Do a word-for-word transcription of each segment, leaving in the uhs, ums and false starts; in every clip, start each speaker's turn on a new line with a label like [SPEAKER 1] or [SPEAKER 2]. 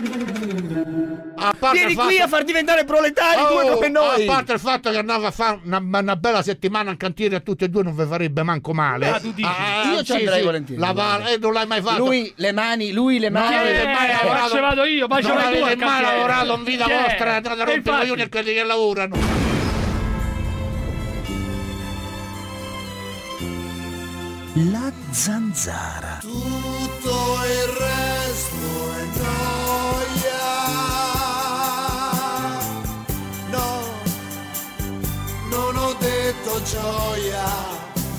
[SPEAKER 1] A parte
[SPEAKER 2] Vieni
[SPEAKER 1] il fatto...
[SPEAKER 2] qui a far diventare proletari
[SPEAKER 1] Oh,
[SPEAKER 2] due come noi.
[SPEAKER 1] A parte il fatto che andava a fare una, una bella settimana in cantiere a tutti e due non vi farebbe manco male.
[SPEAKER 2] Ah, tu dici?
[SPEAKER 1] Ah,
[SPEAKER 2] Io ci
[SPEAKER 1] sì,
[SPEAKER 2] andrei
[SPEAKER 1] sì.
[SPEAKER 2] volentieri.
[SPEAKER 1] La va- eh, non l'hai mai fatto.
[SPEAKER 2] Lui le mani, lui le
[SPEAKER 1] Non
[SPEAKER 2] mani.
[SPEAKER 1] avete mai
[SPEAKER 3] Eh,
[SPEAKER 1] lavorato.
[SPEAKER 3] ma ci vado io, ma ci
[SPEAKER 1] non
[SPEAKER 3] vai tu
[SPEAKER 1] avete
[SPEAKER 3] al
[SPEAKER 1] mai
[SPEAKER 3] cantiere.
[SPEAKER 1] lavorato in vita
[SPEAKER 3] Chi è?
[SPEAKER 1] vostra, andate a
[SPEAKER 3] E
[SPEAKER 1] rompere i
[SPEAKER 3] infatti-
[SPEAKER 1] coglioni a quelli che lavorano.
[SPEAKER 2] La zanzara.
[SPEAKER 4] Tutto il resto è gioia. No, non ho detto gioia.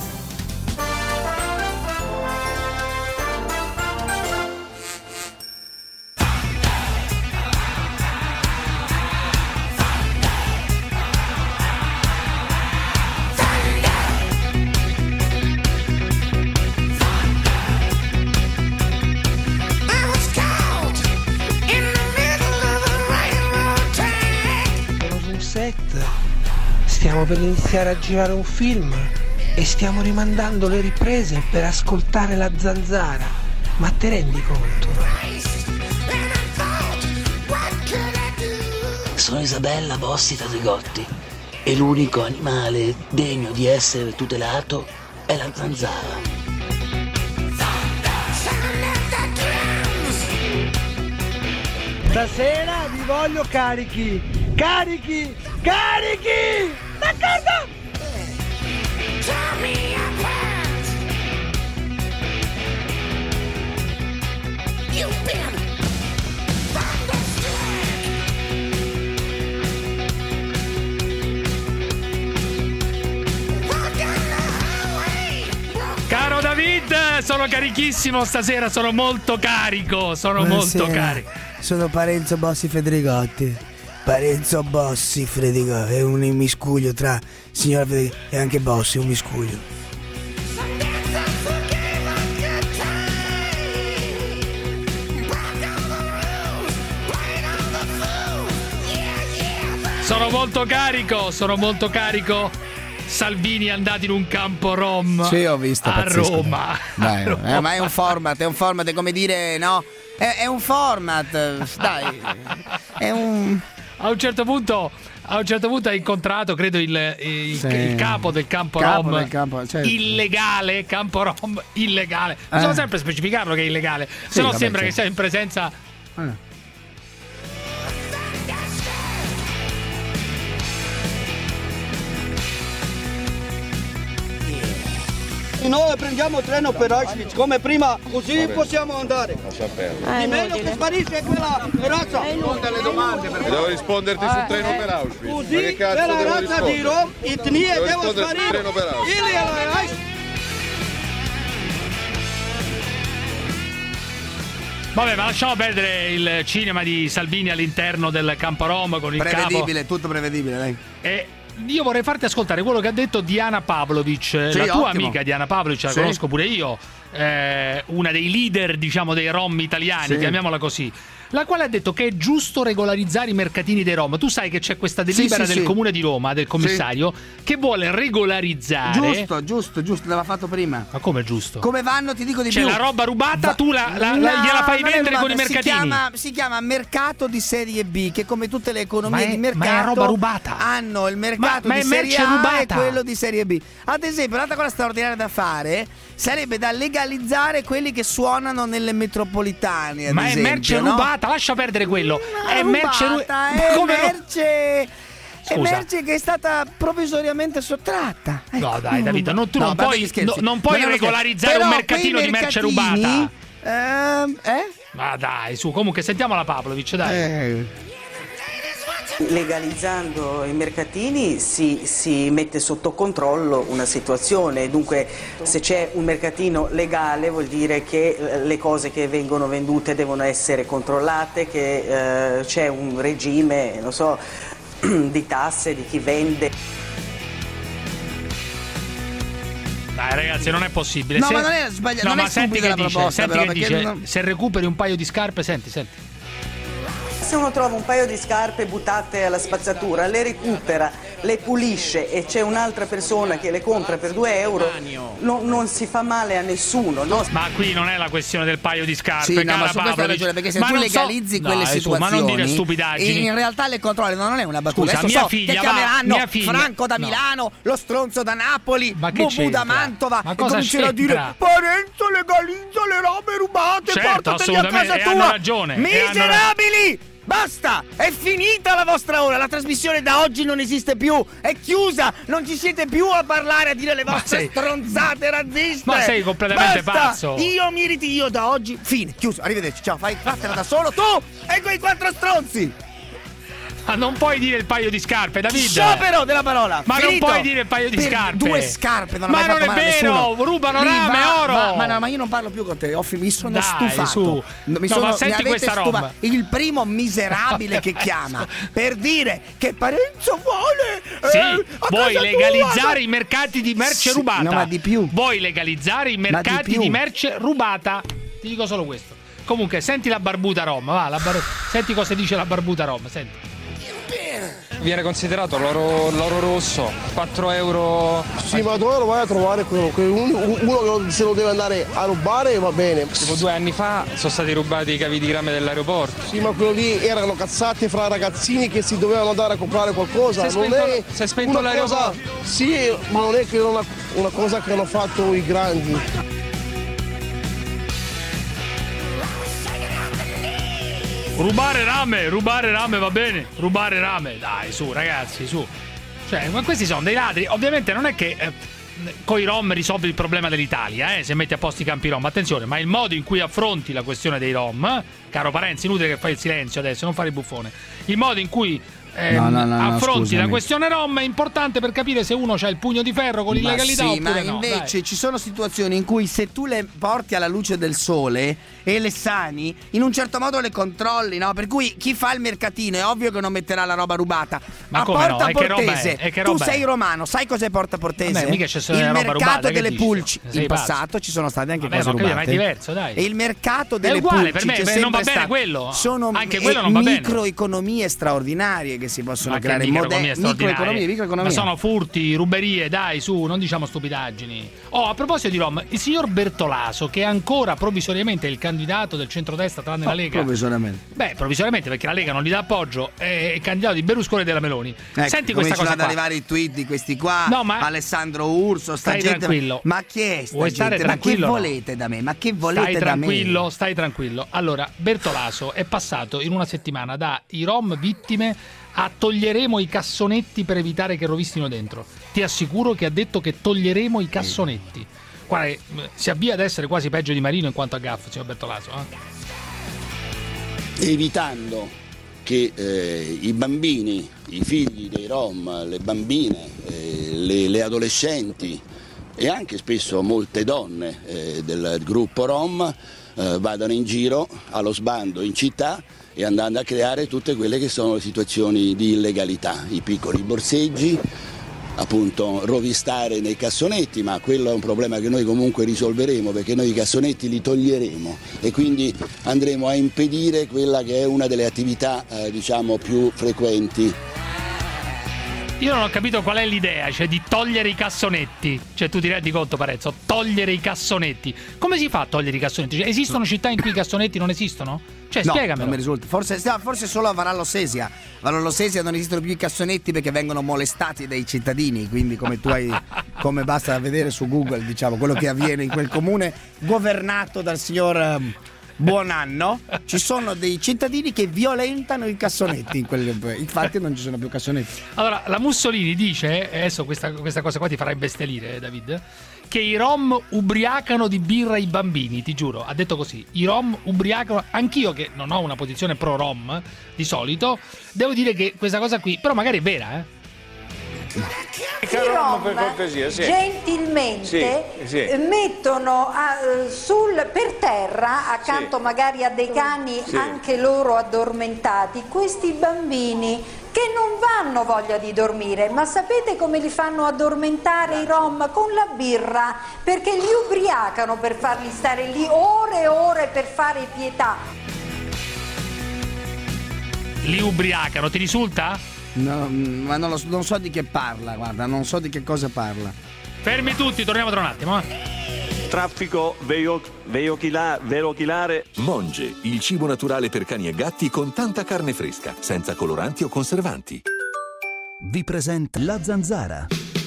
[SPEAKER 5] Stiamo per iniziare a girare un film e stiamo rimandando le riprese per ascoltare la zanzara. Ma te rendi conto?
[SPEAKER 6] Sono Isabella Bossi Tasigotti e l'unico animale degno di essere tutelato è la zanzara.
[SPEAKER 5] Stasera vi voglio carichi! Carichi! Carichi! D'accordo!
[SPEAKER 3] Caro David, sono carichissimo stasera, sono molto carico, sono
[SPEAKER 7] Buonasera.
[SPEAKER 3] molto carico.
[SPEAKER 7] Sono Parenzo Bossi Federicotti. Parenzo Bossi Federicotti. È un miscuglio tra signora Federicotti e anche Bossi, un miscuglio.
[SPEAKER 3] Sono molto carico, sono molto carico. Salvini è andato in un campo rom.
[SPEAKER 2] Sì, ho visto.
[SPEAKER 3] A
[SPEAKER 2] pazzesco.
[SPEAKER 3] Roma.
[SPEAKER 2] Dai,
[SPEAKER 3] A Roma.
[SPEAKER 2] eh, ma è un format, è un format, è come dire, no? È, è un format, dai. È un.
[SPEAKER 3] A un certo punto, a un certo punto ha incontrato, credo, il, il,
[SPEAKER 2] Sì.
[SPEAKER 3] il capo del campo
[SPEAKER 2] Capo
[SPEAKER 3] rom.
[SPEAKER 2] del campo, certo.
[SPEAKER 3] Illegale, campo rom illegale. Bisogna
[SPEAKER 2] Eh.
[SPEAKER 3] sempre specificarlo che è illegale.
[SPEAKER 2] Sì,
[SPEAKER 3] Se no
[SPEAKER 2] vabbè,
[SPEAKER 3] sembra
[SPEAKER 2] certo.
[SPEAKER 3] che sia in presenza.
[SPEAKER 2] Eh.
[SPEAKER 8] Noi prendiamo treno per Auschwitz come prima, così possiamo andare. Di meno che sparisce quella razza.
[SPEAKER 9] delle domande perché devo risponderti sul treno per Auschwitz. Ma
[SPEAKER 8] Così
[SPEAKER 9] che cazzo
[SPEAKER 8] quella
[SPEAKER 9] devo
[SPEAKER 8] razza di
[SPEAKER 9] rispondere?
[SPEAKER 8] Rom, etnie
[SPEAKER 9] Devo
[SPEAKER 8] devono
[SPEAKER 9] rispondere sul
[SPEAKER 8] sparire.
[SPEAKER 9] treno per Auschwitz.
[SPEAKER 8] Illegal.
[SPEAKER 3] Vabbè, ma lasciamo perdere il cinema di Salvini all'interno del campo rom con il capo.
[SPEAKER 2] Prevedibile, tutto prevedibile, dai.
[SPEAKER 3] E io vorrei farti ascoltare quello che ha detto Diana Pavlovic,
[SPEAKER 2] Sì,
[SPEAKER 3] la tua
[SPEAKER 2] ottimo.
[SPEAKER 3] amica Diana Pavlovic, la
[SPEAKER 2] Sì.
[SPEAKER 3] conosco pure io, eh, una dei leader, diciamo, dei rom italiani,
[SPEAKER 2] Sì.
[SPEAKER 3] chiamiamola così, la quale ha detto che è giusto regolarizzare i mercatini dei rom. Tu sai che c'è questa delibera
[SPEAKER 2] Sì, sì,
[SPEAKER 3] del
[SPEAKER 2] sì.
[SPEAKER 3] Comune di Roma, del commissario, che vuole regolarizzare.
[SPEAKER 2] Giusto, giusto, giusto, l'aveva fatto prima.
[SPEAKER 3] Ma come giusto?
[SPEAKER 2] Come vanno, ti dico di
[SPEAKER 3] C'è
[SPEAKER 2] più.
[SPEAKER 3] la roba rubata,
[SPEAKER 2] Va-
[SPEAKER 3] tu la, la- la-
[SPEAKER 2] No,
[SPEAKER 3] gliela fai
[SPEAKER 2] non è
[SPEAKER 3] vendere
[SPEAKER 2] rubata,
[SPEAKER 3] con i mercatini.
[SPEAKER 2] Si chiama, si chiama mercato di serie B, che come tutte le economie
[SPEAKER 3] Ma è-
[SPEAKER 2] di mercato
[SPEAKER 3] ma è roba rubata.
[SPEAKER 2] hanno il mercato
[SPEAKER 3] Ma- ma
[SPEAKER 2] di
[SPEAKER 3] è
[SPEAKER 2] serie
[SPEAKER 3] merce
[SPEAKER 2] A
[SPEAKER 3] rubata.
[SPEAKER 2] e quello di serie B. Ad esempio, un'altra cosa straordinaria da fare sarebbe da legalizzare quelli che suonano nelle metropolitane, ad
[SPEAKER 3] Ma è
[SPEAKER 2] esempio,
[SPEAKER 3] merce
[SPEAKER 2] no?
[SPEAKER 3] rubata, lascia perdere quello.
[SPEAKER 2] No,
[SPEAKER 3] è merce ru-
[SPEAKER 2] rubata,
[SPEAKER 3] Ma
[SPEAKER 2] è
[SPEAKER 3] come ru-
[SPEAKER 2] merce È
[SPEAKER 3] Scusa.
[SPEAKER 2] merce che è stata provvisoriamente sottratta.
[SPEAKER 3] No,
[SPEAKER 2] Ecco,
[SPEAKER 3] dai, Davide, non- tu
[SPEAKER 2] no,
[SPEAKER 3] non
[SPEAKER 2] a parte
[SPEAKER 3] puoi-
[SPEAKER 2] gli scherzi.
[SPEAKER 3] no- non puoi
[SPEAKER 2] Ma
[SPEAKER 3] regolarizzare
[SPEAKER 2] però
[SPEAKER 3] un mercatino
[SPEAKER 2] quei
[SPEAKER 3] di merce
[SPEAKER 2] mercatini,
[SPEAKER 3] rubata.
[SPEAKER 2] ehm, eh?
[SPEAKER 3] Ma dai, su, comunque sentiamo la Pavlovic, dai.
[SPEAKER 2] Eh.
[SPEAKER 10] Legalizzando i mercatini si, si mette sotto controllo una situazione, dunque se c'è un mercatino legale vuol dire che eh, le cose che vengono vendute devono essere controllate, che eh, c'è un regime, non so, di tasse di chi vende.
[SPEAKER 3] Dai ragazzi, non è possibile.
[SPEAKER 2] No,
[SPEAKER 3] Se-
[SPEAKER 2] ma non è sbagliato,
[SPEAKER 3] No,
[SPEAKER 2] non
[SPEAKER 3] ma
[SPEAKER 2] è
[SPEAKER 3] senti
[SPEAKER 2] stupida
[SPEAKER 3] che
[SPEAKER 2] la
[SPEAKER 3] dice,
[SPEAKER 2] proposta,
[SPEAKER 3] senti
[SPEAKER 2] però,
[SPEAKER 3] che
[SPEAKER 2] perché
[SPEAKER 3] dice,
[SPEAKER 2] non-
[SPEAKER 3] se recuperi un paio di scarpe, senti, senti.
[SPEAKER 10] se uno trova un paio di scarpe buttate alla spazzatura, le recupera, le pulisce e c'è un'altra persona che le compra per due euro, no, non si fa male a nessuno, no?
[SPEAKER 3] Ma qui non è la questione del paio di scarpe,
[SPEAKER 2] Sì, no,
[SPEAKER 3] cara
[SPEAKER 2] ma su questo hai
[SPEAKER 3] Pavlovic.
[SPEAKER 2] ragione, perché se
[SPEAKER 3] Ma
[SPEAKER 2] tu
[SPEAKER 3] non
[SPEAKER 2] legalizzi
[SPEAKER 3] so...
[SPEAKER 2] quelle
[SPEAKER 3] Dai, su,
[SPEAKER 2] situazioni,
[SPEAKER 3] ma non dire stupidaggini.
[SPEAKER 2] in realtà le controlli, non è una battuta.
[SPEAKER 3] Scusa,
[SPEAKER 2] Adesso
[SPEAKER 3] mia
[SPEAKER 2] so
[SPEAKER 3] figlia
[SPEAKER 2] che
[SPEAKER 3] va-
[SPEAKER 2] chiameranno
[SPEAKER 3] mia figlia-
[SPEAKER 2] Franco da
[SPEAKER 3] no.
[SPEAKER 2] Milano, lo stronzo da Napoli,
[SPEAKER 3] Ma che
[SPEAKER 2] Bobù da
[SPEAKER 3] c'entra?
[SPEAKER 2] Mantova
[SPEAKER 3] Ma
[SPEAKER 2] e
[SPEAKER 3] cosa
[SPEAKER 2] comincerà a dire
[SPEAKER 3] c'entra?
[SPEAKER 2] Parenzo legalizza le robe rubate,
[SPEAKER 3] Certo,
[SPEAKER 2] portateli a
[SPEAKER 3] assolutamente,
[SPEAKER 2] casa
[SPEAKER 3] e
[SPEAKER 2] tua.
[SPEAKER 3] hanno ragione, e hanno
[SPEAKER 2] Miserabili! Basta! È finita la vostra ora! La trasmissione da oggi non esiste più! È chiusa! Non ci siete più a parlare, a dire le vostre
[SPEAKER 3] sei-
[SPEAKER 2] stronzate razziste!
[SPEAKER 3] Ma sei completamente
[SPEAKER 2] Basta!
[SPEAKER 3] pazzo!
[SPEAKER 2] Io mi ritiro da oggi, fine, chiuso, arrivederci, ciao, fai fatela da solo tu e quei quattro stronzi!
[SPEAKER 3] Ma non puoi dire il paio di scarpe, David.
[SPEAKER 2] Sciopero della parola!
[SPEAKER 3] Ma
[SPEAKER 2] finito.
[SPEAKER 3] non puoi dire il paio di
[SPEAKER 2] Per
[SPEAKER 3] scarpe.
[SPEAKER 2] Due scarpe non ho
[SPEAKER 3] Ma
[SPEAKER 2] mai
[SPEAKER 3] non
[SPEAKER 2] fatto
[SPEAKER 3] è
[SPEAKER 2] male a
[SPEAKER 3] vero,
[SPEAKER 2] nessuno.
[SPEAKER 3] rubano
[SPEAKER 2] Mi
[SPEAKER 3] rame,
[SPEAKER 2] va-
[SPEAKER 3] oro.
[SPEAKER 2] Ma, ma no, ma io non parlo più con te, Offi, mi sono
[SPEAKER 3] Dai,
[SPEAKER 2] stufato.
[SPEAKER 3] su.
[SPEAKER 2] Mi
[SPEAKER 3] No,
[SPEAKER 2] sono,
[SPEAKER 3] ma senti
[SPEAKER 2] mi avete
[SPEAKER 3] questa
[SPEAKER 2] stufato.
[SPEAKER 3] roba.
[SPEAKER 2] Il primo miserabile che chiama per dire che Parenzo vuole
[SPEAKER 3] Sì,
[SPEAKER 2] eh, a
[SPEAKER 3] vuoi
[SPEAKER 2] casa
[SPEAKER 3] legalizzare
[SPEAKER 2] tua.
[SPEAKER 3] i mercati di merce
[SPEAKER 2] Sì,
[SPEAKER 3] rubata.
[SPEAKER 2] no, ma di più.
[SPEAKER 3] Vuoi legalizzare i
[SPEAKER 2] di
[SPEAKER 3] mercati
[SPEAKER 2] più.
[SPEAKER 3] di, merce rubata. Ti dico solo questo. Comunque, senti la barbuta Rom, va, la bar- senti cosa dice la barbuta Rom, senti.
[SPEAKER 11] Viene considerato l'oro, l'oro rosso, quattro euro.
[SPEAKER 12] Sì, ma dove lo vai a trovare quello? Que- Uno, uno che se lo deve andare a rubare va bene.
[SPEAKER 11] Tipo due anni fa sono stati rubati i cavi di grame dell'aeroporto.
[SPEAKER 12] Sì, ma quello lì erano cazzate fra ragazzini che si dovevano andare a comprare qualcosa.
[SPEAKER 11] Si è
[SPEAKER 12] non
[SPEAKER 11] spento-
[SPEAKER 12] è
[SPEAKER 11] si è spento
[SPEAKER 12] una cosa.
[SPEAKER 11] l'aeroporto.
[SPEAKER 12] Sì, ma non è che è una, una cosa che hanno fatto i grandi.
[SPEAKER 3] Rubare rame, rubare rame va bene, rubare rame, dai su ragazzi, su. Cioè, ma questi sono dei ladri, ovviamente non è che eh, con i rom risolvi il problema dell'Italia, eh, se metti a posto i campi rom, attenzione, ma il modo in cui affronti la questione dei rom, eh, caro Parenzi, inutile che fai il silenzio adesso, non fare il buffone, il modo in cui ehm,
[SPEAKER 2] No, no, no, no,
[SPEAKER 3] affronti
[SPEAKER 2] scusami.
[SPEAKER 3] la questione rom è importante per capire se uno ha il pugno di ferro con l'illegalità
[SPEAKER 2] ma sì,
[SPEAKER 3] oppure
[SPEAKER 2] ma
[SPEAKER 3] no.
[SPEAKER 2] invece
[SPEAKER 3] dai.
[SPEAKER 2] ci sono situazioni in cui se tu le porti alla luce del sole e le sani, in un certo modo le controlli, no? Per cui chi fa il mercatino è ovvio che non metterà la roba rubata.
[SPEAKER 3] Ma
[SPEAKER 2] a
[SPEAKER 3] come no?
[SPEAKER 2] Porta
[SPEAKER 3] E che roba
[SPEAKER 2] Portese,
[SPEAKER 3] è? E che
[SPEAKER 2] tu
[SPEAKER 3] roba è?
[SPEAKER 2] sei romano, sai cos'è Porta Portese?
[SPEAKER 3] Vabbè, mica c'è solo
[SPEAKER 2] il
[SPEAKER 3] la roba
[SPEAKER 2] mercato
[SPEAKER 3] rubata, che
[SPEAKER 2] delle
[SPEAKER 3] dici?
[SPEAKER 2] pulci.
[SPEAKER 3] Sei
[SPEAKER 2] In
[SPEAKER 3] pazzo.
[SPEAKER 2] passato ci sono state anche
[SPEAKER 3] Vabbè,
[SPEAKER 2] cose
[SPEAKER 3] ma capito,
[SPEAKER 2] rubate.
[SPEAKER 3] ma è diverso, dai.
[SPEAKER 2] E il mercato
[SPEAKER 3] È
[SPEAKER 2] delle
[SPEAKER 3] uguale,
[SPEAKER 2] pulci
[SPEAKER 3] per me,
[SPEAKER 2] c'è
[SPEAKER 3] beh, non va
[SPEAKER 2] sempre
[SPEAKER 3] bene
[SPEAKER 2] stato.
[SPEAKER 3] quello.
[SPEAKER 2] Sono
[SPEAKER 3] Anche
[SPEAKER 2] eh,
[SPEAKER 3] quello non va bene.
[SPEAKER 2] microeconomie straordinarie che si possono
[SPEAKER 3] Ma che
[SPEAKER 2] creare.
[SPEAKER 3] microeconomie
[SPEAKER 2] Mode-
[SPEAKER 3] straordinarie?
[SPEAKER 2] microeconomie, microeconomie.
[SPEAKER 3] Ma sono furti, ruberie, dai, su, non diciamo stupidaggini. Oh, a proposito di Rom, il signor Bertolaso, che è ancora provvisoriamente il candidato del centrodestra tranne la Lega.
[SPEAKER 2] Provvisoriamente.
[SPEAKER 3] Beh, provvisoriamente perché la Lega non gli dà appoggio, è il candidato di Berlusconi e della Meloni.
[SPEAKER 2] Ecco,
[SPEAKER 3] Senti questa cosa
[SPEAKER 2] cominciano ad
[SPEAKER 3] qua.
[SPEAKER 2] arrivare i tweet di questi qua.
[SPEAKER 3] No, ma-
[SPEAKER 2] Alessandro Urso, sta
[SPEAKER 3] Stai
[SPEAKER 2] gente.
[SPEAKER 3] tranquillo.
[SPEAKER 2] Ma che è sta
[SPEAKER 3] Vuoi stare
[SPEAKER 2] gente? Ma che
[SPEAKER 3] tranquillo o no?
[SPEAKER 2] volete da me? Ma che volete
[SPEAKER 3] Stai
[SPEAKER 2] da
[SPEAKER 3] tranquillo,
[SPEAKER 2] me?
[SPEAKER 3] stai tranquillo. Allora, Bertolaso è passato in una settimana da i rom vittime a toglieremo i cassonetti per evitare che rovistino dentro. Ti assicuro che ha detto che toglieremo i cassonetti. Guarda, eh, si avvia ad essere quasi peggio di Marino in quanto a gaff, signor Bertolaso. Eh?
[SPEAKER 13] Evitando che eh, i bambini, i figli dei rom, le bambine, eh, le, le adolescenti e anche spesso molte donne eh, del gruppo rom eh, vadano in giro allo sbando in città e andando a creare tutte quelle che sono le situazioni di illegalità, i piccoli borseggi, appunto rovistare nei cassonetti, ma quello è un problema che noi comunque risolveremo perché noi i cassonetti li toglieremo e quindi andremo a impedire quella che è una delle attività eh, diciamo più frequenti.
[SPEAKER 3] Io non ho capito qual è l'idea, cioè di togliere i cassonetti. Cioè tu ti rendi conto, Parenzo, togliere i cassonetti. Come si fa a togliere i cassonetti? Cioè, esistono città in cui i cassonetti non esistono? Cioè,
[SPEAKER 2] No,
[SPEAKER 3] spiegamelo.
[SPEAKER 2] non mi risulta. Forse, no, forse solo a Varallo Sesia. Varallo Sesia non esistono più i cassonetti perché vengono molestati dai cittadini. Quindi, come tu hai, come basta vedere su Google, diciamo, quello che avviene in quel comune governato dal signor um, Buonanno, ci sono dei cittadini che violentano i cassonetti. In quel, infatti, non ci sono più cassonetti.
[SPEAKER 3] Allora, la Mussolini dice, e adesso questa, questa cosa qua ti farà imbestialire, David, che i rom ubriacano di birra i bambini, ti giuro, ha detto così, i rom ubriacano, anch'io che non ho una posizione pro rom di solito, devo dire che questa cosa qui, però magari è vera, eh.
[SPEAKER 14] I rom, per cortesia, sì. gentilmente
[SPEAKER 15] sì, sì.
[SPEAKER 14] mettono a, sul, per terra, accanto sì. magari a dei cani sì. anche loro addormentati, questi bambini che non vanno voglia di dormire, ma sapete come li fanno addormentare i rom? Con la birra, perché li ubriacano per farli stare lì ore e ore per fare pietà.
[SPEAKER 3] li ubriacano, ti risulta?
[SPEAKER 2] No, ma non, lo, non so di che parla, guarda, non so di che cosa parla.
[SPEAKER 3] Fermi tutti, torniamo tra un attimo. Eh.
[SPEAKER 15] Traffico veio, veiochila, velochilare.
[SPEAKER 16] Monge, il cibo naturale per cani e gatti con tanta carne fresca, senza coloranti o conservanti.
[SPEAKER 17] Vi presenta La Zanzara.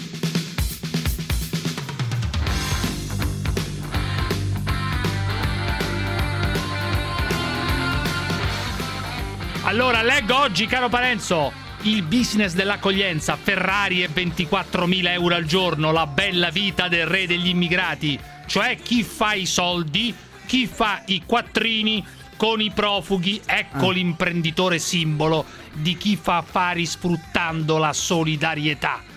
[SPEAKER 3] Allora, leggo oggi, caro Parenzo, il business dell'accoglienza, Ferrari e ventiquattromila euro al giorno, la bella vita del re degli immigrati, cioè chi fa i soldi, chi fa i quattrini con i profughi, ecco ah. l'imprenditore simbolo di chi fa affari sfruttando la solidarietà.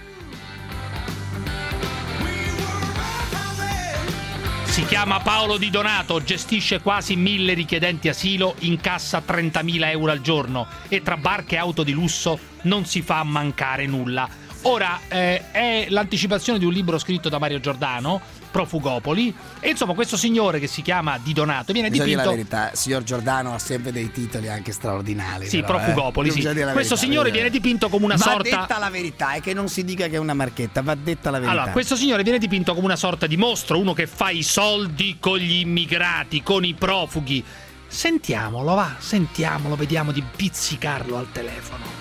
[SPEAKER 3] Si chiama Paolo Di Donato, gestisce quasi mille richiedenti asilo, incassa trentamila euro al giorno e tra barche e auto di lusso non si fa mancare nulla. Ora, eh, è l'anticipazione di un libro scritto da Mario Giordano, Profugopoli, e insomma questo signore che si chiama Di Donato viene
[SPEAKER 2] bisogna
[SPEAKER 3] dipinto...
[SPEAKER 2] dire la verità, signor Giordano ha sempre dei titoli anche straordinari.
[SPEAKER 3] Sì,
[SPEAKER 2] però,
[SPEAKER 3] Profugopoli,
[SPEAKER 2] eh.
[SPEAKER 3] sì. Questo
[SPEAKER 2] verità,
[SPEAKER 3] signore viene dipinto come una
[SPEAKER 2] va
[SPEAKER 3] sorta...
[SPEAKER 2] Va detta la verità, è che non si dica che è una marchetta, va detta la verità.
[SPEAKER 3] Allora, questo signore viene dipinto come una sorta di mostro, uno che fa i soldi con gli immigrati, con i profughi. Sentiamolo, va, sentiamolo, vediamo di pizzicarlo al telefono.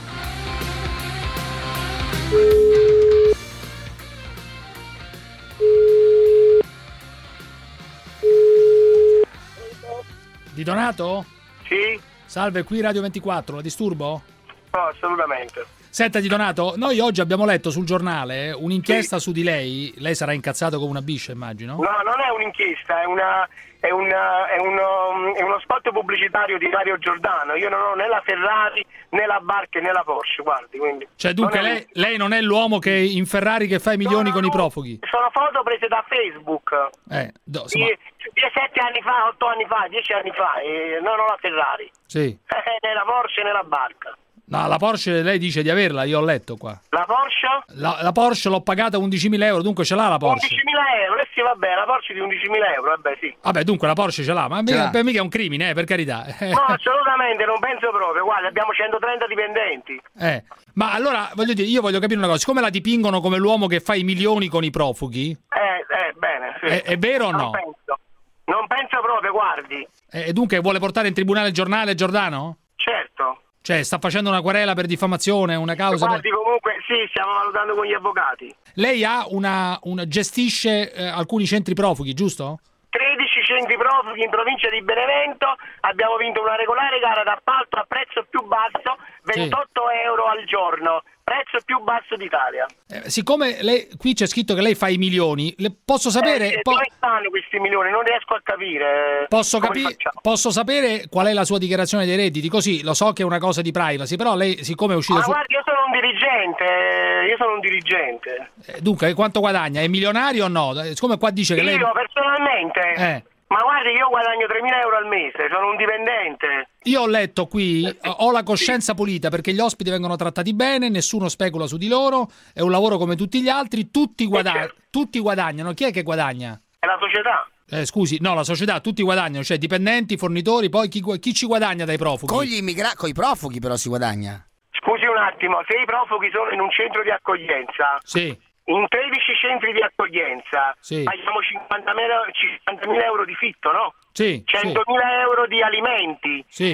[SPEAKER 3] Di Donato?
[SPEAKER 18] Sì.
[SPEAKER 3] Salve, qui Radio ventiquattro, la disturbo?
[SPEAKER 18] No, assolutamente.
[SPEAKER 3] Senta, Di Donato, noi oggi abbiamo letto sul giornale un'inchiesta sì. su di lei. Lei sarà incazzato come una biscia, immagino?
[SPEAKER 18] No, non è un'inchiesta, è una è, una, è, uno, è uno spot pubblicitario di Mario Giordano. Io non ho né la Ferrari, né la barca, né la Porsche, guardi, quindi.
[SPEAKER 3] Cioè, dunque, lei, lei non è l'uomo che in Ferrari che fa i milioni no, con no, i profughi?
[SPEAKER 18] Sono foto prese da Facebook.
[SPEAKER 3] Eh, do,
[SPEAKER 18] di, di sette anni fa, otto anni fa, dieci anni fa, e non ho la Ferrari.
[SPEAKER 3] Sì.
[SPEAKER 18] Né la Porsche, né la barca.
[SPEAKER 3] No, la Porsche lei dice di averla, io ho letto qua.
[SPEAKER 18] La Porsche?
[SPEAKER 3] La, la Porsche l'ho pagata undicimila euro, dunque ce l'ha la Porsche.
[SPEAKER 18] undicimila euro, eh sì, vabbè, la Porsche di undicimila euro, vabbè, sì.
[SPEAKER 3] Vabbè, dunque la Porsche ce l'ha, ma mica, per mica è un crimine, eh, per carità.
[SPEAKER 18] No, assolutamente, non penso proprio, guarda, abbiamo centotrenta dipendenti.
[SPEAKER 3] Eh, ma allora, voglio dire, io voglio capire una cosa, siccome la dipingono come l'uomo che fa i milioni con i profughi...
[SPEAKER 18] Eh, eh, bene, sì.
[SPEAKER 3] È, è vero o no?
[SPEAKER 18] Non penso, non penso proprio, guardi.
[SPEAKER 3] E eh, dunque vuole portare in tribunale il giornale Giordano?
[SPEAKER 18] Certo.
[SPEAKER 3] Cioè, sta facendo una querela per diffamazione, una causa...
[SPEAKER 18] Guardi,
[SPEAKER 3] per...
[SPEAKER 18] comunque, sì, stiamo valutando con gli avvocati.
[SPEAKER 3] Lei ha una, una gestisce eh, alcuni centri profughi, giusto?
[SPEAKER 18] tredici centri profughi in provincia di Benevento, abbiamo vinto una regolare gara d'appalto a prezzo più basso, ventotto sì. euro al giorno, prezzo più basso d'Italia.
[SPEAKER 3] Eh, siccome lei, qui c'è scritto che lei fa i milioni, le posso sapere...
[SPEAKER 18] Eh,
[SPEAKER 3] po-
[SPEAKER 18] dove stanno questi milioni? Non riesco a capire.
[SPEAKER 3] Posso, capi- posso sapere qual è la sua dichiarazione dei redditi? Così lo so che è una cosa di privacy, però lei, siccome è uscito...
[SPEAKER 18] Ma
[SPEAKER 3] su-
[SPEAKER 18] guardi, io sono un dirigente, io sono un dirigente.
[SPEAKER 3] Eh, dunque, quanto guadagna? È milionario o no? Siccome qua dice che
[SPEAKER 18] io,
[SPEAKER 3] lei...
[SPEAKER 18] Io personalmente...
[SPEAKER 3] Eh.
[SPEAKER 18] Ma guardi, io guadagno tremila euro al mese, sono un dipendente.
[SPEAKER 3] Io ho letto qui, ho la coscienza pulita perché gli ospiti vengono trattati bene, nessuno specula su di loro, è un lavoro come tutti gli altri, tutti, guada- certo. tutti guadagnano. Chi è che guadagna?
[SPEAKER 18] È la società.
[SPEAKER 3] Eh, scusi, no, la società, tutti guadagnano, cioè dipendenti, fornitori, poi chi, chi ci guadagna dai profughi?
[SPEAKER 2] Con gli immigrati, con i profughi però si guadagna.
[SPEAKER 18] Scusi un attimo, se i profughi sono in un centro di accoglienza...
[SPEAKER 3] Sì.
[SPEAKER 18] In tredici centri di accoglienza
[SPEAKER 3] sì.
[SPEAKER 18] paghiamo cinquantamila euro di fitto, no?
[SPEAKER 3] Sì.
[SPEAKER 18] centomila
[SPEAKER 3] sì.
[SPEAKER 18] euro di alimenti,
[SPEAKER 3] sì.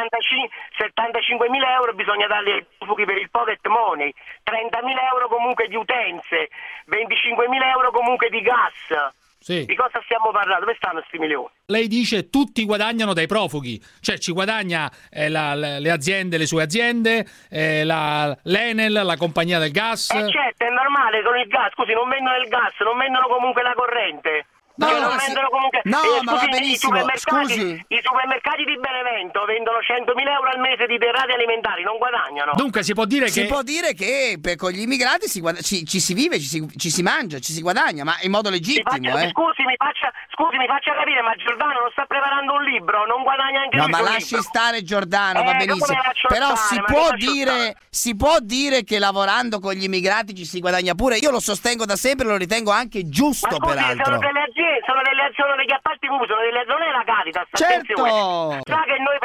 [SPEAKER 18] settantacinquemila euro bisogna darli ai profughi per il pocket money, trentamila euro comunque di utenze, venticinquemila euro comunque di gas.
[SPEAKER 3] Sì.
[SPEAKER 18] Di cosa stiamo parlando? Dove stanno questi milioni?
[SPEAKER 3] Lei dice tutti guadagnano dai profughi, cioè ci guadagna eh, la, le, le aziende, le sue aziende, eh, la, l'Enel, la compagnia del gas.
[SPEAKER 18] Eh certo, è normale con il gas, scusi, non vendono il gas, non vendono comunque la corrente.
[SPEAKER 2] No,
[SPEAKER 18] non
[SPEAKER 2] no,
[SPEAKER 18] vendono
[SPEAKER 2] sì.
[SPEAKER 18] comunque...
[SPEAKER 2] no
[SPEAKER 18] eh,
[SPEAKER 2] ma
[SPEAKER 18] scusi,
[SPEAKER 2] va benissimo,
[SPEAKER 18] i supermercati,
[SPEAKER 2] scusi.
[SPEAKER 18] I supermercati di Benevento vendono centomila euro al mese di derrate alimentari, non guadagnano.
[SPEAKER 3] Dunque si può dire
[SPEAKER 2] si
[SPEAKER 3] che...
[SPEAKER 2] Si può dire che per, con gli immigrati si guada- ci, ci si vive, ci si, ci si mangia, ci si guadagna, ma in modo legittimo.
[SPEAKER 18] Mi faccia,
[SPEAKER 2] eh.
[SPEAKER 18] scusi, mi faccia, scusi, mi faccia capire, ma Giordano non sta preparando un libro, non guadagna anche
[SPEAKER 2] no,
[SPEAKER 18] lui.
[SPEAKER 2] No, ma lasci
[SPEAKER 18] libro.
[SPEAKER 2] stare Giordano,
[SPEAKER 18] eh,
[SPEAKER 2] va benissimo. Però
[SPEAKER 18] stare,
[SPEAKER 2] si può dire si può dire che lavorando con gli immigrati ci si guadagna pure. Io lo sostengo da sempre, lo ritengo anche giusto,
[SPEAKER 18] ma scusi,
[SPEAKER 2] peraltro.
[SPEAKER 18] Sono delle aziende, sono delle azioni degli appalti pubblici, sono delle zone della Caritas.
[SPEAKER 2] Certo.
[SPEAKER 18] Sa che noi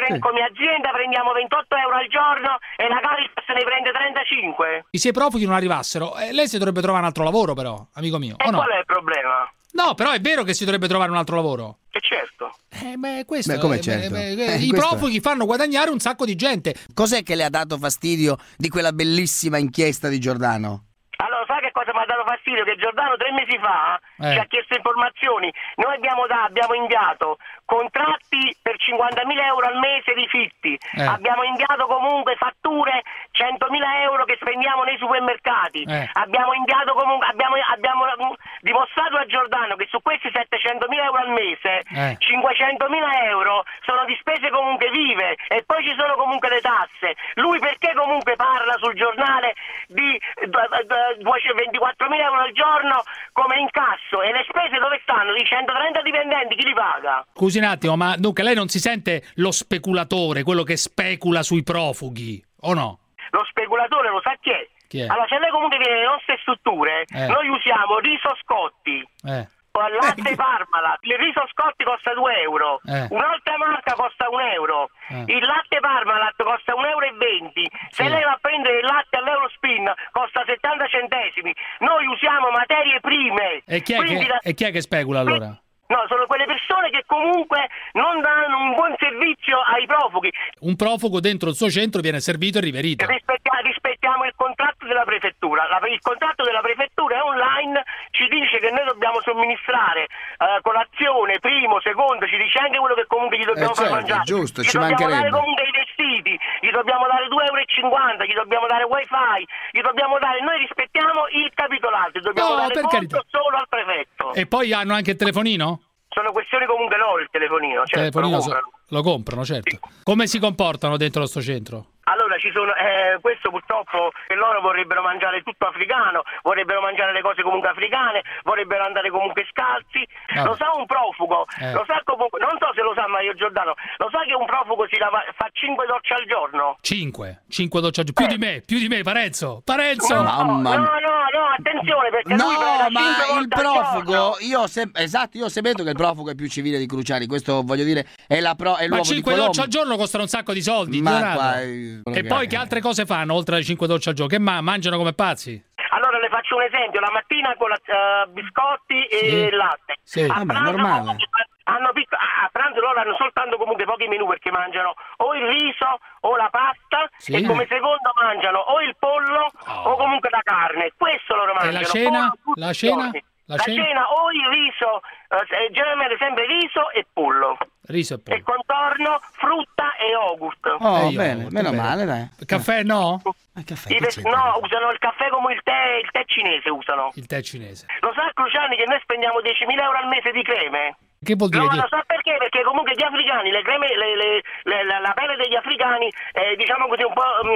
[SPEAKER 18] pre-
[SPEAKER 3] Sì.
[SPEAKER 18] come azienda prendiamo ventotto euro al giorno e la Caritas ne prende trentacinque.
[SPEAKER 3] Se i profughi non arrivassero, eh, lei si dovrebbe trovare un altro lavoro però, amico mio.
[SPEAKER 18] E
[SPEAKER 3] o no?
[SPEAKER 18] qual è il problema?
[SPEAKER 3] No, però è vero che si dovrebbe trovare un altro lavoro.
[SPEAKER 18] E certo.
[SPEAKER 3] Eh, beh, questo
[SPEAKER 2] Beh, come
[SPEAKER 3] eh,
[SPEAKER 2] certo?
[SPEAKER 3] beh,
[SPEAKER 2] Eh,
[SPEAKER 3] beh, I
[SPEAKER 2] questo
[SPEAKER 3] profughi fanno guadagnare un sacco di gente.
[SPEAKER 2] Cos'è che le ha dato fastidio di quella bellissima inchiesta di Giordano?
[SPEAKER 18] Allora, sai che cosa mi ha dato fastidio? Che Giordano tre mesi fa
[SPEAKER 2] Eh.
[SPEAKER 18] ci ha chiesto informazioni. Noi abbiamo, da- abbiamo inviato contratti per cinquantamila euro al mese di fitti.
[SPEAKER 19] Eh.
[SPEAKER 18] Abbiamo inviato comunque fatture centomila euro che spendiamo nei supermercati.
[SPEAKER 19] Eh.
[SPEAKER 18] Abbiamo inviato comunque, abbiamo, abbiamo mm, dimostrato a Giordano che su questi settecentomila euro al mese,
[SPEAKER 19] Eh.
[SPEAKER 18] cinquecentomila euro sono di spese comunque vive e poi ci sono comunque le tasse. Lui perché comunque parla sul giornale di ventiquattromila euro al giorno come incasso e le spese dove stanno? Di centotrenta dipendenti, chi li paga?
[SPEAKER 3] Scusi un attimo, ma dunque lei non si sente lo speculatore, quello che specula sui profughi, o no?
[SPEAKER 18] Lo speculatore lo sa chi è?
[SPEAKER 3] Chi è?
[SPEAKER 18] Allora, se lei comunque viene nelle nostre strutture,
[SPEAKER 3] Eh.
[SPEAKER 18] noi usiamo riso Scotti,
[SPEAKER 3] Eh.
[SPEAKER 18] latte Parmalat, il riso Scotti costa due euro,
[SPEAKER 3] Eh.
[SPEAKER 18] un'altra marca costa un euro,
[SPEAKER 3] Eh.
[SPEAKER 18] il latte Parmalat costa un euro e venti, se
[SPEAKER 3] Sì.
[SPEAKER 18] lei va a prendere il latte all'Eurospin costa settanta centesimi, noi usiamo materie prime.
[SPEAKER 3] E chi è,
[SPEAKER 18] Quindi
[SPEAKER 3] che,
[SPEAKER 18] la-
[SPEAKER 3] e chi è che specula allora?
[SPEAKER 18] No, sono quelle persone che comunque non danno un buon servizio ai profughi.
[SPEAKER 3] Un profugo dentro il suo centro viene servito e riverito.
[SPEAKER 18] Rispettia- rispettiamo il contratto della prefettura. La- il contratto della prefettura è online, ci dice che noi dobbiamo somministrare eh, colazione, primo, secondo, ci dice anche quello che comunque gli dobbiamo
[SPEAKER 2] Eh,
[SPEAKER 18] far
[SPEAKER 2] certo,
[SPEAKER 18] mangiare.
[SPEAKER 2] giusto,
[SPEAKER 18] gli
[SPEAKER 2] ci
[SPEAKER 18] dobbiamo
[SPEAKER 2] mancherebbe.
[SPEAKER 18] dare comunque i vestiti, gli dobbiamo dare due euro e cinquanta, gli dobbiamo dare wifi, gli dobbiamo dare, noi rispettiamo il capitolato, gli dobbiamo
[SPEAKER 3] No,
[SPEAKER 18] dare
[SPEAKER 3] per
[SPEAKER 18] conto
[SPEAKER 3] carità.
[SPEAKER 18] solo al prefetto.
[SPEAKER 3] E poi hanno anche il telefonino?
[SPEAKER 18] Sono questioni comunque loro il telefonino,
[SPEAKER 3] Il
[SPEAKER 18] certo,
[SPEAKER 3] telefonino
[SPEAKER 18] lo
[SPEAKER 3] so-
[SPEAKER 18] comprano.
[SPEAKER 3] lo comprano, certo. Come si comportano dentro il suo centro?
[SPEAKER 18] Allora ci sono, eh, questo purtroppo che loro vorrebbero mangiare tutto africano, vorrebbero mangiare le cose comunque africane, vorrebbero andare comunque scalzi.
[SPEAKER 3] Vabbè.
[SPEAKER 18] Lo sa un profugo,
[SPEAKER 3] Eh.
[SPEAKER 18] lo sa comunque, non so se lo sa Mario Giordano, lo sa che un profugo si lava, fa cinque docce al giorno?
[SPEAKER 3] Cinque. Cinque docce al giorno. Più di me, più di me, Parenzo. Parenzo!
[SPEAKER 18] No, no, no, no, attenzione perché lui prende
[SPEAKER 2] No, ma
[SPEAKER 18] cinque
[SPEAKER 2] il
[SPEAKER 18] volte al giorno.
[SPEAKER 2] profugo, io ho sem- esatto, io ho sempre detto che il profugo è più civile di Cruciani, questo voglio dire è la pro- è
[SPEAKER 3] Ma
[SPEAKER 2] l'uovo di
[SPEAKER 3] cinque
[SPEAKER 2] Colombo.
[SPEAKER 3] docce al giorno costano un sacco di soldi.
[SPEAKER 2] Ma
[SPEAKER 3] Donato.
[SPEAKER 2] qua, eh,
[SPEAKER 3] E poi che altre cose fanno oltre alle cinque docce al giorno? Che ma- mangiano come pazzi?
[SPEAKER 18] Allora le faccio un esempio, la mattina con la, eh, biscotti e
[SPEAKER 3] Sì.
[SPEAKER 18] latte.
[SPEAKER 3] Sì.
[SPEAKER 18] A
[SPEAKER 2] Vabbè,
[SPEAKER 18] pranzo
[SPEAKER 2] normale.
[SPEAKER 18] comunque hanno pic- a pranzo loro hanno soltanto comunque pochi menù perché mangiano o il riso o la pasta
[SPEAKER 3] Sì.
[SPEAKER 18] e come secondo mangiano o il pollo o comunque la carne. Questo loro mangiano.
[SPEAKER 3] la cena?
[SPEAKER 18] Pollo tutti
[SPEAKER 3] La
[SPEAKER 18] i
[SPEAKER 3] cena?
[SPEAKER 18] giorni.
[SPEAKER 3] La
[SPEAKER 18] La
[SPEAKER 3] cena?
[SPEAKER 18] cena o il riso, eh, generalmente sempre riso e pollo.
[SPEAKER 3] Riso e pollo.
[SPEAKER 18] E contorno, frutta e yogurt.
[SPEAKER 2] Oh,
[SPEAKER 3] E io,
[SPEAKER 2] bene,
[SPEAKER 3] molto
[SPEAKER 2] meno
[SPEAKER 3] bene.
[SPEAKER 2] male, dai.
[SPEAKER 3] Caffè no?
[SPEAKER 2] Ma caffè,
[SPEAKER 18] I
[SPEAKER 2] che
[SPEAKER 18] ves-
[SPEAKER 2] c'entra?
[SPEAKER 18] no, usano il caffè come il tè, il tè cinese usano.
[SPEAKER 3] Il tè cinese.
[SPEAKER 18] Lo sa Cruciani che noi spendiamo diecimila euro al mese di creme?
[SPEAKER 3] Che vuol dire?
[SPEAKER 18] No,
[SPEAKER 3] di-
[SPEAKER 18] lo sa perché? Perché comunque gli africani, le creme, le- le- le- la, la pelle degli africani, eh, diciamo così un po', mm,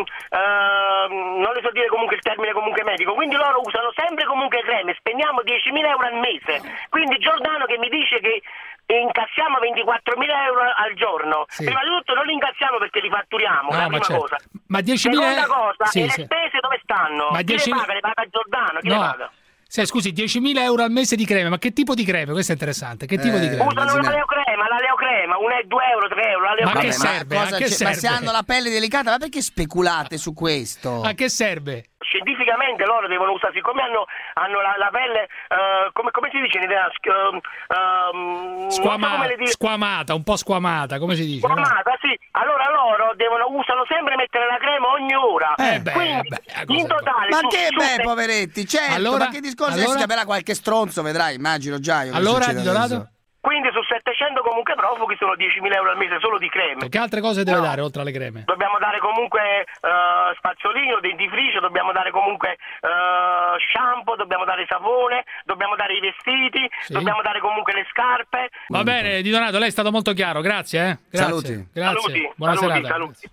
[SPEAKER 18] ehm, non le so dire comunque il termine comunque medico, quindi loro usano sempre comunque creme, spendiamo diecimila euro al mese. Quindi Giordano che mi dice che incassiamo ventiquattromila euro al giorno,
[SPEAKER 3] Sì.
[SPEAKER 18] prima di tutto non li incassiamo perché li fatturiamo,
[SPEAKER 3] No,
[SPEAKER 18] la
[SPEAKER 3] ma
[SPEAKER 18] prima
[SPEAKER 3] certo.
[SPEAKER 18] cosa.
[SPEAKER 3] Ma diecimila
[SPEAKER 18] Seconda cosa,
[SPEAKER 3] Sì,
[SPEAKER 18] e le
[SPEAKER 3] sì.
[SPEAKER 18] spese dove stanno?
[SPEAKER 3] Ma
[SPEAKER 18] Chi
[SPEAKER 3] diecimila
[SPEAKER 18] le paga? Le paga Giordano, chi le
[SPEAKER 3] No.
[SPEAKER 18] paga?
[SPEAKER 3] Se, scusi, diecimila euro al mese di creme, ma che tipo di creme? Questo è interessante. Che tipo
[SPEAKER 2] Eh,
[SPEAKER 3] di creme?
[SPEAKER 18] Usano la leocrema, la leocrema, una è due euro, tre euro, la
[SPEAKER 3] Ma
[SPEAKER 18] leocrema.
[SPEAKER 3] che serve?
[SPEAKER 2] Cosa
[SPEAKER 3] A che
[SPEAKER 2] c'è- ma
[SPEAKER 3] serve?
[SPEAKER 2] se hanno la pelle delicata, ma perché speculate su questo?
[SPEAKER 3] A che serve?
[SPEAKER 18] Scientificamente loro devono usare, siccome hanno, hanno la, la pelle, eh, come, come si dice in italiano? Sc- ehm, ehm, non so
[SPEAKER 3] Squama-
[SPEAKER 18] come le dire.
[SPEAKER 3] squamata, un po' squamata, come si dice? no?
[SPEAKER 18] Squamata, sì. Allora loro devono, usano sempre mettere la crema ogni ora.
[SPEAKER 3] Eh beh,
[SPEAKER 18] Quindi,
[SPEAKER 3] beh, a cosa
[SPEAKER 18] in totale...
[SPEAKER 2] Ma
[SPEAKER 18] su-
[SPEAKER 2] che
[SPEAKER 18] su-
[SPEAKER 2] beh, poveretti, certo,
[SPEAKER 3] Allora?
[SPEAKER 2] ma che discorso
[SPEAKER 3] Allora?
[SPEAKER 2] si chiamerà qualche stronzo, vedrai, immagino già io. che
[SPEAKER 3] Allora,
[SPEAKER 2] succede
[SPEAKER 3] Di Donato?
[SPEAKER 2] adesso.
[SPEAKER 18] Quindi su settecento comunque profughi sono diecimila euro al mese solo di creme.
[SPEAKER 3] Che altre cose deve
[SPEAKER 18] No.
[SPEAKER 3] dare oltre alle creme?
[SPEAKER 18] Dobbiamo dare comunque eh, spazzolino, dentifricio, dobbiamo dare comunque eh, shampoo, dobbiamo dare sapone, dobbiamo dare i vestiti,
[SPEAKER 3] Sì.
[SPEAKER 18] dobbiamo dare comunque le scarpe.
[SPEAKER 3] Va bene, Di Donato, lei è stato molto chiaro, grazie. Eh? Grazie.
[SPEAKER 2] Saluti.
[SPEAKER 3] Grazie.
[SPEAKER 18] Saluti,
[SPEAKER 3] Buona
[SPEAKER 18] saluti,
[SPEAKER 3] serata.
[SPEAKER 18] saluti.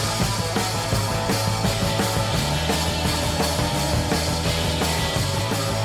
[SPEAKER 3] Beh,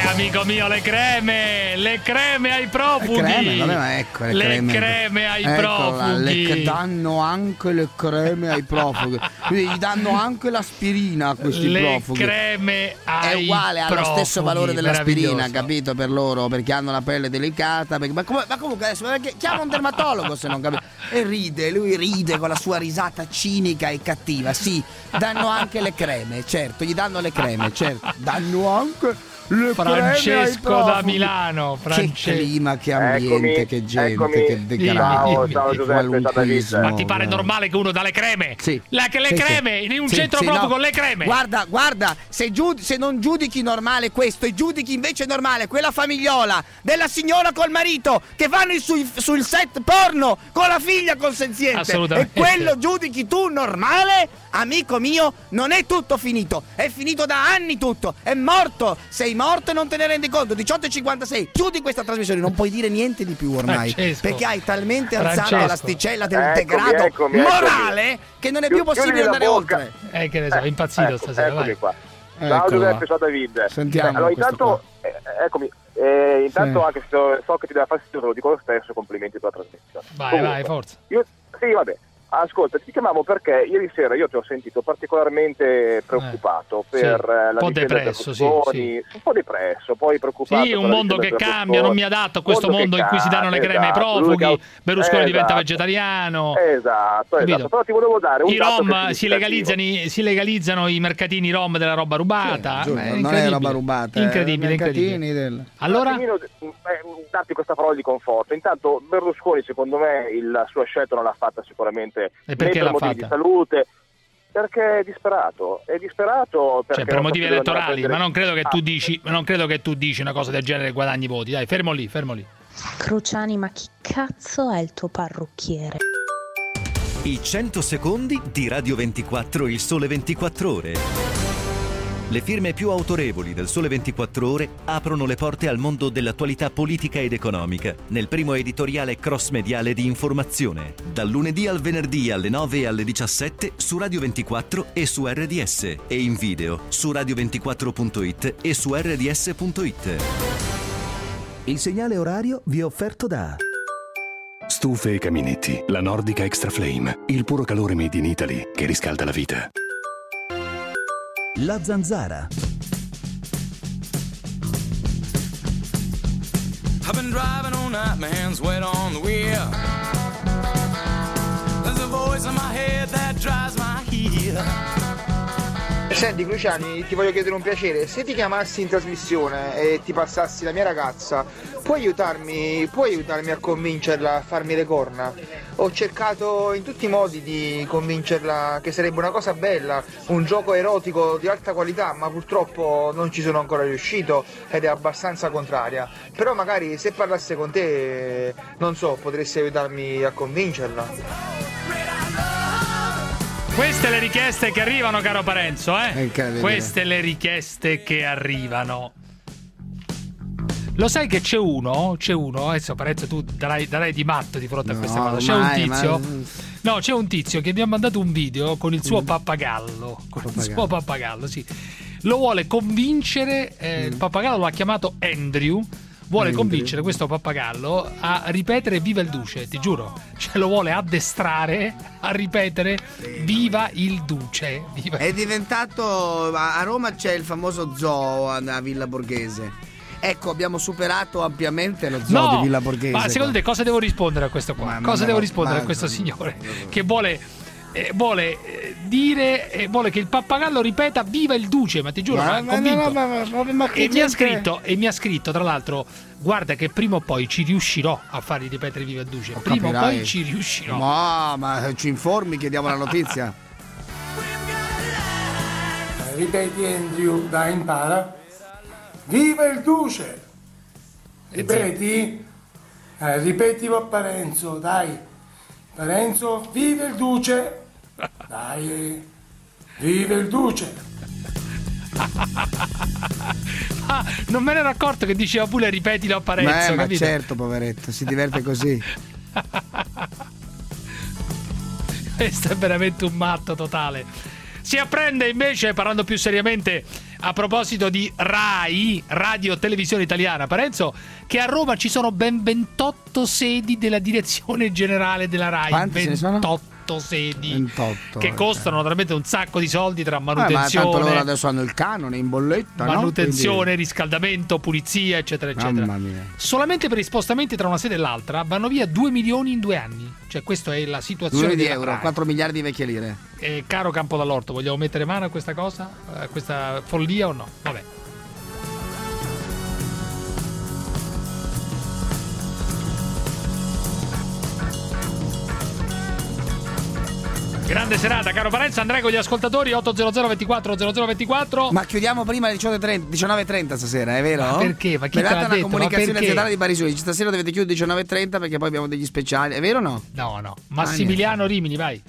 [SPEAKER 3] amico mio, le creme, le creme ai profughi.
[SPEAKER 2] Le creme, vabbè, ma ecco, le,
[SPEAKER 3] le
[SPEAKER 2] creme,
[SPEAKER 3] creme ai
[SPEAKER 2] Eccola,
[SPEAKER 3] profughi.
[SPEAKER 2] Le danno anche le creme ai profughi. Quindi gli danno anche l'aspirina a questi
[SPEAKER 3] le
[SPEAKER 2] profughi.
[SPEAKER 3] creme ai
[SPEAKER 2] È uguale, ha lo
[SPEAKER 3] profughi,
[SPEAKER 2] stesso valore dell'aspirina,
[SPEAKER 3] meraviglioso.
[SPEAKER 2] capito, per loro, perché hanno la pelle delicata. Perché, ma, com- ma comunque adesso perché, chiama un dermatologo se non capisci. E ride, lui ride con la sua risata cinica e cattiva. Sì, danno anche le creme, certo, gli danno le creme, certo. Danno anche le
[SPEAKER 3] Francesco
[SPEAKER 2] creme ai
[SPEAKER 3] da
[SPEAKER 2] profughi.
[SPEAKER 3] Milano,
[SPEAKER 2] Che
[SPEAKER 3] Francesco.
[SPEAKER 2] clima, che ambiente,
[SPEAKER 3] Eccomi,
[SPEAKER 2] che gente,
[SPEAKER 3] eccomi.
[SPEAKER 2] che degrado.
[SPEAKER 3] Ciao,
[SPEAKER 2] che
[SPEAKER 3] ciao, Giuseppe,
[SPEAKER 2] qualunquismo,
[SPEAKER 3] Ma ti pare
[SPEAKER 2] eh.
[SPEAKER 3] normale che uno dà le creme?
[SPEAKER 2] Sì.
[SPEAKER 3] La, le
[SPEAKER 2] Sì,
[SPEAKER 3] creme
[SPEAKER 2] sì.
[SPEAKER 3] in un
[SPEAKER 2] Sì,
[SPEAKER 3] centro
[SPEAKER 2] sì,
[SPEAKER 3] proprio
[SPEAKER 2] no.
[SPEAKER 3] con le creme.
[SPEAKER 2] Guarda, guarda, se, giud- se non giudichi normale questo e giudichi invece normale quella famigliola della signora col marito che vanno sui- sul set porno con la figlia consenziente,
[SPEAKER 3] Assolutamente.
[SPEAKER 2] e quello giudichi tu normale, amico mio, non è tutto finito, è finito da anni tutto, è morto, sei morto e non te ne rendi conto. Diciotto e cinquantasei, chiudi questa trasmissione, non puoi dire niente di più ormai,
[SPEAKER 3] Francesco.
[SPEAKER 2] perché hai talmente alzato
[SPEAKER 3] Francesco.
[SPEAKER 2] l'asticella del
[SPEAKER 3] Eccomi,
[SPEAKER 2] degrado
[SPEAKER 3] eccomi, eccomi.
[SPEAKER 2] morale che non è più
[SPEAKER 15] Chiudi
[SPEAKER 2] possibile
[SPEAKER 15] la
[SPEAKER 2] andare
[SPEAKER 15] bocca.
[SPEAKER 2] oltre.
[SPEAKER 3] Eh, che ne so, è impazzito
[SPEAKER 15] Ecco,
[SPEAKER 3] stasera,
[SPEAKER 15] eccomi
[SPEAKER 3] vai.
[SPEAKER 15] qua. Ciao
[SPEAKER 2] Ecco
[SPEAKER 15] Giuseppe,
[SPEAKER 2] qua.
[SPEAKER 15] ciao David.
[SPEAKER 2] Sentiamo
[SPEAKER 15] Eh, allora,
[SPEAKER 2] questo
[SPEAKER 15] intanto, eh, eccomi, eh, intanto
[SPEAKER 2] Sì.
[SPEAKER 15] anche se so, so che ti dà fastidio, te lo dico lo stesso, complimenti per la trasmissione.
[SPEAKER 3] Vai,
[SPEAKER 15] Comunque,
[SPEAKER 3] vai, forza.
[SPEAKER 15] Io, sì, vabbè. Ascolta, ti chiamavo perché ieri sera io ti ho sentito particolarmente preoccupato
[SPEAKER 3] sì.
[SPEAKER 15] per eh,
[SPEAKER 3] Un
[SPEAKER 15] la
[SPEAKER 3] po'
[SPEAKER 15] vicenda
[SPEAKER 3] depresso, sì,
[SPEAKER 15] Berlusconi, un po' depresso, poi preoccupato.
[SPEAKER 3] Sì, un
[SPEAKER 15] per la
[SPEAKER 3] mondo
[SPEAKER 15] vicenda
[SPEAKER 3] che
[SPEAKER 15] Berlusconi.
[SPEAKER 3] cambia, non mi adatto a questo
[SPEAKER 15] Mondo
[SPEAKER 3] mondo
[SPEAKER 15] che
[SPEAKER 3] in cui si danno le
[SPEAKER 15] cambia,
[SPEAKER 3] creme ai
[SPEAKER 15] esatto. Lui
[SPEAKER 3] profughi,
[SPEAKER 15] che-
[SPEAKER 3] Berlusconi diventa
[SPEAKER 15] esatto.
[SPEAKER 3] vegetariano.
[SPEAKER 15] Esatto,
[SPEAKER 3] Capito?
[SPEAKER 15] esatto. Però ti volevo dare un
[SPEAKER 3] I
[SPEAKER 15] dato
[SPEAKER 3] rom
[SPEAKER 15] che è
[SPEAKER 3] si
[SPEAKER 15] significativo.
[SPEAKER 3] legalizzano, i- si legalizzano i mercatini rom della roba rubata.
[SPEAKER 2] Giù,
[SPEAKER 3] Beh,
[SPEAKER 2] non è
[SPEAKER 3] incredibile.
[SPEAKER 2] roba rubata, eh,
[SPEAKER 3] Incredibile,
[SPEAKER 2] mercatini
[SPEAKER 3] incredibile.
[SPEAKER 2] del-
[SPEAKER 3] Allora?
[SPEAKER 15] Un attimino, eh, darti questa parola di conforto. Intanto Berlusconi, secondo me, il- la sua scelta non l'ha fatta sicuramente
[SPEAKER 3] E perché
[SPEAKER 15] né per
[SPEAKER 3] l'ha
[SPEAKER 15] motivi
[SPEAKER 3] fatta?
[SPEAKER 15] di salute, perché è disperato. È disperato perché
[SPEAKER 3] Cioè, per
[SPEAKER 15] non
[SPEAKER 3] motivi
[SPEAKER 15] so se deve andare a
[SPEAKER 3] elettorali,
[SPEAKER 15] prendere-
[SPEAKER 3] ma non credo che tu
[SPEAKER 15] Ah,
[SPEAKER 3] dici, ma non credo che tu dici una cosa del genere e guadagni voti. Dai, fermo lì, fermo lì.
[SPEAKER 19] Cruciani, ma chi cazzo è il tuo parrucchiere?
[SPEAKER 17] I cento secondi di Radio ventiquattro Il Sole ventiquattro Ore. Le firme più autorevoli del Sole ventiquattro Ore aprono le porte al mondo dell'attualità politica ed economica nel primo editoriale cross-mediale di informazione, dal lunedì al venerdì alle nove e alle diciassette su Radio ventiquattro e su R D S, e in video su radio ventiquattro punto it e su R D S punto it. Il segnale orario vi è offerto da
[SPEAKER 20] Stufe e caminetti, la Nordica Extra Flame, il puro calore made in Italy che riscalda la vita.
[SPEAKER 17] La Zanzara.
[SPEAKER 21] I've been driving all night, my hands wet on the wheel. There's a voice in my head that drives my heel.
[SPEAKER 22] Senti Cruciani, ti voglio chiedere un piacere, se ti chiamassi in trasmissione e ti passassi la mia ragazza, puoi aiutarmi, puoi aiutarmi a convincerla a farmi le corna? Ho cercato in tutti i modi di convincerla che sarebbe una cosa bella, un gioco erotico di alta qualità, ma purtroppo non ci sono ancora riuscito ed è abbastanza contraria. Però magari se parlasse con te, non so, potresti aiutarmi a convincerla.
[SPEAKER 3] Queste le richieste che arrivano, caro Parenzo,
[SPEAKER 2] È
[SPEAKER 3] eh?
[SPEAKER 2] incredibile.
[SPEAKER 3] Queste le richieste che arrivano. Lo sai che c'è uno, c'è uno, adesso Parenzo tu darai, darai di matto di fronte a questa
[SPEAKER 2] No,
[SPEAKER 3] cosa. C'è un
[SPEAKER 2] ormai,
[SPEAKER 3] tizio,
[SPEAKER 2] ma-
[SPEAKER 3] no, c'è un tizio che mi ha mandato un video con il suo pappagallo, con il suo pappagallo, sì. Lo vuole convincere, eh, il pappagallo lo ha chiamato Andrew. Vuole
[SPEAKER 2] Andrew.
[SPEAKER 3] convincere questo pappagallo a ripetere viva il duce, ti giuro. Cioè lo vuole addestrare a ripetere viva il duce. Viva...
[SPEAKER 2] È diventato, a a Roma c'è il famoso zoo a a Villa Borghese. Ecco, abbiamo superato ampiamente lo zoo
[SPEAKER 3] No,
[SPEAKER 2] di Villa Borghese.
[SPEAKER 3] ma secondo te cosa devo rispondere a questo qua?
[SPEAKER 2] Ma- ma-
[SPEAKER 3] cosa
[SPEAKER 2] ma-
[SPEAKER 3] devo rispondere
[SPEAKER 2] ma-
[SPEAKER 3] a questo signore che vuole, eh, vuole eh, dire, eh, vuole che il pappagallo ripeta viva il duce, ma ti giuro,
[SPEAKER 2] Ma-
[SPEAKER 3] ma,
[SPEAKER 2] ma-
[SPEAKER 3] convinto.
[SPEAKER 2] ma- ma- ma- ma che
[SPEAKER 3] e mi ha
[SPEAKER 2] gente-
[SPEAKER 3] scritto, e mi ha scritto tra l'altro, guarda che prima o poi ci riuscirò a fargli ripetere viva il duce, prima o
[SPEAKER 2] Capirai.
[SPEAKER 3] poi ci riuscirò.
[SPEAKER 2] Ma, ma ci informi, chiediamo la notizia.
[SPEAKER 23] Ripeti Andrew, dai, impara. Viva il duce! Ripeti? Eh, ripeti per Parenzo, dai. Parenzo, viva il duce! Dai, viva il duce!
[SPEAKER 3] Ah, non me ne ero accorto che diceva pure ripetilo a Parenzo,
[SPEAKER 2] Beh, ma
[SPEAKER 3] capito?
[SPEAKER 2] certo, poveretto, si diverte così.
[SPEAKER 3] Questo è veramente un matto totale. Si apprende invece, parlando più seriamente a proposito di Rai, Radio Televisione Italiana, Parenzo, che a Roma ci sono ben ventotto sedi della direzione generale della Rai.
[SPEAKER 2] Quanti ce ne sono?
[SPEAKER 3] ventotto sedi
[SPEAKER 2] ventotto,
[SPEAKER 3] che costano naturalmente un sacco di soldi tra
[SPEAKER 2] eh, ma
[SPEAKER 3] manutenzione,
[SPEAKER 2] tanto loro adesso hanno il canone in bolletta,
[SPEAKER 3] manutenzione,
[SPEAKER 2] no? Quindi...
[SPEAKER 3] riscaldamento, pulizia, eccetera, eccetera.
[SPEAKER 2] Mamma mia.
[SPEAKER 3] Solamente per i spostamenti tra una sede e l'altra vanno via due milioni in due anni. Cioè, questa è la situazione.
[SPEAKER 2] Milioni di
[SPEAKER 3] della
[SPEAKER 2] euro,
[SPEAKER 3] Rai.
[SPEAKER 2] quattro miliardi di vecchie lire.
[SPEAKER 3] Eh, caro Campo Dall'Orto, vogliamo mettere mano a questa cosa? A questa follia o no? Vabbè. Grande serata, caro Parenzo. Andrei con gli ascoltatori. Otto zero zero ventiquattro zero zero ventiquattro.
[SPEAKER 2] Ma chiudiamo prima alle diciannove e trenta stasera, è vero?
[SPEAKER 3] Ma perché? Ma chi
[SPEAKER 2] Mi
[SPEAKER 3] te
[SPEAKER 2] è
[SPEAKER 3] l'ha
[SPEAKER 2] data una
[SPEAKER 3] detto?
[SPEAKER 2] comunicazione
[SPEAKER 3] Ma
[SPEAKER 2] aziendale di Barisoli. Stasera dovete chiudere diciannove e trenta perché poi abbiamo degli speciali, è vero o no?
[SPEAKER 3] No, no. Massimiliano ah, Rimini, vai.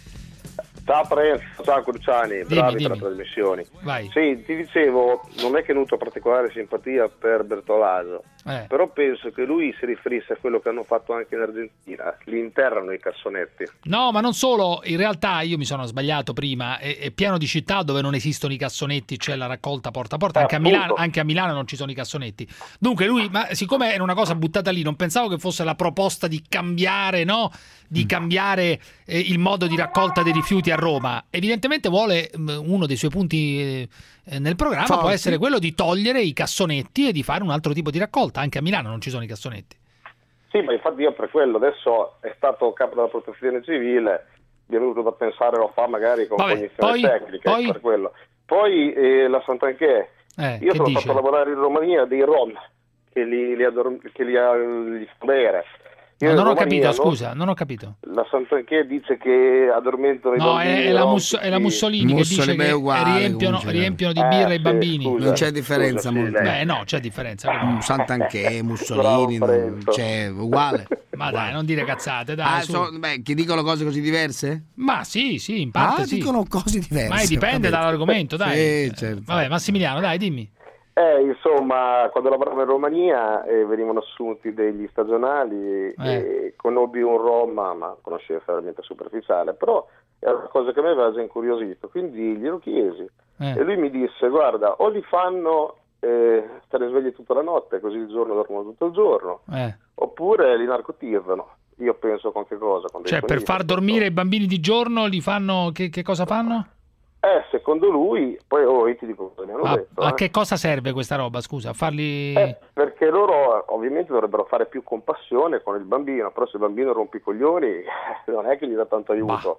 [SPEAKER 1] Ciao Parenzo, ciao Cruciani, bravi
[SPEAKER 3] dimmi.
[SPEAKER 1] per le trasmissioni.
[SPEAKER 3] Vai.
[SPEAKER 1] Sì, ti dicevo, non è che nutro particolare simpatia per Bertolaso,
[SPEAKER 3] eh.
[SPEAKER 1] però penso che lui si riferisse a quello che hanno fatto anche in Argentina, li interrano i cassonetti.
[SPEAKER 3] No, ma non solo, in realtà io mi sono sbagliato prima, è, è pieno di città dove non esistono i cassonetti, c'è la raccolta porta a porta, anche, eh, a Milano, anche a Milano non ci sono i cassonetti. Dunque lui, ma siccome era una cosa buttata lì, non pensavo che fosse la proposta di cambiare, no? Di cambiare eh, il modo di raccolta dei rifiuti a Roma. Evidentemente vuole mh, uno dei suoi punti eh, nel programma Forti. può essere quello di togliere i cassonetti e di fare un altro tipo di raccolta. Anche a Milano non ci sono i cassonetti.
[SPEAKER 1] Sì, ma infatti io per quello adesso è stato capo della protezione civile, mi è venuto da pensare lo fa magari con
[SPEAKER 3] Vabbè,
[SPEAKER 1] cognizione
[SPEAKER 3] poi,
[SPEAKER 1] tecnica
[SPEAKER 3] poi...
[SPEAKER 1] per quello. Poi eh, la Sant'Anché,
[SPEAKER 3] eh,
[SPEAKER 1] io sono
[SPEAKER 3] dice?
[SPEAKER 1] fatto lavorare in Romania dei rom che li, li, ador- che li, li fa bere.
[SPEAKER 3] No, non ho
[SPEAKER 1] Romania,
[SPEAKER 3] capito,
[SPEAKER 1] no?
[SPEAKER 3] scusa, non ho capito.
[SPEAKER 1] La Sant'Anché dice che addormentano i
[SPEAKER 3] no,
[SPEAKER 1] bambini.
[SPEAKER 3] No, è, è, la Mus- è la Mussolini
[SPEAKER 2] Mussolini
[SPEAKER 3] che dice
[SPEAKER 2] uguale,
[SPEAKER 3] che riempiono, riempiono di birra
[SPEAKER 1] eh,
[SPEAKER 3] i bambini.
[SPEAKER 1] Sì, scusa,
[SPEAKER 2] non c'è differenza.
[SPEAKER 1] scusa, sì,
[SPEAKER 3] Beh, no, c'è differenza.
[SPEAKER 2] Mm, Sant'Anché, Mussolini, non c'è uguale.
[SPEAKER 3] Ma dai, non dire cazzate, dai.
[SPEAKER 2] Ah, so, beh, che dicono cose così diverse?
[SPEAKER 3] Ma sì, sì, in parte
[SPEAKER 2] ah,
[SPEAKER 3] sì.
[SPEAKER 2] dicono cose diverse.
[SPEAKER 3] Ma dipende dall'argomento, dai.
[SPEAKER 2] Sì, certo.
[SPEAKER 3] Vabbè, Massimiliano, dai, dimmi.
[SPEAKER 1] Eh, insomma, quando lavoravo in Romania eh, venivano assunti degli stagionali eh. e conobbi un rom, ma conoscevo veramente superficiale, però era una cosa che mi aveva già incuriosito, quindi glielo chiesi eh. e lui mi disse: guarda, o li fanno eh, stare svegli tutta la notte, così il giorno dormono tutto il giorno, eh. oppure li narcotizzano. Io penso con che cosa? Con
[SPEAKER 3] cioè, per far dormire i bambini di giorno li fanno, che, che cosa fanno?
[SPEAKER 1] Eh, secondo lui, poi oh, io ti dico cosa mi hanno
[SPEAKER 3] ah,
[SPEAKER 1] detto.
[SPEAKER 3] A
[SPEAKER 1] eh.
[SPEAKER 3] che cosa serve questa roba, scusa? A farli...
[SPEAKER 1] Eh, perché loro ovviamente dovrebbero fare più compassione con il bambino, però se il bambino rompe i coglioni non è che gli dà tanto aiuto.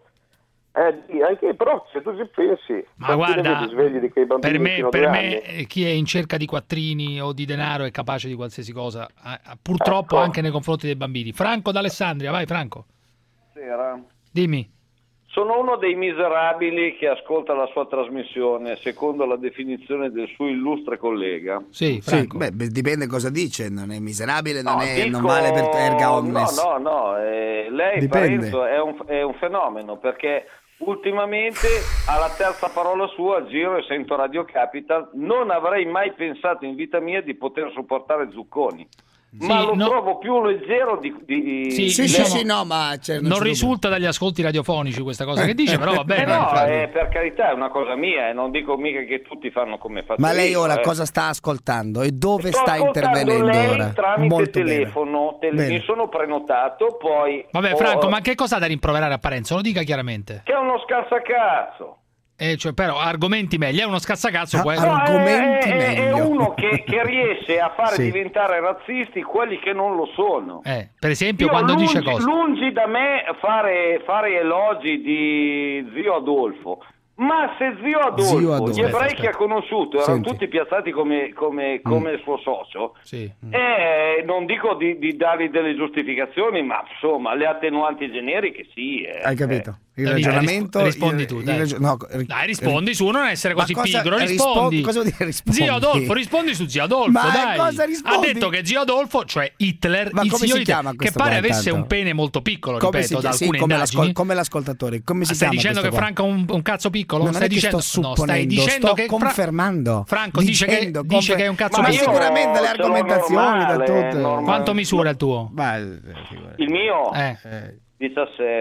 [SPEAKER 1] Eh, anche però se tu ci pensi,
[SPEAKER 3] ma guarda,
[SPEAKER 1] svegli di quei
[SPEAKER 3] per me, per me
[SPEAKER 1] anni.
[SPEAKER 3] Chi è in cerca di quattrini o di denaro è capace di qualsiasi cosa, purtroppo ecco. Anche nei confronti dei bambini. Franco d'Alessandria, vai Franco.
[SPEAKER 4] Sera.
[SPEAKER 3] Dimmi.
[SPEAKER 4] Sono uno dei miserabili che ascolta la sua trasmissione secondo la definizione del suo illustre collega.
[SPEAKER 3] Sì, Franco.
[SPEAKER 2] Sì, beh, dipende cosa dice, non è miserabile, non,
[SPEAKER 4] no,
[SPEAKER 2] è,
[SPEAKER 4] dico,
[SPEAKER 2] non vale per erga omnes.
[SPEAKER 4] No, no, no, eh, lei Parenzo è un, è un fenomeno perché ultimamente alla terza parola sua giro e sento Radio Capital, non avrei mai pensato in vita mia di poter sopportare Zucconi.
[SPEAKER 3] Sì,
[SPEAKER 4] ma lo
[SPEAKER 3] no.
[SPEAKER 4] trovo più leggero di, di
[SPEAKER 3] sì,
[SPEAKER 2] sì,
[SPEAKER 3] diciamo,
[SPEAKER 2] sì, sì, no, ma
[SPEAKER 3] non, non risulta dagli ascolti radiofonici questa cosa che dice, però va bene.
[SPEAKER 4] Eh no, eh, per carità è una cosa mia e non dico mica che tutti fanno come faccio.
[SPEAKER 2] Ma lei
[SPEAKER 4] io,
[SPEAKER 2] ora
[SPEAKER 4] eh.
[SPEAKER 2] cosa sta ascoltando e dove
[SPEAKER 4] Sto
[SPEAKER 2] sta intervenendo
[SPEAKER 4] lei
[SPEAKER 2] ora?
[SPEAKER 4] Tramite
[SPEAKER 2] Molto
[SPEAKER 4] telefono, te- mi sono prenotato, poi
[SPEAKER 3] vabbè, Franco, ho... ma che cosa ha da rimproverare a Parenzo? Lo dica chiaramente.
[SPEAKER 4] Che è uno scassacazzo.
[SPEAKER 3] Eh, cioè, però argomenti meglio, è uno scassacazzo.
[SPEAKER 2] Ah,
[SPEAKER 3] può
[SPEAKER 2] no, argomenti
[SPEAKER 4] è,
[SPEAKER 2] meglio.
[SPEAKER 4] È uno che, che riesce a fare
[SPEAKER 2] sì.
[SPEAKER 4] diventare razzisti quelli che non lo sono.
[SPEAKER 3] Eh, per esempio,
[SPEAKER 4] Io
[SPEAKER 3] quando
[SPEAKER 4] lungi,
[SPEAKER 3] dice cose.
[SPEAKER 4] Lungi da me fare, fare elogi di zio Adolfo. Ma se zio Adolfo,
[SPEAKER 2] zio Adolfo
[SPEAKER 4] gli ebrei
[SPEAKER 2] aspetta.
[SPEAKER 4] che ha conosciuto erano
[SPEAKER 2] Senti.
[SPEAKER 4] tutti piazzati come, come, come
[SPEAKER 2] mm.
[SPEAKER 4] il suo socio,
[SPEAKER 3] sì.
[SPEAKER 4] eh, non dico di, di dargli delle giustificazioni, ma insomma le attenuanti generiche sì. Eh,
[SPEAKER 2] Hai capito? Il
[SPEAKER 3] Dai,
[SPEAKER 2] ragionamento
[SPEAKER 3] rispondi
[SPEAKER 2] il,
[SPEAKER 3] tu,
[SPEAKER 2] il,
[SPEAKER 3] dai.
[SPEAKER 2] il, no,
[SPEAKER 3] dai, rispondi su, non essere così
[SPEAKER 2] cosa,
[SPEAKER 3] pigro, rispondi.
[SPEAKER 2] Cosa vuol dire rispondi?
[SPEAKER 3] Zio Adolfo, rispondi su zio Adolfo,
[SPEAKER 2] ma
[SPEAKER 3] dai.
[SPEAKER 2] Cosa rispondi?
[SPEAKER 3] Ha detto che zio Adolfo, cioè Hitler,
[SPEAKER 2] ma
[SPEAKER 3] il
[SPEAKER 2] come
[SPEAKER 3] signor
[SPEAKER 2] si chiama
[SPEAKER 3] Hitler, che pare avesse
[SPEAKER 2] tanto?
[SPEAKER 3] un pene molto piccolo,
[SPEAKER 2] come
[SPEAKER 3] ripeto, da
[SPEAKER 2] sì,
[SPEAKER 3] alcune
[SPEAKER 2] come,
[SPEAKER 3] indagini.
[SPEAKER 2] l'ascol- come l'ascoltatore, come si
[SPEAKER 3] stai
[SPEAKER 2] chiama
[SPEAKER 3] dicendo che
[SPEAKER 2] qua?
[SPEAKER 3] Franco ha un, un cazzo piccolo?
[SPEAKER 2] Non
[SPEAKER 3] stai
[SPEAKER 2] è che
[SPEAKER 3] dicendo,
[SPEAKER 2] sto
[SPEAKER 3] no, stai
[SPEAKER 2] supponendo,
[SPEAKER 3] dicendo
[SPEAKER 2] sto
[SPEAKER 3] che
[SPEAKER 2] confermando.
[SPEAKER 3] Franco dice che,
[SPEAKER 2] dicendo,
[SPEAKER 3] dice
[SPEAKER 2] confer-
[SPEAKER 3] che è un cazzo
[SPEAKER 2] ma
[SPEAKER 3] piccolo.
[SPEAKER 2] sicuramente le argomentazioni
[SPEAKER 4] normale,
[SPEAKER 2] da tutto.
[SPEAKER 4] normale.
[SPEAKER 3] Quanto misura il tuo?
[SPEAKER 2] Ma,
[SPEAKER 4] il mio?
[SPEAKER 3] Eh.
[SPEAKER 4] diciassette.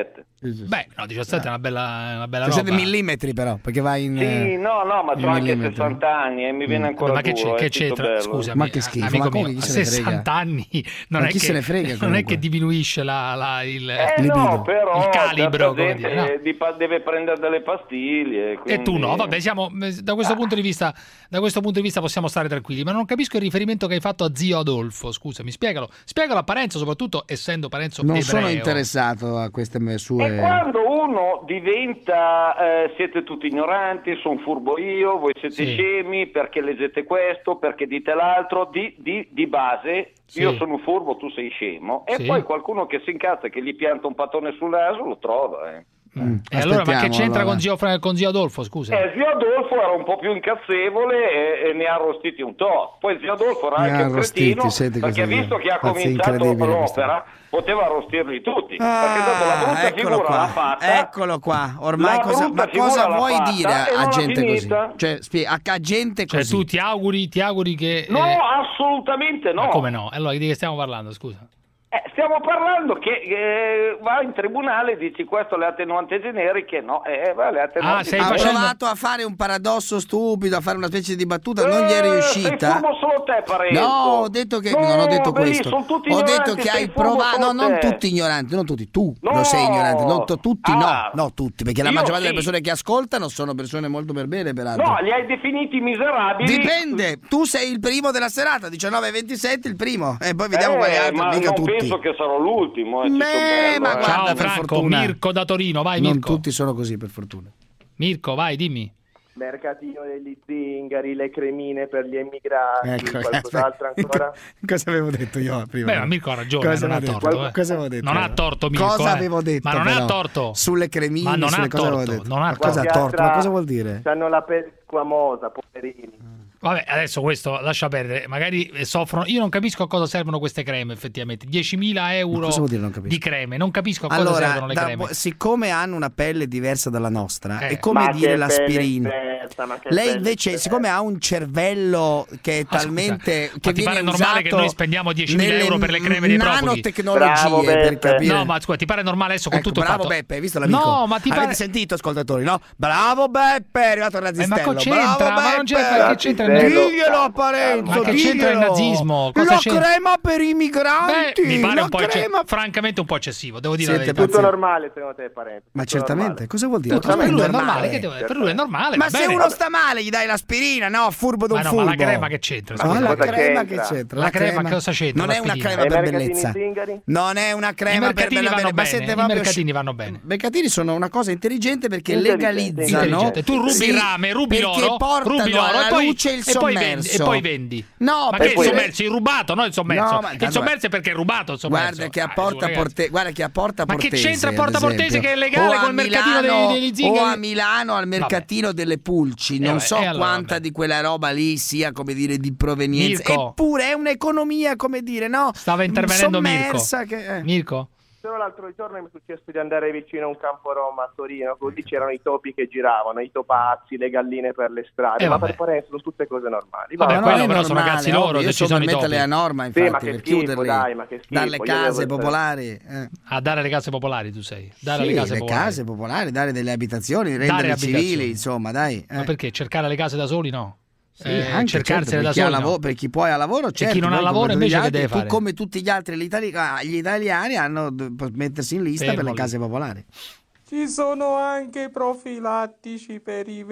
[SPEAKER 3] Beh, no, diciassette è una bella, una bella
[SPEAKER 2] diciassette
[SPEAKER 3] roba.
[SPEAKER 2] millimetri però, perché vai in...
[SPEAKER 4] Sì, no, no, ma c'ho anche sessanta anni e mi viene ancora
[SPEAKER 3] ma che,
[SPEAKER 4] duro,
[SPEAKER 3] c'è,
[SPEAKER 4] è
[SPEAKER 3] che c'entra?
[SPEAKER 4] bello.
[SPEAKER 3] Scusami,
[SPEAKER 2] Ma che schifo,
[SPEAKER 3] amico
[SPEAKER 2] ma come
[SPEAKER 3] mio,
[SPEAKER 2] chi se ne frega?
[SPEAKER 3] sessanta anni non,
[SPEAKER 2] Ma
[SPEAKER 3] è
[SPEAKER 2] chi
[SPEAKER 3] che,
[SPEAKER 2] se ne frega,
[SPEAKER 3] non è
[SPEAKER 2] comunque?
[SPEAKER 3] che diminuisce la, la, il,
[SPEAKER 4] Eh
[SPEAKER 3] il
[SPEAKER 4] no, però
[SPEAKER 3] il calibro,
[SPEAKER 4] certa
[SPEAKER 3] come
[SPEAKER 4] gente,
[SPEAKER 3] dire, no?
[SPEAKER 4] eh, di pa- deve prendere delle pastiglie. Quindi...
[SPEAKER 3] E tu no, vabbè, siamo da questo punto di vista, da questo punto di vista possiamo stare tranquilli, ma non capisco il riferimento che hai fatto a zio Adolfo. Scusami, spiegalo. Spiegalo a Parenzo, soprattutto essendo Parenzo
[SPEAKER 2] Non
[SPEAKER 3] ebreo.
[SPEAKER 2] sono interessato a queste me- sue...
[SPEAKER 4] E quando uno diventa, eh, siete tutti ignoranti, sono furbo io, voi siete
[SPEAKER 3] Sì.
[SPEAKER 4] scemi, perché leggete questo, perché dite l'altro, di, di, di base
[SPEAKER 3] Sì.
[SPEAKER 4] io sono un furbo, tu sei scemo, e
[SPEAKER 3] Sì.
[SPEAKER 4] poi qualcuno che si incazza e che gli pianta un pattone sul naso lo trova. Eh.
[SPEAKER 2] Mm,
[SPEAKER 3] E allora, ma che
[SPEAKER 2] aspettiamo,
[SPEAKER 3] c'entra
[SPEAKER 2] allora.
[SPEAKER 3] con zio, Fra- con zio Adolfo, scusa?
[SPEAKER 4] Eh, zio Adolfo era un po' più incazzevole e, e ne ha arrostiti un to'. Poi zio Adolfo era
[SPEAKER 2] Ne
[SPEAKER 4] anche
[SPEAKER 2] ha
[SPEAKER 4] un
[SPEAKER 2] arrostiti,
[SPEAKER 4] cretino,
[SPEAKER 2] senti
[SPEAKER 4] perché
[SPEAKER 2] cosa
[SPEAKER 4] visto
[SPEAKER 2] dire.
[SPEAKER 4] che ha
[SPEAKER 2] Pazzi,
[SPEAKER 4] cominciato
[SPEAKER 2] incredibile
[SPEAKER 4] l'opera, poteva arrostirli tutti.
[SPEAKER 2] Ah,
[SPEAKER 4] perché dopo la brutta
[SPEAKER 2] eccolo
[SPEAKER 4] figura
[SPEAKER 2] qua,
[SPEAKER 4] l'ha fatta.
[SPEAKER 2] eccolo qua. Ormai
[SPEAKER 4] La
[SPEAKER 2] cosa,
[SPEAKER 4] brutta
[SPEAKER 2] ma cosa
[SPEAKER 4] figura l'ha
[SPEAKER 2] vuoi
[SPEAKER 4] fatta
[SPEAKER 2] dire
[SPEAKER 4] e
[SPEAKER 2] a
[SPEAKER 4] non l'ha
[SPEAKER 2] gente
[SPEAKER 4] finita.
[SPEAKER 2] così? Cioè, spie- a, a gente
[SPEAKER 3] Cioè,
[SPEAKER 2] così.
[SPEAKER 3] tu ti auguri, ti auguri che...
[SPEAKER 4] No,
[SPEAKER 3] eh,
[SPEAKER 4] assolutamente no.
[SPEAKER 3] ma come no? Allora, di che stiamo parlando, scusa?
[SPEAKER 4] Eh, stiamo parlando che eh, va in tribunale e dici questo le attenuanti generiche, no, eh, va, le attenuanti
[SPEAKER 3] Ah, sei
[SPEAKER 2] Ha
[SPEAKER 3] facendo-
[SPEAKER 2] provato a fare un paradosso stupido, a fare una specie di battuta, non gli è riuscita.
[SPEAKER 4] Sei furbo solo te, Parenzo.
[SPEAKER 2] No, ho detto che
[SPEAKER 4] No,
[SPEAKER 2] non ho detto
[SPEAKER 4] vedi,
[SPEAKER 2] questo.
[SPEAKER 4] sono tutti
[SPEAKER 2] Ho detto
[SPEAKER 4] ignoranti,
[SPEAKER 2] che
[SPEAKER 4] sei
[SPEAKER 2] hai
[SPEAKER 4] furbo
[SPEAKER 2] provato, no,
[SPEAKER 4] solo
[SPEAKER 2] non
[SPEAKER 4] te.
[SPEAKER 2] tutti ignoranti, non tutti, tu
[SPEAKER 4] No.
[SPEAKER 2] lo sei ignorante, non to- tutti
[SPEAKER 4] Ah.
[SPEAKER 2] no, no tutti, perché la
[SPEAKER 4] Io
[SPEAKER 2] maggior parte
[SPEAKER 4] sì.
[SPEAKER 2] delle persone che ascoltano sono persone molto per bene, peraltro.
[SPEAKER 4] No, li hai definiti miserabili.
[SPEAKER 2] Dipende, tu sei il primo della serata, diciannove e ventisette il primo, e poi vediamo
[SPEAKER 4] Eh,
[SPEAKER 2] quali altri,
[SPEAKER 4] ma
[SPEAKER 2] mica
[SPEAKER 4] non
[SPEAKER 2] tutti.
[SPEAKER 4] penso che sarò l'ultimo. Eh,
[SPEAKER 2] Beh,
[SPEAKER 4] Ciccio Bello,
[SPEAKER 2] ma
[SPEAKER 4] eh.
[SPEAKER 2] guarda,
[SPEAKER 3] Ciao
[SPEAKER 2] per
[SPEAKER 3] Franco,
[SPEAKER 2] fortuna.
[SPEAKER 3] Mirko da Torino, vai
[SPEAKER 2] Non
[SPEAKER 3] Mirko.
[SPEAKER 2] tutti sono così, per fortuna.
[SPEAKER 3] Mirko, vai, dimmi.
[SPEAKER 22] Mercatino degli zingari, le cremine per gli emigrati,
[SPEAKER 2] Ecco,
[SPEAKER 22] qualcos'altro
[SPEAKER 2] aspetta.
[SPEAKER 22] ancora?
[SPEAKER 2] Cosa avevo detto io prima?
[SPEAKER 3] Beh, ma Mirko ha ragione,
[SPEAKER 2] Cosa
[SPEAKER 3] non ha
[SPEAKER 2] avevo
[SPEAKER 3] torto.
[SPEAKER 2] detto?
[SPEAKER 3] eh.
[SPEAKER 2] Cosa avevo detto?
[SPEAKER 3] Non ha torto Mirko.
[SPEAKER 2] Cosa
[SPEAKER 3] eh.
[SPEAKER 2] avevo detto?
[SPEAKER 3] Ma non
[SPEAKER 2] però?
[SPEAKER 3] ha torto.
[SPEAKER 2] Sulle cremine,
[SPEAKER 3] Ma non
[SPEAKER 2] sulle
[SPEAKER 3] ha
[SPEAKER 2] cose avevo
[SPEAKER 3] torto,
[SPEAKER 2] detto.
[SPEAKER 3] non ha
[SPEAKER 2] Ma cosa ha
[SPEAKER 22] Qualche
[SPEAKER 2] torto? Ma
[SPEAKER 22] altra-
[SPEAKER 2] cosa vuol dire?
[SPEAKER 22] C'hanno la pelle squamosa, poverini.
[SPEAKER 3] Vabbè, adesso questo lascia perdere, magari soffrono. Io non capisco a cosa servono queste creme, effettivamente. diecimila euro
[SPEAKER 2] cosa vuol dire non capisco?
[SPEAKER 3] di creme, non capisco a cosa
[SPEAKER 2] Allora,
[SPEAKER 3] servono le
[SPEAKER 2] da-
[SPEAKER 3] creme.
[SPEAKER 2] siccome hanno una pelle diversa dalla nostra,
[SPEAKER 3] Eh.
[SPEAKER 2] è come
[SPEAKER 22] Ma
[SPEAKER 2] dire
[SPEAKER 22] che
[SPEAKER 2] l'aspirina.
[SPEAKER 22] bella esperta, ma che
[SPEAKER 2] Lei
[SPEAKER 22] bella
[SPEAKER 2] invece,
[SPEAKER 22] esperta.
[SPEAKER 2] siccome ha un cervello che è
[SPEAKER 3] Ah,
[SPEAKER 2] talmente.
[SPEAKER 3] scusa,
[SPEAKER 2] che
[SPEAKER 3] ma ti
[SPEAKER 2] viene
[SPEAKER 3] pare normale che
[SPEAKER 2] usato
[SPEAKER 3] noi spendiamo diecimila
[SPEAKER 2] nelle
[SPEAKER 3] euro per le creme dei profughi?
[SPEAKER 2] nanotecnologie
[SPEAKER 22] Bravo,
[SPEAKER 2] per
[SPEAKER 22] Beppe.
[SPEAKER 2] capire.
[SPEAKER 3] No, ma scusa, ti pare normale adesso con
[SPEAKER 2] Ecco,
[SPEAKER 3] tutto il
[SPEAKER 2] bravo
[SPEAKER 3] fatto?
[SPEAKER 2] Beppe, hai visto l'amico?
[SPEAKER 3] No, ma ti
[SPEAKER 2] Avete
[SPEAKER 3] pare
[SPEAKER 2] sentito, ascoltatori, no? Bravo Beppe, è arrivato il
[SPEAKER 3] Eh,
[SPEAKER 2] nazistello.
[SPEAKER 3] ma cosa c'entra?
[SPEAKER 2] Bravo
[SPEAKER 3] Ma non c'entra-
[SPEAKER 2] Beppe.
[SPEAKER 3] che c'entra il nazismo?
[SPEAKER 2] Diglielo a Parenzo,
[SPEAKER 3] Ma che c'entra il
[SPEAKER 2] diglielo.
[SPEAKER 3] nazismo? Cosa
[SPEAKER 2] La
[SPEAKER 3] c'entra?
[SPEAKER 2] crema per i migranti.
[SPEAKER 3] Beh, mi pare
[SPEAKER 2] la
[SPEAKER 3] un po' ecce-
[SPEAKER 2] crema...
[SPEAKER 3] francamente un po' eccessivo, devo dire
[SPEAKER 2] Siete
[SPEAKER 3] la verità.
[SPEAKER 22] Tutto normale secondo te, Parenzo?
[SPEAKER 2] Ma
[SPEAKER 22] tutto
[SPEAKER 2] certamente,
[SPEAKER 22] normale.
[SPEAKER 2] cosa vuol dire?
[SPEAKER 3] Tutto
[SPEAKER 2] Cosa
[SPEAKER 3] per lui è
[SPEAKER 2] normale?
[SPEAKER 3] normale, che devo dire? Per lui è normale.
[SPEAKER 2] Ma
[SPEAKER 3] va
[SPEAKER 2] se
[SPEAKER 3] bene.
[SPEAKER 2] uno sta male gli dai l'aspirina, no? Furbo d'un
[SPEAKER 3] Ma no,
[SPEAKER 2] furbo.
[SPEAKER 3] ma la crema che c'entra?
[SPEAKER 2] Ma
[SPEAKER 3] scusa?
[SPEAKER 2] la
[SPEAKER 22] cosa
[SPEAKER 2] crema
[SPEAKER 22] c'entra?
[SPEAKER 2] che c'entra?
[SPEAKER 3] La crema cosa c'entra,
[SPEAKER 2] Non è una
[SPEAKER 3] l'aspirina?
[SPEAKER 2] crema
[SPEAKER 22] E i
[SPEAKER 2] per
[SPEAKER 22] mercatini
[SPEAKER 2] bellezza.
[SPEAKER 22] zingari?
[SPEAKER 2] Non è una
[SPEAKER 3] I
[SPEAKER 2] crema per
[SPEAKER 3] mercatini
[SPEAKER 2] bella
[SPEAKER 3] vanno
[SPEAKER 2] bene. Ma
[SPEAKER 3] bene,
[SPEAKER 2] siete
[SPEAKER 3] i
[SPEAKER 2] proprio
[SPEAKER 3] mercatini
[SPEAKER 2] sci-
[SPEAKER 3] vanno bene.
[SPEAKER 2] I mercatini sono una cosa intelligente perché
[SPEAKER 22] Intelligente,
[SPEAKER 2] legalizzano.
[SPEAKER 3] Intelligente. Tu rubi
[SPEAKER 2] Sì,
[SPEAKER 3] rame, rubi
[SPEAKER 2] perché
[SPEAKER 3] l'oro,
[SPEAKER 2] portano
[SPEAKER 3] rubi l'oro
[SPEAKER 2] alla
[SPEAKER 3] e poi,
[SPEAKER 2] luce il
[SPEAKER 3] e poi vendi,
[SPEAKER 2] sommerso.
[SPEAKER 3] e poi vendi.
[SPEAKER 2] No,
[SPEAKER 3] ma
[SPEAKER 2] per
[SPEAKER 3] che il
[SPEAKER 2] poi-
[SPEAKER 3] sommerso? Il rubato, no il sommerso.
[SPEAKER 2] No, ma-
[SPEAKER 3] il sommerso è perché è rubato il sommerso.
[SPEAKER 2] Guarda che a
[SPEAKER 3] Dai,
[SPEAKER 2] Porta
[SPEAKER 3] su, ragazzi.
[SPEAKER 2] Porte- guarda che a Porta
[SPEAKER 3] Ma che
[SPEAKER 2] Portese,
[SPEAKER 3] c'entra
[SPEAKER 2] ad
[SPEAKER 3] Porta Portese
[SPEAKER 2] esempio.
[SPEAKER 3] che è legale
[SPEAKER 2] O a
[SPEAKER 3] col mercatino dei-
[SPEAKER 2] Milano-
[SPEAKER 3] degli zingari?
[SPEAKER 2] O a Milano al mercatino delle pulci, non
[SPEAKER 3] vabbè,
[SPEAKER 2] so
[SPEAKER 3] e allora,
[SPEAKER 2] quanta
[SPEAKER 3] vabbè.
[SPEAKER 2] di quella roba lì sia, come dire, di provenienza.
[SPEAKER 3] Mirko.
[SPEAKER 2] Eppure è un'economia, come dire, no?
[SPEAKER 3] Stava intervenendo Mirko.
[SPEAKER 2] sommersa che- eh.
[SPEAKER 3] Mirko?
[SPEAKER 22] Solo l'altro giorno mi è successo di andare vicino a un campo Roma a Torino, così c'erano i topi che giravano, i topazzi, le galline per le strade,
[SPEAKER 3] Eh,
[SPEAKER 22] ma
[SPEAKER 3] vabbè.
[SPEAKER 22] per Parenzo sono tutte cose normali.
[SPEAKER 3] Vabbè,
[SPEAKER 22] Va,
[SPEAKER 2] Ma
[SPEAKER 3] quello
[SPEAKER 2] non è
[SPEAKER 3] però sono
[SPEAKER 2] normale,
[SPEAKER 3] ragazzi loro,
[SPEAKER 2] ovvio,
[SPEAKER 3] se
[SPEAKER 2] io
[SPEAKER 3] ci
[SPEAKER 2] sono
[SPEAKER 3] sono
[SPEAKER 2] per
[SPEAKER 3] i
[SPEAKER 2] metterle
[SPEAKER 3] topi.
[SPEAKER 2] a norma,
[SPEAKER 22] Sì,
[SPEAKER 2] infatti,
[SPEAKER 22] ma che
[SPEAKER 2] per
[SPEAKER 22] schifo,
[SPEAKER 2] chiuderli
[SPEAKER 22] dai, ma che schifo,
[SPEAKER 2] dalle
[SPEAKER 22] io
[SPEAKER 2] case
[SPEAKER 22] devo-
[SPEAKER 2] popolari. eh.
[SPEAKER 3] A dare alle case popolari tu sei. Dare
[SPEAKER 2] Sì,
[SPEAKER 3] alle case
[SPEAKER 2] le
[SPEAKER 3] popolari.
[SPEAKER 2] case popolari, dare delle abitazioni, renderle
[SPEAKER 3] abitazioni.
[SPEAKER 2] civili, insomma, dai. eh.
[SPEAKER 3] Ma perché? Cercare le case da soli no?
[SPEAKER 2] Sì,
[SPEAKER 3] Eh,
[SPEAKER 2] anche,
[SPEAKER 3] cercarsele
[SPEAKER 2] certo,
[SPEAKER 3] da
[SPEAKER 2] per chi ha
[SPEAKER 3] soli no?
[SPEAKER 2] lavo- per chi poi ha lavoro, certo,
[SPEAKER 3] chi non ha
[SPEAKER 2] poi
[SPEAKER 3] lavoro
[SPEAKER 2] come
[SPEAKER 3] invece
[SPEAKER 2] tutti
[SPEAKER 3] che
[SPEAKER 2] gli
[SPEAKER 3] deve
[SPEAKER 2] altri,
[SPEAKER 3] fare?
[SPEAKER 2] tu come tutti gli altri gli itali- ah, gli italiani hanno d- mettersi in lista
[SPEAKER 3] Fermo
[SPEAKER 2] per le
[SPEAKER 3] lì.
[SPEAKER 2] case popolari.
[SPEAKER 5] Ci sono anche i profilattici per i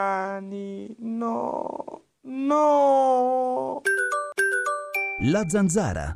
[SPEAKER 5] vegani. No, no.
[SPEAKER 17] La zanzara.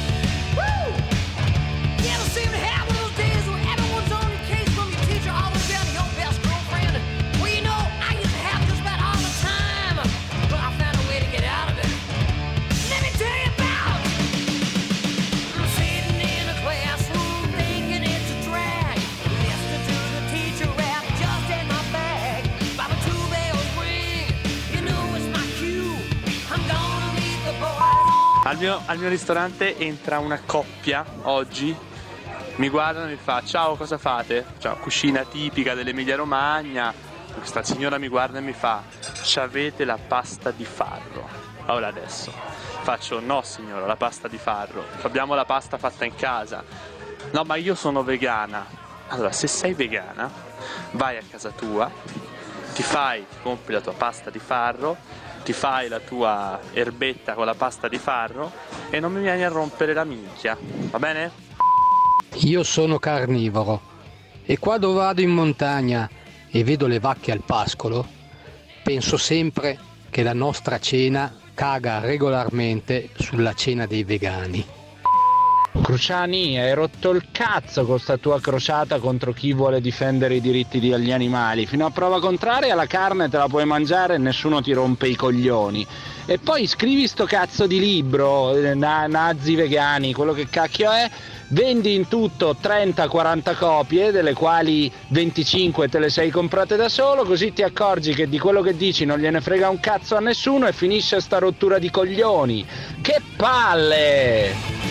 [SPEAKER 5] Al mio, al mio ristorante entra una coppia oggi, mi guardano e mi fa: ciao, cosa fate? Cioè, cucina tipica dell'Emilia Romagna. Questa signora mi guarda e mi fa: c'avete la pasta di farro? Ora adesso faccio: no signora, la pasta di farro, abbiamo la pasta fatta in casa. No, ma io sono vegana. Allora, se sei vegana, vai a casa tua, ti fai, ti compri la tua pasta di farro, ti fai la tua erbetta con la pasta di farro e non mi vieni a rompere la minchia, va bene?
[SPEAKER 6] Io sono carnivoro e quando vado in montagna e vedo le vacche al pascolo, penso sempre che la nostra cena caga regolarmente sulla cena dei vegani.
[SPEAKER 7] Cruciani, hai rotto il cazzo con sta tua crociata contro chi vuole difendere i diritti degli animali. Fino a prova contraria la carne te la puoi mangiare e nessuno ti rompe i coglioni. E poi scrivi sto cazzo di libro, eh, na- nazi vegani, quello che cacchio è, vendi in tutto trenta quaranta copie, delle quali venticinque te le sei comprate da solo, così ti accorgi che di quello che dici non gliene frega un cazzo a nessuno e finisce sta rottura di coglioni. Che palle!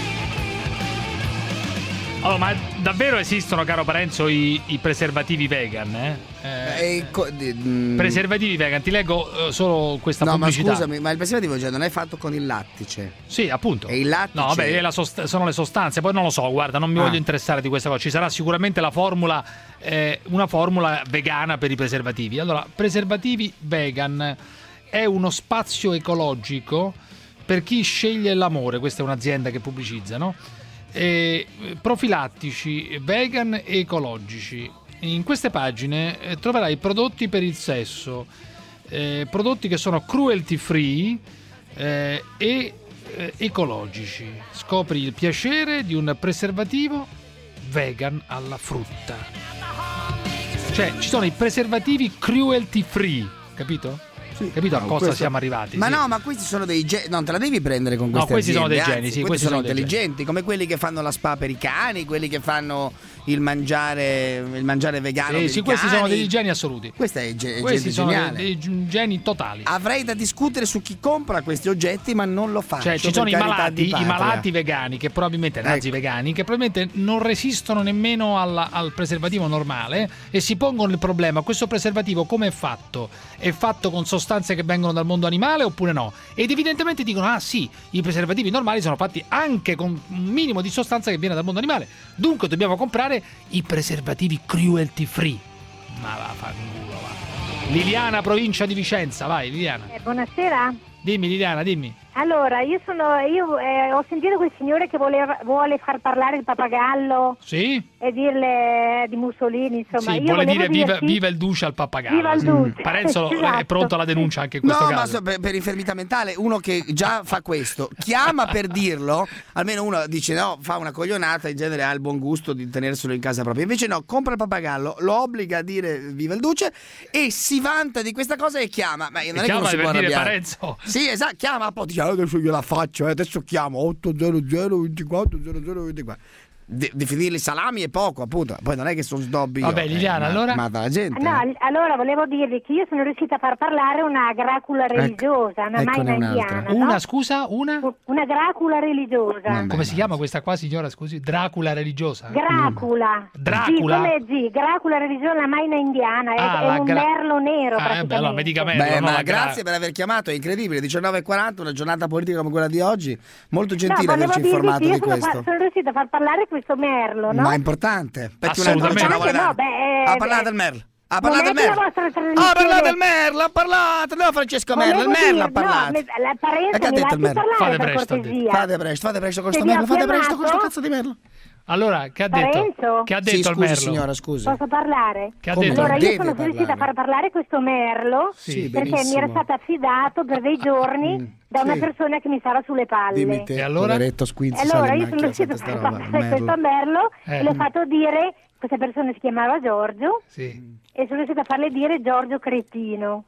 [SPEAKER 3] Allora, ma davvero esistono, caro Parenzo, i, i preservativi vegan? Eh? Eh,
[SPEAKER 2] eh, co- di, mm,
[SPEAKER 3] preservativi vegan, ti leggo uh, solo questa
[SPEAKER 2] no,
[SPEAKER 3] pubblicità.
[SPEAKER 2] Ma scusami, ma il preservativo cioè, non è fatto con il lattice?
[SPEAKER 3] Sì, appunto.
[SPEAKER 2] E il lattice?
[SPEAKER 3] No, vabbè, è la sost- sono le sostanze, poi non lo so, guarda, non mi ah. voglio interessare di questa cosa. Ci sarà sicuramente la formula, eh, una formula vegana per i preservativi. Allora, preservativi vegan è uno spazio ecologico per chi sceglie l'amore. Questa è un'azienda che pubblicizza, no? Eh, profilattici, vegan e ecologici. In queste pagine eh, troverai prodotti per il sesso, eh, prodotti che sono cruelty free eh, e eh, ecologici. Scopri il piacere di un preservativo vegan alla frutta. Cioè, ci sono i preservativi cruelty free, capito? Sì. Capito a no, cosa questo... siamo arrivati?
[SPEAKER 2] Ma
[SPEAKER 3] sì.
[SPEAKER 2] no, ma questi sono dei geni. Non te la devi prendere con questi
[SPEAKER 3] No, questi
[SPEAKER 2] aziende,
[SPEAKER 3] sono dei geni,
[SPEAKER 2] anzi,
[SPEAKER 3] sì,
[SPEAKER 2] questi
[SPEAKER 3] questi
[SPEAKER 2] sono,
[SPEAKER 3] sono
[SPEAKER 2] intelligenti, come quelli che fanno la spa per i cani, quelli che fanno il mangiare il mangiare vegano.
[SPEAKER 3] Sì, sì, questi
[SPEAKER 2] cani.
[SPEAKER 3] sono dei geni assoluti.
[SPEAKER 2] Questa è ge-
[SPEAKER 3] questi sono
[SPEAKER 2] geniale.
[SPEAKER 3] dei, dei geni totali.
[SPEAKER 2] Avrei da discutere su chi compra questi oggetti, ma non lo faccio.
[SPEAKER 3] Cioè, ci sono i malati, i malati vegani che probabilmente nazi ecco. vegani che probabilmente non resistono nemmeno alla, al preservativo normale e si pongono il problema: questo preservativo come è fatto? È fatto con sostanze che vengono dal mondo animale oppure no? Ed evidentemente dicono: ah sì, i preservativi normali sono fatti anche con un minimo di sostanza che viene dal mondo animale, dunque dobbiamo comprare i preservativi cruelty free. Ma va, fa un culo, va. Liliana, provincia di Vicenza, vai Liliana.
[SPEAKER 9] Eh, buonasera.
[SPEAKER 3] Dimmi Liliana, dimmi.
[SPEAKER 9] Allora, io sono io eh, ho sentito quel signore che voleva, vuole far parlare il pappagallo.
[SPEAKER 3] Sì?
[SPEAKER 9] E dirle di Mussolini, insomma.
[SPEAKER 3] Sì,
[SPEAKER 9] io
[SPEAKER 3] vuole dire
[SPEAKER 9] dirti...
[SPEAKER 3] viva, viva il duce al pappagallo.
[SPEAKER 9] Viva il duce.
[SPEAKER 3] Parenzo
[SPEAKER 9] esatto.
[SPEAKER 3] è pronto alla denuncia anche in questo
[SPEAKER 2] no,
[SPEAKER 3] caso.
[SPEAKER 2] No, ma per, per infermità mentale, uno che già fa questo, chiama per dirlo, almeno uno dice no, fa una coglionata, in genere ha il buon gusto di tenerselo in casa propria. Invece no, compra il pappagallo, lo obbliga a dire viva il duce e si vanta di questa cosa e chiama. Ma non e è che uno si può arrabbiare.
[SPEAKER 3] Parenzo.
[SPEAKER 2] Sì, esatto, chiama, poi dice adesso gliela faccio, eh, adesso chiamo otto zero zero ventiquattro zero zero ventiquattro. De- definirli salami è poco, appunto. Poi non è che sono sdobbi.
[SPEAKER 3] Vabbè, Liliana,
[SPEAKER 2] eh,
[SPEAKER 3] allora.
[SPEAKER 2] Ma la gente.
[SPEAKER 9] No,
[SPEAKER 2] eh.
[SPEAKER 9] allora volevo dirvi che io sono riuscita a far parlare una gracula religiosa, una maina indiana. No?
[SPEAKER 3] Una, scusa, una?
[SPEAKER 9] Una gracula religiosa.
[SPEAKER 3] Vabbè, come si chiama questa qua, signora? Scusi, Dracula religiosa?
[SPEAKER 9] Gracula.
[SPEAKER 3] Mm. Dracula?
[SPEAKER 9] G, come G, gracula religiosa, la maina indiana. È,
[SPEAKER 3] ah,
[SPEAKER 9] è un
[SPEAKER 3] gra-
[SPEAKER 9] merlo nero.
[SPEAKER 3] Ah, eh, beh, allora, medicamento.
[SPEAKER 2] Beh,
[SPEAKER 3] no,
[SPEAKER 2] ma
[SPEAKER 3] gra-
[SPEAKER 2] grazie per aver chiamato, è incredibile. diciannove e quaranta, una giornata politica come quella di oggi. Molto gentile
[SPEAKER 9] no,
[SPEAKER 2] averci informato
[SPEAKER 9] io
[SPEAKER 2] di
[SPEAKER 9] sono
[SPEAKER 2] questo.
[SPEAKER 9] Fa- sono riuscita a far parlare questo merlo, no?
[SPEAKER 2] Ma è importante. Perché
[SPEAKER 3] assolutamente
[SPEAKER 2] una
[SPEAKER 9] no, no, beh,
[SPEAKER 2] ha parlato del merlo. Ha parlato del
[SPEAKER 9] merlo.
[SPEAKER 2] Ha parlato del merlo, ha parlato. No, Francesco Merlo, il merlo ha parlato.
[SPEAKER 9] No, la Parenzo,
[SPEAKER 2] che ha detto il merlo?
[SPEAKER 3] Fate presto,
[SPEAKER 2] fate presto, fate presto con questo merlo, fate presto con questo cazzo di merlo.
[SPEAKER 3] Allora, che ha detto?
[SPEAKER 9] Parenzo?
[SPEAKER 3] Che ha detto
[SPEAKER 2] sì,
[SPEAKER 3] il
[SPEAKER 2] scusi,
[SPEAKER 3] merlo?
[SPEAKER 2] signora, scusi.
[SPEAKER 9] Posso parlare?
[SPEAKER 3] Che ha detto?
[SPEAKER 9] Allora, io
[SPEAKER 2] Deve
[SPEAKER 9] sono
[SPEAKER 2] parlare.
[SPEAKER 9] riuscita a far parlare questo merlo
[SPEAKER 2] sì,
[SPEAKER 9] perché
[SPEAKER 2] benissimo.
[SPEAKER 9] mi era stato affidato per dei giorni
[SPEAKER 2] Mm,
[SPEAKER 9] da una
[SPEAKER 2] sì.
[SPEAKER 9] persona che mi stava sulle palle.
[SPEAKER 2] Dimmi te,
[SPEAKER 3] e allora?
[SPEAKER 2] poveretto Squinzi,
[SPEAKER 9] E allora
[SPEAKER 2] sale in
[SPEAKER 9] io sono
[SPEAKER 2] macchina,
[SPEAKER 9] riuscita a
[SPEAKER 2] sente
[SPEAKER 9] far
[SPEAKER 2] sta roba,
[SPEAKER 9] parlare questo merlo
[SPEAKER 3] Eh.
[SPEAKER 9] e le ho fatto dire, questa persona si chiamava Giorgio,
[SPEAKER 3] Sì.
[SPEAKER 9] e sono riuscita a farle dire Giorgio cretino.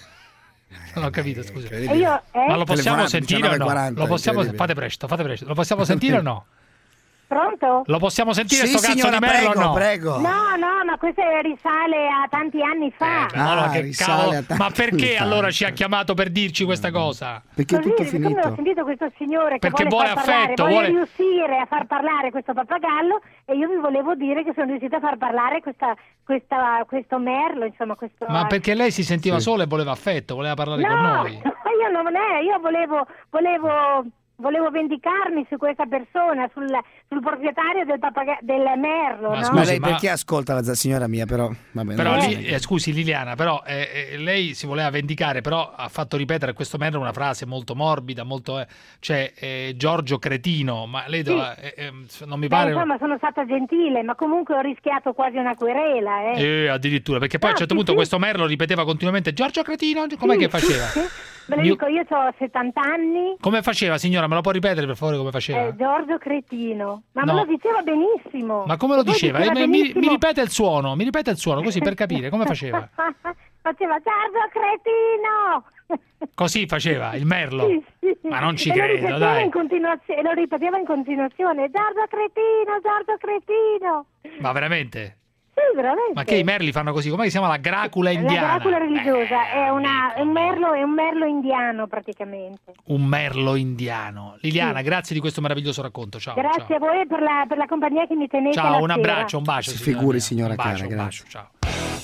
[SPEAKER 3] Non ho capito, scusa.
[SPEAKER 9] E io, eh?
[SPEAKER 3] Ma lo possiamo
[SPEAKER 2] Telefonate,
[SPEAKER 3] sentire o no?
[SPEAKER 2] quaranta,
[SPEAKER 3] Lo possiamo...
[SPEAKER 2] incredibile.
[SPEAKER 3] Fate presto, fate presto. Lo possiamo sentire o no?
[SPEAKER 9] Pronto?
[SPEAKER 3] Lo possiamo sentire
[SPEAKER 2] Sì,
[SPEAKER 3] sto cazzo
[SPEAKER 2] signora,
[SPEAKER 3] di merlo
[SPEAKER 2] prego,
[SPEAKER 3] o no?
[SPEAKER 2] prego.
[SPEAKER 9] No, no, ma questo risale a tanti anni fa.
[SPEAKER 3] Eh, ma allora,
[SPEAKER 2] Ah,
[SPEAKER 3] che
[SPEAKER 2] risale
[SPEAKER 3] cavolo-
[SPEAKER 2] a tanti
[SPEAKER 3] Ma perché
[SPEAKER 2] anni fa.
[SPEAKER 3] allora ci ha chiamato per dirci questa cosa?
[SPEAKER 2] Perché è
[SPEAKER 9] Così,
[SPEAKER 2] tutto
[SPEAKER 9] siccome ho
[SPEAKER 2] finito.
[SPEAKER 9] sentito questo signore che
[SPEAKER 3] Perché
[SPEAKER 9] vuole,
[SPEAKER 3] vuole
[SPEAKER 9] far parlare,
[SPEAKER 3] affetto,
[SPEAKER 9] vuole
[SPEAKER 3] vuole-
[SPEAKER 9] riuscire a far parlare questo pappagallo, e io vi volevo dire che sono riuscita a far parlare questa, questa, questo merlo, insomma, questo...
[SPEAKER 3] Ma perché lei si sentiva
[SPEAKER 2] Sì.
[SPEAKER 3] sola e voleva affetto, voleva parlare
[SPEAKER 9] no,
[SPEAKER 3] con noi?
[SPEAKER 9] io non è, io volevo, volevo volevo vendicarmi su questa persona, sul, sul proprietario del, papaga- del merlo.
[SPEAKER 2] Ma
[SPEAKER 9] no?
[SPEAKER 2] scusi, lei
[SPEAKER 3] ma-
[SPEAKER 2] perché ascolta la signora mia, però va bene.
[SPEAKER 3] Però
[SPEAKER 2] non
[SPEAKER 3] lì,
[SPEAKER 2] so.
[SPEAKER 3] eh, scusi Liliana, però eh, eh, lei si voleva vendicare, però ha fatto ripetere a questo merlo una frase molto morbida, molto eh, cioè eh, Giorgio cretino, ma lei
[SPEAKER 9] Sì.
[SPEAKER 3] doveva- eh, eh, non mi
[SPEAKER 9] Beh,
[SPEAKER 3] pare
[SPEAKER 9] insomma, sono stata gentile, ma comunque ho rischiato quasi una querela. Eh.
[SPEAKER 3] eh, addirittura, perché poi a
[SPEAKER 9] No,
[SPEAKER 3] un certo
[SPEAKER 9] sì,
[SPEAKER 3] punto
[SPEAKER 9] sì.
[SPEAKER 3] questo merlo ripeteva continuamente Giorgio cretino, com'è
[SPEAKER 9] Sì,
[SPEAKER 3] che faceva?
[SPEAKER 9] sì, sì. Ve lo
[SPEAKER 3] Io-
[SPEAKER 9] dico, io ho settanta anni.
[SPEAKER 3] Come faceva signora? Me lo può ripetere per favore come faceva?
[SPEAKER 9] Eh, Giorgio Cretino, ma
[SPEAKER 3] No.
[SPEAKER 9] me lo diceva benissimo.
[SPEAKER 3] Ma come lo
[SPEAKER 9] Poi
[SPEAKER 3] diceva? Eh, mi, mi-
[SPEAKER 9] benissimo-
[SPEAKER 3] mi ripete il suono, mi ripete il suono così per capire come faceva.
[SPEAKER 9] Faceva Giorgio Cretino.
[SPEAKER 3] Così faceva il merlo.
[SPEAKER 9] Sì, sì.
[SPEAKER 3] Ma non ci
[SPEAKER 9] E lo
[SPEAKER 3] credo,
[SPEAKER 9] ripeteva
[SPEAKER 3] dai.
[SPEAKER 9] in continuazio- e lo ripeteva in continuazione. Giorgio Cretino, Giorgio Cretino.
[SPEAKER 3] Ma veramente?
[SPEAKER 9] Sì, veramente.
[SPEAKER 3] Ma che i merli fanno così? Come si chiama la gracula
[SPEAKER 9] La
[SPEAKER 3] indiana?
[SPEAKER 9] Dracula religiosa è, una, è, un merlo, è un merlo indiano praticamente.
[SPEAKER 3] Un merlo indiano. Liliana,
[SPEAKER 9] Sì.
[SPEAKER 3] grazie di questo meraviglioso racconto. Ciao.
[SPEAKER 9] Grazie
[SPEAKER 3] ciao.
[SPEAKER 9] a voi per la, per la compagnia che mi tenete.
[SPEAKER 3] Ciao,
[SPEAKER 9] la
[SPEAKER 3] un
[SPEAKER 9] sera.
[SPEAKER 3] abbraccio, un bacio.
[SPEAKER 2] Si
[SPEAKER 3] signora
[SPEAKER 2] figuri,
[SPEAKER 3] mia.
[SPEAKER 2] signora
[SPEAKER 3] un bacio,
[SPEAKER 2] cara,
[SPEAKER 3] un
[SPEAKER 2] grazie.
[SPEAKER 3] bacio, ciao.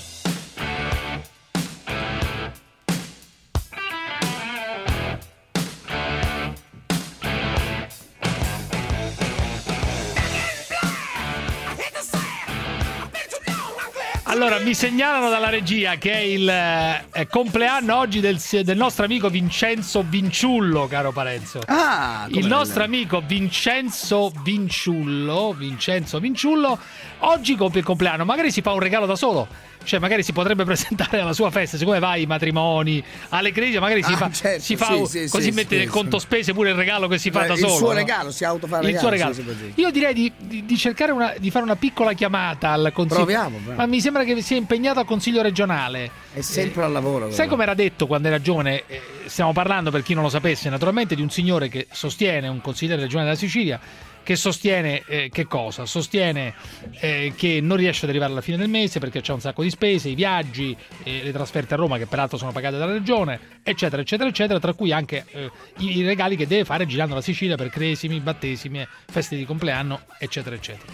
[SPEAKER 3] Allora, mi segnalano dalla regia che è il eh, compleanno oggi del, del nostro amico Vincenzo Vinciullo, caro Parenzo.
[SPEAKER 2] Ah,
[SPEAKER 3] il nostro amico Vincenzo Vinciullo, Vincenzo Vinciullo, oggi compie il compleanno. Magari si fa un regalo da solo. Cioè, magari si potrebbe presentare alla sua festa, siccome vai ai matrimoni, alle crisi, magari si
[SPEAKER 2] Ah,
[SPEAKER 3] fa,
[SPEAKER 2] certo,
[SPEAKER 3] si fa
[SPEAKER 2] sì, sì,
[SPEAKER 3] così
[SPEAKER 2] sì,
[SPEAKER 3] mette
[SPEAKER 2] sì,
[SPEAKER 3] nel conto
[SPEAKER 2] sì.
[SPEAKER 3] spese pure il regalo che si fa
[SPEAKER 2] Beh,
[SPEAKER 3] da
[SPEAKER 2] il
[SPEAKER 3] solo.
[SPEAKER 2] suo
[SPEAKER 3] no?
[SPEAKER 2] regalo, si autofa il
[SPEAKER 3] Il suo
[SPEAKER 2] regalo,
[SPEAKER 3] regalo.
[SPEAKER 2] sì, sì, così.
[SPEAKER 3] Io direi di, di- di cercare una, di fare una piccola chiamata al consiglio.
[SPEAKER 2] Proviamo, proviamo.
[SPEAKER 3] Ma mi sembra che sia impegnato al consiglio regionale.
[SPEAKER 2] È sempre al lavoro.
[SPEAKER 3] Sai come era detto quando era giovane? Eh, stiamo parlando, per chi non lo sapesse, naturalmente di un signore che sostiene, un consigliere regionale della Sicilia, che sostiene eh, che cosa? Sostiene eh, che non riesce ad arrivare alla fine del mese perché c'è un sacco di spese, i viaggi, eh, le trasferte a Roma che peraltro sono pagate dalla regione, eccetera, eccetera, eccetera, tra cui anche eh, i regali che deve fare girando la Sicilia per cresimi, battesimi, feste di compleanno, eccetera, eccetera.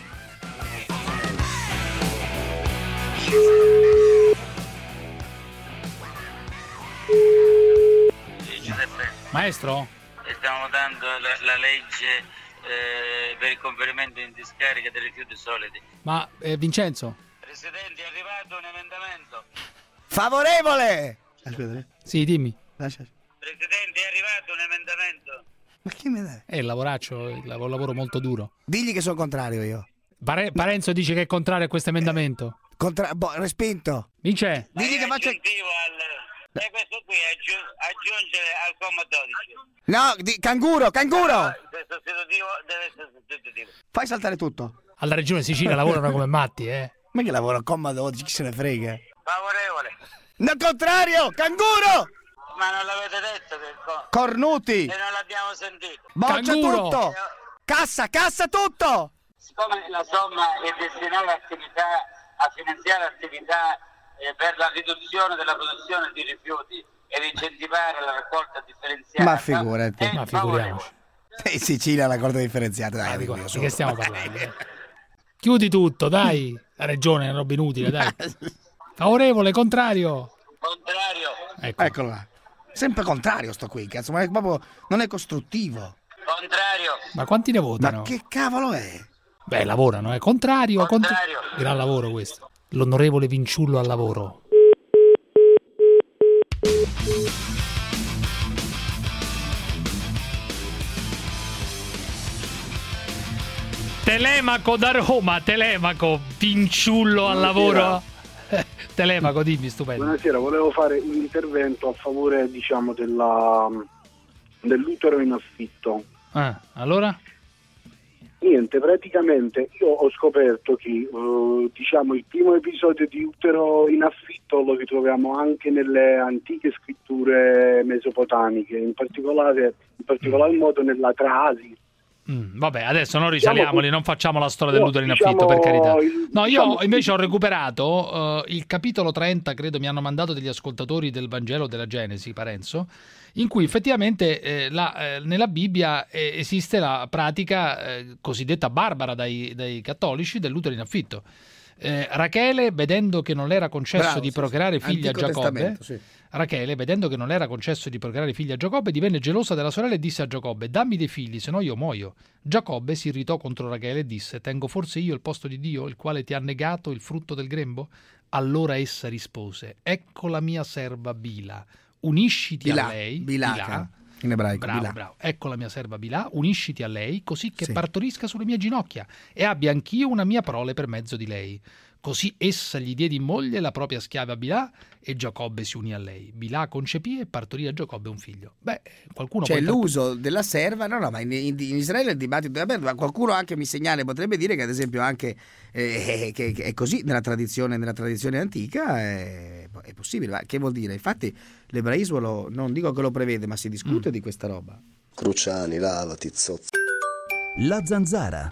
[SPEAKER 8] Giuseppe,
[SPEAKER 3] Maestro?
[SPEAKER 8] stiamo dando la, la legge eh, per il conferimento in discarica dei rifiuti solidi.
[SPEAKER 3] Ma eh, Vincenzo?
[SPEAKER 8] Presidente, è arrivato un emendamento.
[SPEAKER 2] Favorevole! Aspetta,
[SPEAKER 3] Sì, dimmi.
[SPEAKER 2] lascia.
[SPEAKER 8] Presidente, è arrivato un emendamento.
[SPEAKER 2] Ma che me dai?
[SPEAKER 3] È il lavoraccio, il lav- lavoro molto duro.
[SPEAKER 2] Digli che sono contrario io.
[SPEAKER 3] Pare- Parenzo dice che è contrario a questo emendamento.
[SPEAKER 2] Contra- boh, respinto.
[SPEAKER 3] Vince?
[SPEAKER 2] Digli che faccio.
[SPEAKER 8] Aggiuntivo al... E questo qui aggiu- aggiungere al comma dodici.
[SPEAKER 2] No, di- canguro, canguro!
[SPEAKER 8] Il sostitutivo deve essere sostitutivo.
[SPEAKER 2] Fai saltare tutto.
[SPEAKER 3] Alla regione Sicilia lavorano come matti, eh.
[SPEAKER 2] Ma che lavoro a comma dodici, chi se ne frega?
[SPEAKER 8] Favorevole.
[SPEAKER 2] No, contrario, canguro!
[SPEAKER 8] Ma non l'avete detto che... co-
[SPEAKER 2] Cornuti!
[SPEAKER 8] E non l'abbiamo sentito.
[SPEAKER 2] Boccia
[SPEAKER 3] Canguro!
[SPEAKER 2] tutto! Cassa, cassa tutto!
[SPEAKER 8] Siccome la somma è destinata a attività, a finanziare attività eh, per la riduzione della produzione di rifiuti ed incentivare la raccolta differenziata.
[SPEAKER 2] Ma figurati.
[SPEAKER 8] è
[SPEAKER 3] Ma
[SPEAKER 8] favorevole.
[SPEAKER 3] figuriamoci.
[SPEAKER 2] In Sicilia la corda differenziata, dai, dico io
[SPEAKER 3] Di
[SPEAKER 2] solo.
[SPEAKER 3] che stiamo parlando? eh? Chiudi tutto, dai. La regione è una roba inutile, dai. Favorevole, contrario.
[SPEAKER 8] Contrario.
[SPEAKER 3] Ecco.
[SPEAKER 2] Eccolo là. Sempre contrario sto qui, cazzo, ma è proprio non è costruttivo.
[SPEAKER 8] Contrario.
[SPEAKER 3] Ma quanti ne
[SPEAKER 2] Ma
[SPEAKER 3] votano?
[SPEAKER 2] che cavolo è?
[SPEAKER 3] Beh, lavorano, eh. Contrario, contr-
[SPEAKER 8] Contrario.
[SPEAKER 3] Gran lavoro questo. L'onorevole Vinciullo al lavoro. Telemaco da Roma, Telemaco, Vinciullo al lavoro. Telemaco, dimmi, stupendo.
[SPEAKER 10] Buonasera, volevo fare un intervento a favore, diciamo, della, dell'utero in affitto.
[SPEAKER 3] Ah, allora?
[SPEAKER 10] Niente, praticamente io ho scoperto che eh, diciamo il primo episodio di utero in affitto lo ritroviamo anche nelle antiche scritture mesopotamiche, in particolare in particolar modo nella Trasi.
[SPEAKER 3] Mm, vabbè, adesso non risaliamoli, non facciamo la storia
[SPEAKER 10] No,
[SPEAKER 3] dell'utero in
[SPEAKER 10] diciamo,
[SPEAKER 3] affitto, per carità.
[SPEAKER 10] il-
[SPEAKER 3] No, io
[SPEAKER 10] diciamo-
[SPEAKER 3] invece ho recuperato eh, il capitolo trenta, credo mi hanno mandato degli ascoltatori del Vangelo della Genesi, Parenzo, in cui effettivamente eh, la, eh, nella Bibbia eh, esiste la pratica eh, cosiddetta barbara dai, dai cattolici dell'utero in affitto. Eh, Rachele, vedendo che non le era concesso
[SPEAKER 2] Bravo,
[SPEAKER 3] di
[SPEAKER 2] sì,
[SPEAKER 3] procreare
[SPEAKER 2] sì.
[SPEAKER 3] figli a
[SPEAKER 2] Antico
[SPEAKER 3] Giacobbe,
[SPEAKER 2] Testamento, sì.
[SPEAKER 3] Rachele, vedendo che non le era concesso di procreare figli a Giacobbe, divenne gelosa della sorella e disse a Giacobbe: dammi dei figli, se no io muoio. Giacobbe si irritò contro Rachele e disse: tengo forse io il posto di Dio, il quale ti ha negato il frutto del grembo? Allora essa rispose: ecco la mia serva Bila, unisciti
[SPEAKER 2] Bilà,
[SPEAKER 3] a lei.
[SPEAKER 2] Bilaca,
[SPEAKER 3] Bilà.
[SPEAKER 2] in ebraico.
[SPEAKER 3] Bravo,
[SPEAKER 2] Bilà.
[SPEAKER 3] bravo. Ecco la mia serva Bilà, unisciti a lei, così che
[SPEAKER 2] Sì.
[SPEAKER 3] partorisca sulle mie ginocchia e abbia anch'io una mia prole per mezzo di lei. Così essa gli diede in moglie la propria schiava Bilà e Giacobbe si unì a lei. Bilà concepì e partorì a Giacobbe un figlio. Beh, qualcuno
[SPEAKER 2] C'è
[SPEAKER 3] può
[SPEAKER 2] l'uso della serva, no, no, ma in, in- in Israele il dibattito è aperto, ma qualcuno anche mi segnala, potrebbe dire che ad esempio anche eh, che, che è così nella tradizione, nella tradizione antica, è, è possibile. Ma che vuol dire? Infatti l'ebraismo lo- non dico che lo prevede, ma si discute
[SPEAKER 3] Mm.
[SPEAKER 2] di questa roba.
[SPEAKER 11] Cruciani, lavati, zozzo.
[SPEAKER 17] La zanzara.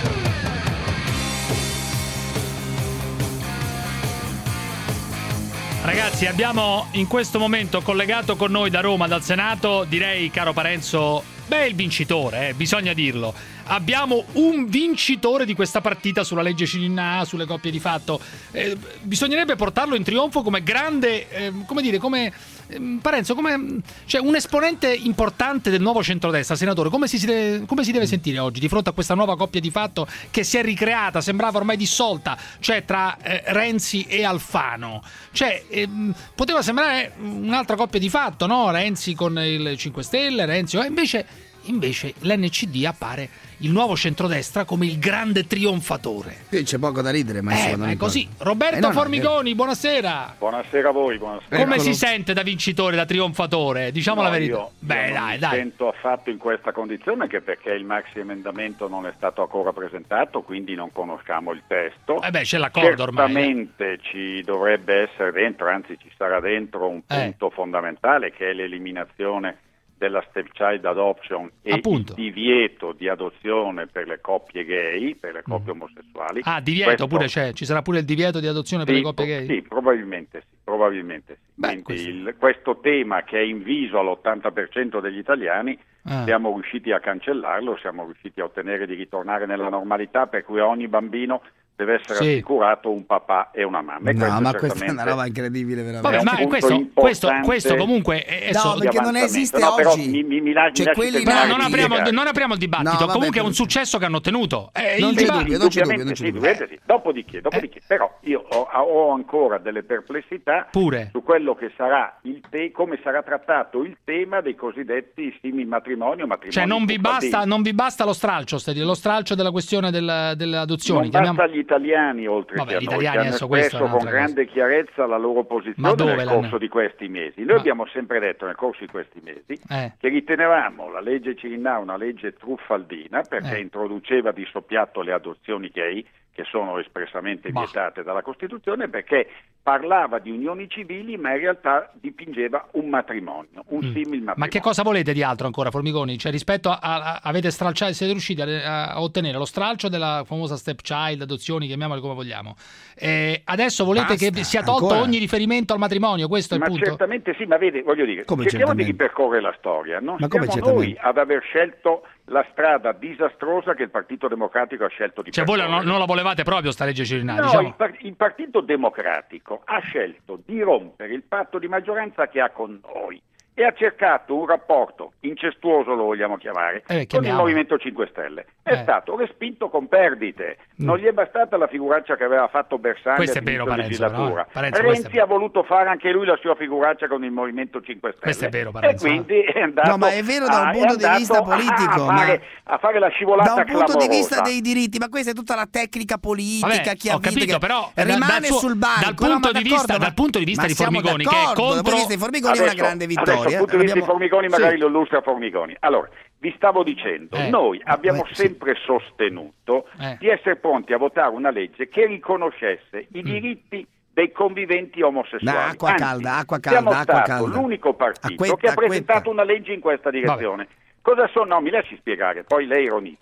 [SPEAKER 3] Ragazzi, abbiamo in questo momento collegato con noi da Roma, dal Senato, direi, caro Parenzo, beh, il vincitore, eh, bisogna dirlo. Abbiamo un vincitore di questa partita sulla legge Cirinnà, sulle coppie di fatto. Eh, bisognerebbe portarlo in trionfo come grande, eh, come dire, come eh, Parenzo, come cioè un esponente importante del nuovo centrodestra, senatore. Come si, si deve, come si deve sentire oggi di fronte a questa nuova coppia di fatto che si è ricreata, sembrava ormai dissolta, cioè tra eh, Renzi e Alfano. Cioè, ehm, poteva sembrare un'altra coppia di fatto, no? Renzi con il cinque Stelle, Renzi, eh, invece, invece l'N C D appare il nuovo centrodestra come il grande trionfatore.
[SPEAKER 2] Qui c'è poco da ridere, ma
[SPEAKER 3] Eh,
[SPEAKER 2] insomma,
[SPEAKER 3] ma
[SPEAKER 2] non
[SPEAKER 3] è
[SPEAKER 2] importa.
[SPEAKER 3] così. Roberto
[SPEAKER 2] Eh, no, no,
[SPEAKER 3] Formigoni, buonasera.
[SPEAKER 12] Buonasera a voi, buonasera.
[SPEAKER 3] Come
[SPEAKER 12] Eccolo.
[SPEAKER 3] si sente da vincitore, da trionfatore? Diciamo
[SPEAKER 12] No,
[SPEAKER 3] la verità.
[SPEAKER 12] Io,
[SPEAKER 3] Beh,
[SPEAKER 12] io non
[SPEAKER 3] dai,
[SPEAKER 12] mi
[SPEAKER 3] dai.
[SPEAKER 12] sento affatto in questa condizione, anche perché il maxi emendamento non è stato ancora presentato, quindi non conosciamo il testo.
[SPEAKER 3] Eh beh, c'è l'accordo ormai. eh.
[SPEAKER 12] Certamente ci dovrebbe essere dentro, anzi ci sarà dentro un
[SPEAKER 3] Eh.
[SPEAKER 12] punto fondamentale, che è l'eliminazione della stepchild adoption e
[SPEAKER 3] Appunto.
[SPEAKER 12] il divieto di adozione per le coppie gay, per le coppie omosessuali.
[SPEAKER 3] Ah, divieto
[SPEAKER 12] Questo-
[SPEAKER 3] pure c'è, ci sarà pure il divieto di adozione per
[SPEAKER 12] Sì,
[SPEAKER 3] le coppie gay?
[SPEAKER 12] Sì, probabilmente sì, probabilmente sì.
[SPEAKER 3] Beh,
[SPEAKER 12] Quindi il- questo tema che è inviso all'ottanta per cento degli italiani,
[SPEAKER 3] Ah.
[SPEAKER 12] siamo riusciti a cancellarlo, siamo riusciti a ottenere di ritornare nella normalità, per cui a ogni bambino deve essere
[SPEAKER 2] Sì.
[SPEAKER 12] assicurato un papà e una mamma. E
[SPEAKER 2] No,
[SPEAKER 12] questo
[SPEAKER 2] ma questa è
[SPEAKER 12] certamente
[SPEAKER 2] una roba incredibile, veramente.
[SPEAKER 3] Vabbè,
[SPEAKER 12] è un
[SPEAKER 3] ma
[SPEAKER 12] punto
[SPEAKER 3] questo, questo,
[SPEAKER 12] importante
[SPEAKER 3] questo comunque è, è
[SPEAKER 2] No,
[SPEAKER 3] so-
[SPEAKER 2] perché non esiste
[SPEAKER 12] No, però
[SPEAKER 2] oggi.
[SPEAKER 12] mi- mi- mi la- mi
[SPEAKER 2] C'è
[SPEAKER 12] lasci
[SPEAKER 2] quelli
[SPEAKER 12] terminare
[SPEAKER 3] No, non
[SPEAKER 12] di
[SPEAKER 3] apriamo,
[SPEAKER 12] spiegare.
[SPEAKER 3] non apriamo il dibattito.
[SPEAKER 2] No, vabbè,
[SPEAKER 3] comunque è un
[SPEAKER 2] per-
[SPEAKER 3] successo che hanno ottenuto. Eh,
[SPEAKER 2] Non
[SPEAKER 3] il
[SPEAKER 2] c'è
[SPEAKER 3] dibattito-
[SPEAKER 2] dubbio, non c'è dubbio,
[SPEAKER 12] Indubbiamente
[SPEAKER 2] non c'è
[SPEAKER 12] sì,
[SPEAKER 2] dubbio.
[SPEAKER 12] indubbiamente sì. Dopodiché, dopodiché però io ho, ho ancora delle perplessità
[SPEAKER 3] Pure.
[SPEAKER 12] su quello che sarà il te- come sarà trattato il tema dei cosiddetti simil matrimonio, matrimoni
[SPEAKER 3] Cioè non vi,
[SPEAKER 12] truffaldini.
[SPEAKER 3] basta, non vi basta lo stralcio, stai dire, lo stralcio della questione della- delle adozioni.
[SPEAKER 12] Non
[SPEAKER 3] chiamiamo-
[SPEAKER 12] basta agli italiani, oltre
[SPEAKER 3] Vabbè,
[SPEAKER 12] che a
[SPEAKER 3] gli
[SPEAKER 12] noi,
[SPEAKER 3] italiani
[SPEAKER 12] che hanno
[SPEAKER 3] adesso questo è
[SPEAKER 12] espresso con
[SPEAKER 3] un'altra
[SPEAKER 12] grande chiarezza la loro
[SPEAKER 3] Ma
[SPEAKER 12] posizione
[SPEAKER 3] dove
[SPEAKER 12] nel
[SPEAKER 3] l'hanno-
[SPEAKER 12] corso di questi mesi. Noi
[SPEAKER 3] Ma-
[SPEAKER 12] abbiamo sempre detto nel corso di questi mesi
[SPEAKER 3] Eh.
[SPEAKER 12] che ritenevamo la legge Cirinnà una legge truffaldina perché
[SPEAKER 3] Eh.
[SPEAKER 12] introduceva di soppiatto le adozioni gay, che sono espressamente
[SPEAKER 3] Bah.
[SPEAKER 12] vietate dalla Costituzione, perché parlava di unioni civili ma in realtà dipingeva un matrimonio, un
[SPEAKER 3] Mm.
[SPEAKER 12] simil matrimonio.
[SPEAKER 3] Ma che cosa volete di altro ancora, Formigoni? Cioè rispetto a, a- avete stralciato, siete riusciti a, a ottenere lo stralcio della famosa stepchild, adozioni, chiamiamole come vogliamo. Eh, adesso volete
[SPEAKER 2] Basta,
[SPEAKER 3] che sia tolto
[SPEAKER 2] ancora?
[SPEAKER 3] ogni riferimento al matrimonio, questo è il
[SPEAKER 12] Ma
[SPEAKER 3] punto?
[SPEAKER 12] certamente sì, ma vedi, voglio dire,
[SPEAKER 2] Come
[SPEAKER 12] cerchiamo di
[SPEAKER 2] certamente?
[SPEAKER 12] ripercorrere la storia. Non
[SPEAKER 2] Ma come
[SPEAKER 12] siamo noi
[SPEAKER 2] certamente?
[SPEAKER 12] ad aver scelto la strada disastrosa che il Partito Democratico ha scelto di
[SPEAKER 3] Cioè voi
[SPEAKER 12] percorrere.
[SPEAKER 3] la- non la volevate proprio sta legge Cirinnà,
[SPEAKER 12] No,
[SPEAKER 3] diciamo?
[SPEAKER 12] il, par- il Partito Democratico ha scelto di rompere il patto di maggioranza che ha con noi e ha cercato un rapporto incestuoso, lo vogliamo chiamare,
[SPEAKER 3] Eh,
[SPEAKER 12] con il
[SPEAKER 3] chiamiamolo.
[SPEAKER 12] Movimento cinque Stelle. È
[SPEAKER 3] Eh.
[SPEAKER 12] stato respinto con perdite. Non gli è bastata la figuraccia che aveva fatto Bersani
[SPEAKER 3] Questo è
[SPEAKER 12] all'inizio
[SPEAKER 3] vero, Parenzo,
[SPEAKER 12] legislatura.
[SPEAKER 3] però, eh. Parenzo, questo è
[SPEAKER 12] Renzi ha voluto fare anche lui la sua figuraccia con il Movimento cinque Stelle.
[SPEAKER 3] Questo è vero,
[SPEAKER 12] e
[SPEAKER 3] Parenzo,
[SPEAKER 12] quindi è andato,
[SPEAKER 2] No, ma è vero da un
[SPEAKER 12] a,
[SPEAKER 2] punto
[SPEAKER 12] è
[SPEAKER 2] di
[SPEAKER 12] andato
[SPEAKER 2] vista politico,
[SPEAKER 12] a, fare,
[SPEAKER 2] ma-
[SPEAKER 12] a fare la scivolata
[SPEAKER 2] Da un punto
[SPEAKER 12] clamorosa.
[SPEAKER 2] di vista dei diritti, ma questa è tutta la tecnica politica.
[SPEAKER 3] Vabbè,
[SPEAKER 2] chi ha
[SPEAKER 3] ho
[SPEAKER 2] vinto,
[SPEAKER 3] capito,
[SPEAKER 2] che
[SPEAKER 3] però da-
[SPEAKER 2] rimane
[SPEAKER 3] dal suo-
[SPEAKER 2] sul banco.
[SPEAKER 3] dal punto
[SPEAKER 2] no, ma
[SPEAKER 3] di
[SPEAKER 2] d'accordo,
[SPEAKER 3] vista-
[SPEAKER 2] ma-
[SPEAKER 3] dal punto di vista
[SPEAKER 2] ma
[SPEAKER 3] di
[SPEAKER 2] siamo
[SPEAKER 3] Formigoni, che è
[SPEAKER 2] d'accordo,
[SPEAKER 3] contro-
[SPEAKER 2] dal punto di vista di Formigoni è una grande
[SPEAKER 12] Adesso,
[SPEAKER 2] vittoria.
[SPEAKER 12] dal punto di vista di
[SPEAKER 2] Abbiamo-
[SPEAKER 12] Formigoni magari
[SPEAKER 2] Sì.
[SPEAKER 12] lo illustra Formigoni. Allora, vi stavo dicendo,
[SPEAKER 3] Eh.
[SPEAKER 12] noi abbiamo
[SPEAKER 2] Eh, sì.
[SPEAKER 12] sempre sostenuto
[SPEAKER 3] Eh.
[SPEAKER 12] di essere pronti a votare una legge che riconoscesse i diritti dei conviventi omosessuali.
[SPEAKER 2] No, acqua
[SPEAKER 12] Anzi,
[SPEAKER 2] calda, acqua calda,
[SPEAKER 12] siamo
[SPEAKER 2] acqua
[SPEAKER 12] stato
[SPEAKER 2] calda.
[SPEAKER 12] l'unico partito
[SPEAKER 2] Acquetta,
[SPEAKER 12] che ha presentato
[SPEAKER 2] acquetta.
[SPEAKER 12] una legge in questa direzione. Cosa sono? No, mi lasci spiegare, poi lei ironizza.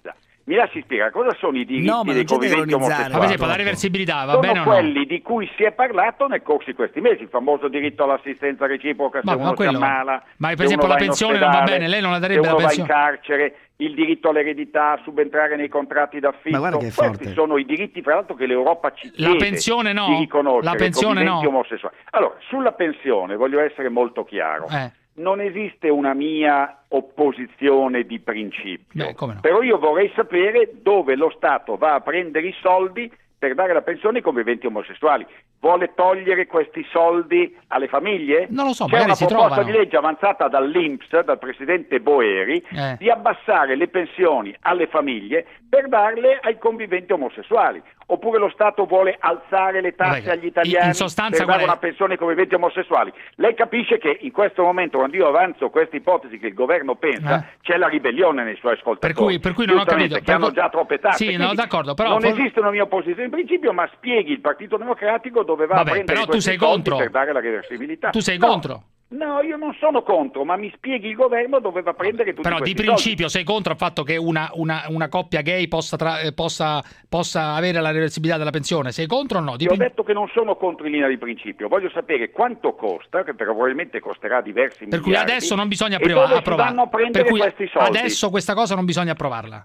[SPEAKER 12] Mi lasci spiegare cosa sono i diritti
[SPEAKER 2] no,
[SPEAKER 12] dei conviventi omosessuali?
[SPEAKER 3] Per esempio la reversibilità, va
[SPEAKER 12] sono
[SPEAKER 3] bene o no?
[SPEAKER 12] quelli di cui si è parlato nel corso di questi mesi, il famoso diritto all'assistenza reciproca se
[SPEAKER 3] ma,
[SPEAKER 12] uno
[SPEAKER 3] ma quello,
[SPEAKER 12] si ammala,
[SPEAKER 3] ma per esempio la pensione non va bene, lei non la darebbe
[SPEAKER 12] se
[SPEAKER 3] la
[SPEAKER 12] uno
[SPEAKER 3] pensione?
[SPEAKER 12] va in carcere, il diritto all'eredità, a subentrare nei contratti d'affitto, questi
[SPEAKER 2] forte.
[SPEAKER 12] sono i diritti fra l'altro che l'Europa ci chiede
[SPEAKER 3] La pensione no,
[SPEAKER 12] di riconoscere
[SPEAKER 3] la pensione no.
[SPEAKER 12] omosessuali. Allora, sulla pensione voglio essere molto chiaro.
[SPEAKER 3] Eh.
[SPEAKER 12] Non esiste una mia opposizione di principio,
[SPEAKER 3] Beh, come no?
[SPEAKER 12] però io vorrei sapere dove lo Stato va a prendere i soldi per dare la pensione ai conviventi omosessuali. Vuole togliere questi soldi alle famiglie?
[SPEAKER 3] Non lo so,
[SPEAKER 12] C'è
[SPEAKER 3] magari
[SPEAKER 12] una
[SPEAKER 3] si
[SPEAKER 12] proposta
[SPEAKER 3] trovano.
[SPEAKER 12] di legge avanzata dall'I N P S, dal presidente Boeri,
[SPEAKER 3] Eh.
[SPEAKER 12] di abbassare le pensioni alle famiglie per darle ai conviventi omosessuali. Oppure lo Stato vuole alzare le tasse
[SPEAKER 3] Vabbè,
[SPEAKER 12] agli italiani
[SPEAKER 3] in sostanza
[SPEAKER 12] per dare
[SPEAKER 3] qual è?
[SPEAKER 12] una pensione ai conviventi omosessuali. Lei capisce che in questo momento, quando io avanzo questa ipotesi che il governo pensa,
[SPEAKER 3] Eh.
[SPEAKER 12] c'è la ribellione nei suoi ascoltatori.
[SPEAKER 3] Per cui, per cui non ho
[SPEAKER 12] Giustamente,
[SPEAKER 3] capito.
[SPEAKER 12] che hanno
[SPEAKER 3] Per cui-
[SPEAKER 12] già troppe tasse.
[SPEAKER 3] Sì, no,
[SPEAKER 12] Quindi
[SPEAKER 3] d'accordo, però
[SPEAKER 12] non
[SPEAKER 3] for-
[SPEAKER 12] esiste una mia opposizione in principio, ma spieghi il Partito Democratico dove va
[SPEAKER 3] Vabbè,
[SPEAKER 12] a prendere
[SPEAKER 3] però tu
[SPEAKER 12] questi
[SPEAKER 3] sei
[SPEAKER 12] soldi
[SPEAKER 3] contro.
[SPEAKER 12] per dare la reversibilità.
[SPEAKER 3] Tu sei
[SPEAKER 12] No,
[SPEAKER 3] contro?
[SPEAKER 12] No, io non sono contro, ma mi spieghi il governo dove va a prendere tutti
[SPEAKER 3] Però di
[SPEAKER 12] questi
[SPEAKER 3] principio sei contro il fatto che una, una, una coppia gay possa, tra- eh, possa, possa avere la reversibilità della pensione? Sei contro o no? Di
[SPEAKER 12] Ti ho
[SPEAKER 3] prin-
[SPEAKER 12] detto che non sono contro in linea di principio, voglio sapere quanto costa, che probabilmente costerà diversi
[SPEAKER 3] Per cui
[SPEAKER 12] miliardi.
[SPEAKER 3] adesso non bisogna
[SPEAKER 12] e dove
[SPEAKER 3] approva-
[SPEAKER 12] si vanno a
[SPEAKER 3] approvare.
[SPEAKER 12] prendere
[SPEAKER 3] Per cui
[SPEAKER 12] questi soldi.
[SPEAKER 3] adesso questa cosa non bisogna approvarla.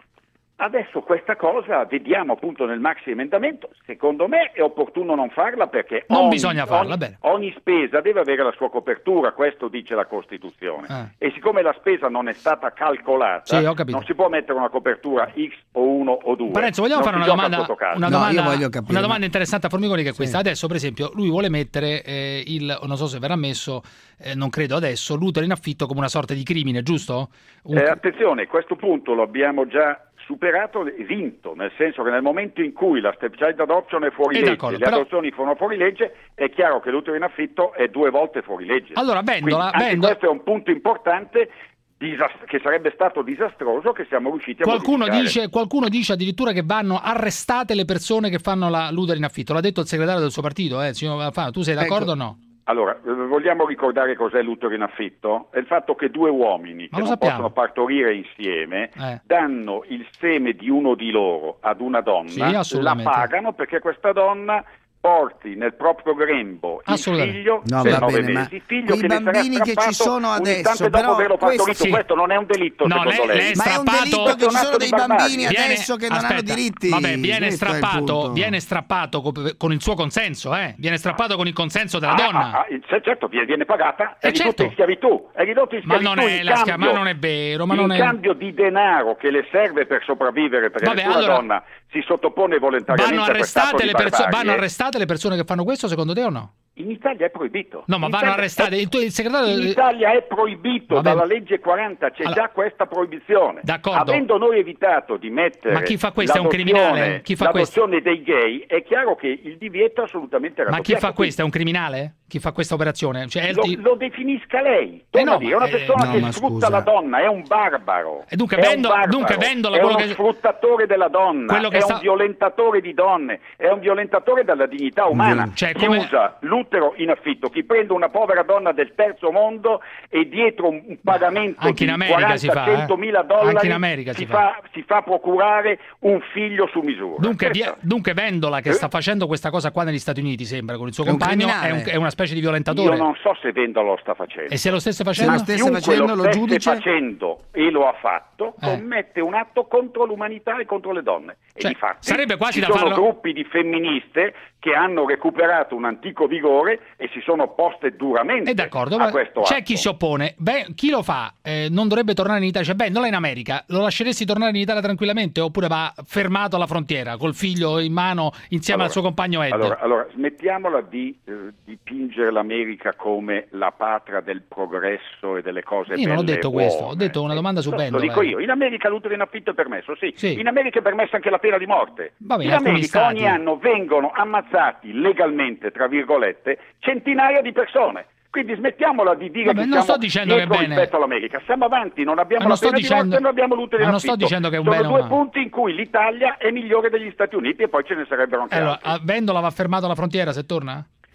[SPEAKER 12] Adesso questa cosa vediamo appunto nel maxi emendamento, secondo me è opportuno non farla perché
[SPEAKER 3] Non
[SPEAKER 12] ogni,
[SPEAKER 3] bisogna farla,
[SPEAKER 12] ogni,
[SPEAKER 3] bene.
[SPEAKER 12] ogni spesa deve avere la sua copertura, questo dice la Costituzione. E siccome la spesa non è stata calcolata,
[SPEAKER 3] Sì, ho capito.
[SPEAKER 12] non si può mettere una copertura X o uno o due.
[SPEAKER 3] Parenzo, vogliamo
[SPEAKER 12] Non
[SPEAKER 3] fare
[SPEAKER 12] si
[SPEAKER 3] una
[SPEAKER 12] gioca
[SPEAKER 3] domanda,
[SPEAKER 12] sotto casa.
[SPEAKER 3] una,
[SPEAKER 2] No,
[SPEAKER 3] domanda
[SPEAKER 2] io voglio capire,
[SPEAKER 3] una
[SPEAKER 2] ma-
[SPEAKER 3] domanda interessante a Formigoni che è questa. Adesso, per esempio, lui vuole mettere eh, il, non so se verrà messo, eh, non credo adesso, l'utero in affitto come una sorta di crimine, giusto? Un-
[SPEAKER 12] Eh, attenzione, questo punto lo abbiamo già superato e vinto, nel senso che nel momento in cui la stepchild adoption è fuori
[SPEAKER 3] Eh,
[SPEAKER 12] legge,
[SPEAKER 3] d'accordo,
[SPEAKER 12] le
[SPEAKER 3] però-
[SPEAKER 12] adozioni sono fuori legge, è chiaro che l'utero in affitto è due volte fuori legge.
[SPEAKER 3] Allora, Vendola-
[SPEAKER 12] Quindi anche
[SPEAKER 3] Vendola-
[SPEAKER 12] questo è un punto importante disast- che sarebbe stato disastroso che siamo riusciti a
[SPEAKER 3] Qualcuno
[SPEAKER 12] modificare.
[SPEAKER 3] dice, qualcuno dice addirittura che vanno arrestate le persone che fanno la l'utero in affitto. L'ha detto il segretario del suo partito, eh, signor Alfano. Tu sei d'accordo
[SPEAKER 12] Ecco.
[SPEAKER 3] o no?
[SPEAKER 12] Allora, eh, vogliamo ricordare cos'è l'utero in affitto? È il fatto che due uomini
[SPEAKER 3] Ma
[SPEAKER 12] che
[SPEAKER 3] lo
[SPEAKER 12] non
[SPEAKER 3] sappiamo.
[SPEAKER 12] possono partorire insieme
[SPEAKER 3] Eh.
[SPEAKER 12] danno il seme di uno di loro ad una donna,
[SPEAKER 3] Sì,
[SPEAKER 12] la
[SPEAKER 3] assolutamente.
[SPEAKER 12] pagano perché questa donna porti nel proprio grembo il
[SPEAKER 3] Assolutamente.
[SPEAKER 12] figlio
[SPEAKER 2] No,
[SPEAKER 12] per
[SPEAKER 2] va
[SPEAKER 12] nove
[SPEAKER 2] bene, ma
[SPEAKER 12] mesi, figlio
[SPEAKER 2] quei
[SPEAKER 12] che le sarà
[SPEAKER 2] bambini che ci
[SPEAKER 12] strappato
[SPEAKER 2] sono
[SPEAKER 12] un
[SPEAKER 2] adesso,
[SPEAKER 12] istante dopo
[SPEAKER 2] però
[SPEAKER 12] averlo
[SPEAKER 2] questo-
[SPEAKER 12] partorito.
[SPEAKER 3] sì.
[SPEAKER 12] Questo non è un delitto
[SPEAKER 3] No,
[SPEAKER 12] secondo
[SPEAKER 3] lei-
[SPEAKER 12] lei?
[SPEAKER 3] lei è
[SPEAKER 2] Ma è un
[SPEAKER 3] strappato-
[SPEAKER 2] delitto
[SPEAKER 12] Questo è
[SPEAKER 2] che
[SPEAKER 12] un
[SPEAKER 2] ci sono
[SPEAKER 12] atto
[SPEAKER 2] dei
[SPEAKER 12] di barbarie.
[SPEAKER 2] bambini adesso che non hanno
[SPEAKER 3] aspetta,
[SPEAKER 2] diritti.
[SPEAKER 3] Vabbè, viene
[SPEAKER 2] Questo è il
[SPEAKER 3] strappato,
[SPEAKER 2] punto.
[SPEAKER 3] viene strappato co- con il suo consenso, eh? Viene strappato con il consenso della
[SPEAKER 12] Ah,
[SPEAKER 3] donna.
[SPEAKER 12] ah, ah, sì, certo, viene viene pagata, è
[SPEAKER 3] Eh,
[SPEAKER 12] ridotto
[SPEAKER 3] certo.
[SPEAKER 12] in schiavitù, è ridotto in
[SPEAKER 3] Ma
[SPEAKER 12] schiavitù
[SPEAKER 3] non è
[SPEAKER 12] in
[SPEAKER 3] la schia-
[SPEAKER 12] cambio-
[SPEAKER 3] ma non è vero, ma
[SPEAKER 12] in
[SPEAKER 3] non è-
[SPEAKER 12] cambio di denaro che le serve per sopravvivere, perché
[SPEAKER 3] Vabbè,
[SPEAKER 12] nessuna
[SPEAKER 3] allora-
[SPEAKER 12] donna si sottopone volontariamente
[SPEAKER 3] Vanno
[SPEAKER 12] a quest'atto
[SPEAKER 3] arrestate,
[SPEAKER 12] di
[SPEAKER 3] le perso-
[SPEAKER 12] barbarie.
[SPEAKER 3] vanno arrestate le persone che fanno questo, secondo te o no?
[SPEAKER 12] In Italia è proibito.
[SPEAKER 3] No, ma
[SPEAKER 12] In
[SPEAKER 3] vanno
[SPEAKER 12] Italia
[SPEAKER 3] arrestate.
[SPEAKER 12] è-
[SPEAKER 3] Il, tuo- il segretario.
[SPEAKER 12] In Italia è proibito
[SPEAKER 3] Vabbè.
[SPEAKER 12] dalla legge quaranta, c'è
[SPEAKER 3] Allora-
[SPEAKER 12] già questa proibizione.
[SPEAKER 3] D'accordo.
[SPEAKER 12] Avendo noi evitato di mettere
[SPEAKER 3] Ma chi fa questo? È un
[SPEAKER 12] l'adozione-
[SPEAKER 3] criminale? Chi fa questo?
[SPEAKER 12] l'adozione dei gay, è chiaro che il divieto è assolutamente
[SPEAKER 3] Ma chi
[SPEAKER 12] raddoppiato.
[SPEAKER 3] fa questo? È un criminale? Chi fa questa operazione? Cioè, è il
[SPEAKER 12] Lo,
[SPEAKER 3] ti-
[SPEAKER 12] lo definisca lei.
[SPEAKER 3] Eh
[SPEAKER 12] Torno
[SPEAKER 3] no,
[SPEAKER 12] a dire, è una
[SPEAKER 3] ma-
[SPEAKER 12] persona
[SPEAKER 2] no,
[SPEAKER 12] che
[SPEAKER 2] ma
[SPEAKER 12] sfrutta
[SPEAKER 2] scusa.
[SPEAKER 12] la donna, è un barbaro.
[SPEAKER 3] E dunque
[SPEAKER 12] è un
[SPEAKER 3] Vendola-
[SPEAKER 12] barbaro,
[SPEAKER 3] dunque Vendola,
[SPEAKER 12] è
[SPEAKER 3] quello
[SPEAKER 12] uno
[SPEAKER 3] che-
[SPEAKER 12] sfruttatore della donna,
[SPEAKER 3] quello che
[SPEAKER 12] è
[SPEAKER 3] sta-
[SPEAKER 12] un violentatore di donne, è un violentatore della dignità umana.
[SPEAKER 3] Cioè,
[SPEAKER 12] chi
[SPEAKER 3] come-
[SPEAKER 12] usa l'utero in affitto, chi prende una povera donna del terzo mondo e dietro un un pagamento
[SPEAKER 3] Anche in
[SPEAKER 12] di
[SPEAKER 3] America
[SPEAKER 12] quaranta
[SPEAKER 3] si fa, eh?
[SPEAKER 12] centomila dollari
[SPEAKER 3] Anche in America
[SPEAKER 12] si,
[SPEAKER 3] si
[SPEAKER 12] fa, si fa procurare un figlio su misura.
[SPEAKER 3] Dunque,
[SPEAKER 12] Questo-
[SPEAKER 3] via- dunque Vendola che
[SPEAKER 12] Eh?
[SPEAKER 3] sta facendo questa cosa qua negli Stati Uniti, sembra, con il suo
[SPEAKER 2] È un
[SPEAKER 3] compagno, è,
[SPEAKER 2] criminale.
[SPEAKER 3] un- è una specie di violentatore.
[SPEAKER 12] Io non so se Vendola lo sta facendo.
[SPEAKER 3] E se lo stesse
[SPEAKER 2] Se
[SPEAKER 3] facendo?
[SPEAKER 2] lo stesse
[SPEAKER 12] Chiunque
[SPEAKER 2] facendo, lo
[SPEAKER 12] stesse
[SPEAKER 2] giudice?
[SPEAKER 12] facendo e lo ha fatto,
[SPEAKER 3] Eh.
[SPEAKER 12] commette un atto contro l'umanità e contro le donne. E
[SPEAKER 3] Cioè,
[SPEAKER 12] difatti
[SPEAKER 3] sarebbe quasi
[SPEAKER 12] ci
[SPEAKER 3] da
[SPEAKER 12] sono
[SPEAKER 3] farlo-
[SPEAKER 12] gruppi di femministe che hanno recuperato un antico vigore e si sono opposte duramente
[SPEAKER 3] È d'accordo,
[SPEAKER 12] a
[SPEAKER 3] ma
[SPEAKER 12] questo
[SPEAKER 3] c'è
[SPEAKER 12] atto.
[SPEAKER 3] chi si oppone. Beh, chi lo fa eh, non dovrebbe tornare in Italia. Cioè, Vendola in America, lo lasceresti tornare in Italia tranquillamente oppure va fermato alla frontiera col figlio in mano insieme
[SPEAKER 12] Allora,
[SPEAKER 3] al suo compagno Ed?
[SPEAKER 12] Allora, allora, smettiamola di eh, dipingere l'America come la patria del progresso e delle cose
[SPEAKER 3] Io non ho
[SPEAKER 12] belle
[SPEAKER 3] detto
[SPEAKER 12] e
[SPEAKER 3] questo,
[SPEAKER 12] buone.
[SPEAKER 3] ho detto una domanda su
[SPEAKER 12] Lo-
[SPEAKER 3] Vendola.
[SPEAKER 12] Lo dico
[SPEAKER 3] eh.
[SPEAKER 12] io, in America l'utero in affitto è permesso, sì.
[SPEAKER 3] Sì.
[SPEAKER 12] In America è permessa anche la pena di morte.
[SPEAKER 3] Vabbè, in
[SPEAKER 12] in
[SPEAKER 3] alcuni
[SPEAKER 12] America
[SPEAKER 3] stati.
[SPEAKER 12] ogni anno vengono ammazzati legalmente, tra virgolette, centinaia di persone. Quindi smettiamola di dire
[SPEAKER 3] Vabbè,
[SPEAKER 12] che
[SPEAKER 3] non
[SPEAKER 12] siamo
[SPEAKER 3] sto dicendo che è
[SPEAKER 12] dietro
[SPEAKER 3] bene.
[SPEAKER 12] rispetto all'America. Siamo avanti, non abbiamo
[SPEAKER 3] Ma non
[SPEAKER 12] la
[SPEAKER 3] sto
[SPEAKER 12] pena
[SPEAKER 3] dicendo-
[SPEAKER 12] di morte, non abbiamo l'utero in
[SPEAKER 3] ma non sto
[SPEAKER 12] affitto.
[SPEAKER 3] dicendo che è un
[SPEAKER 12] Sono
[SPEAKER 3] bene o
[SPEAKER 12] due
[SPEAKER 3] no.
[SPEAKER 12] punti in cui l'Italia è migliore degli Stati Uniti e poi ce ne sarebbero anche
[SPEAKER 3] Allora,
[SPEAKER 12] altri.
[SPEAKER 3] a Vendola va fermato alla frontiera se torna?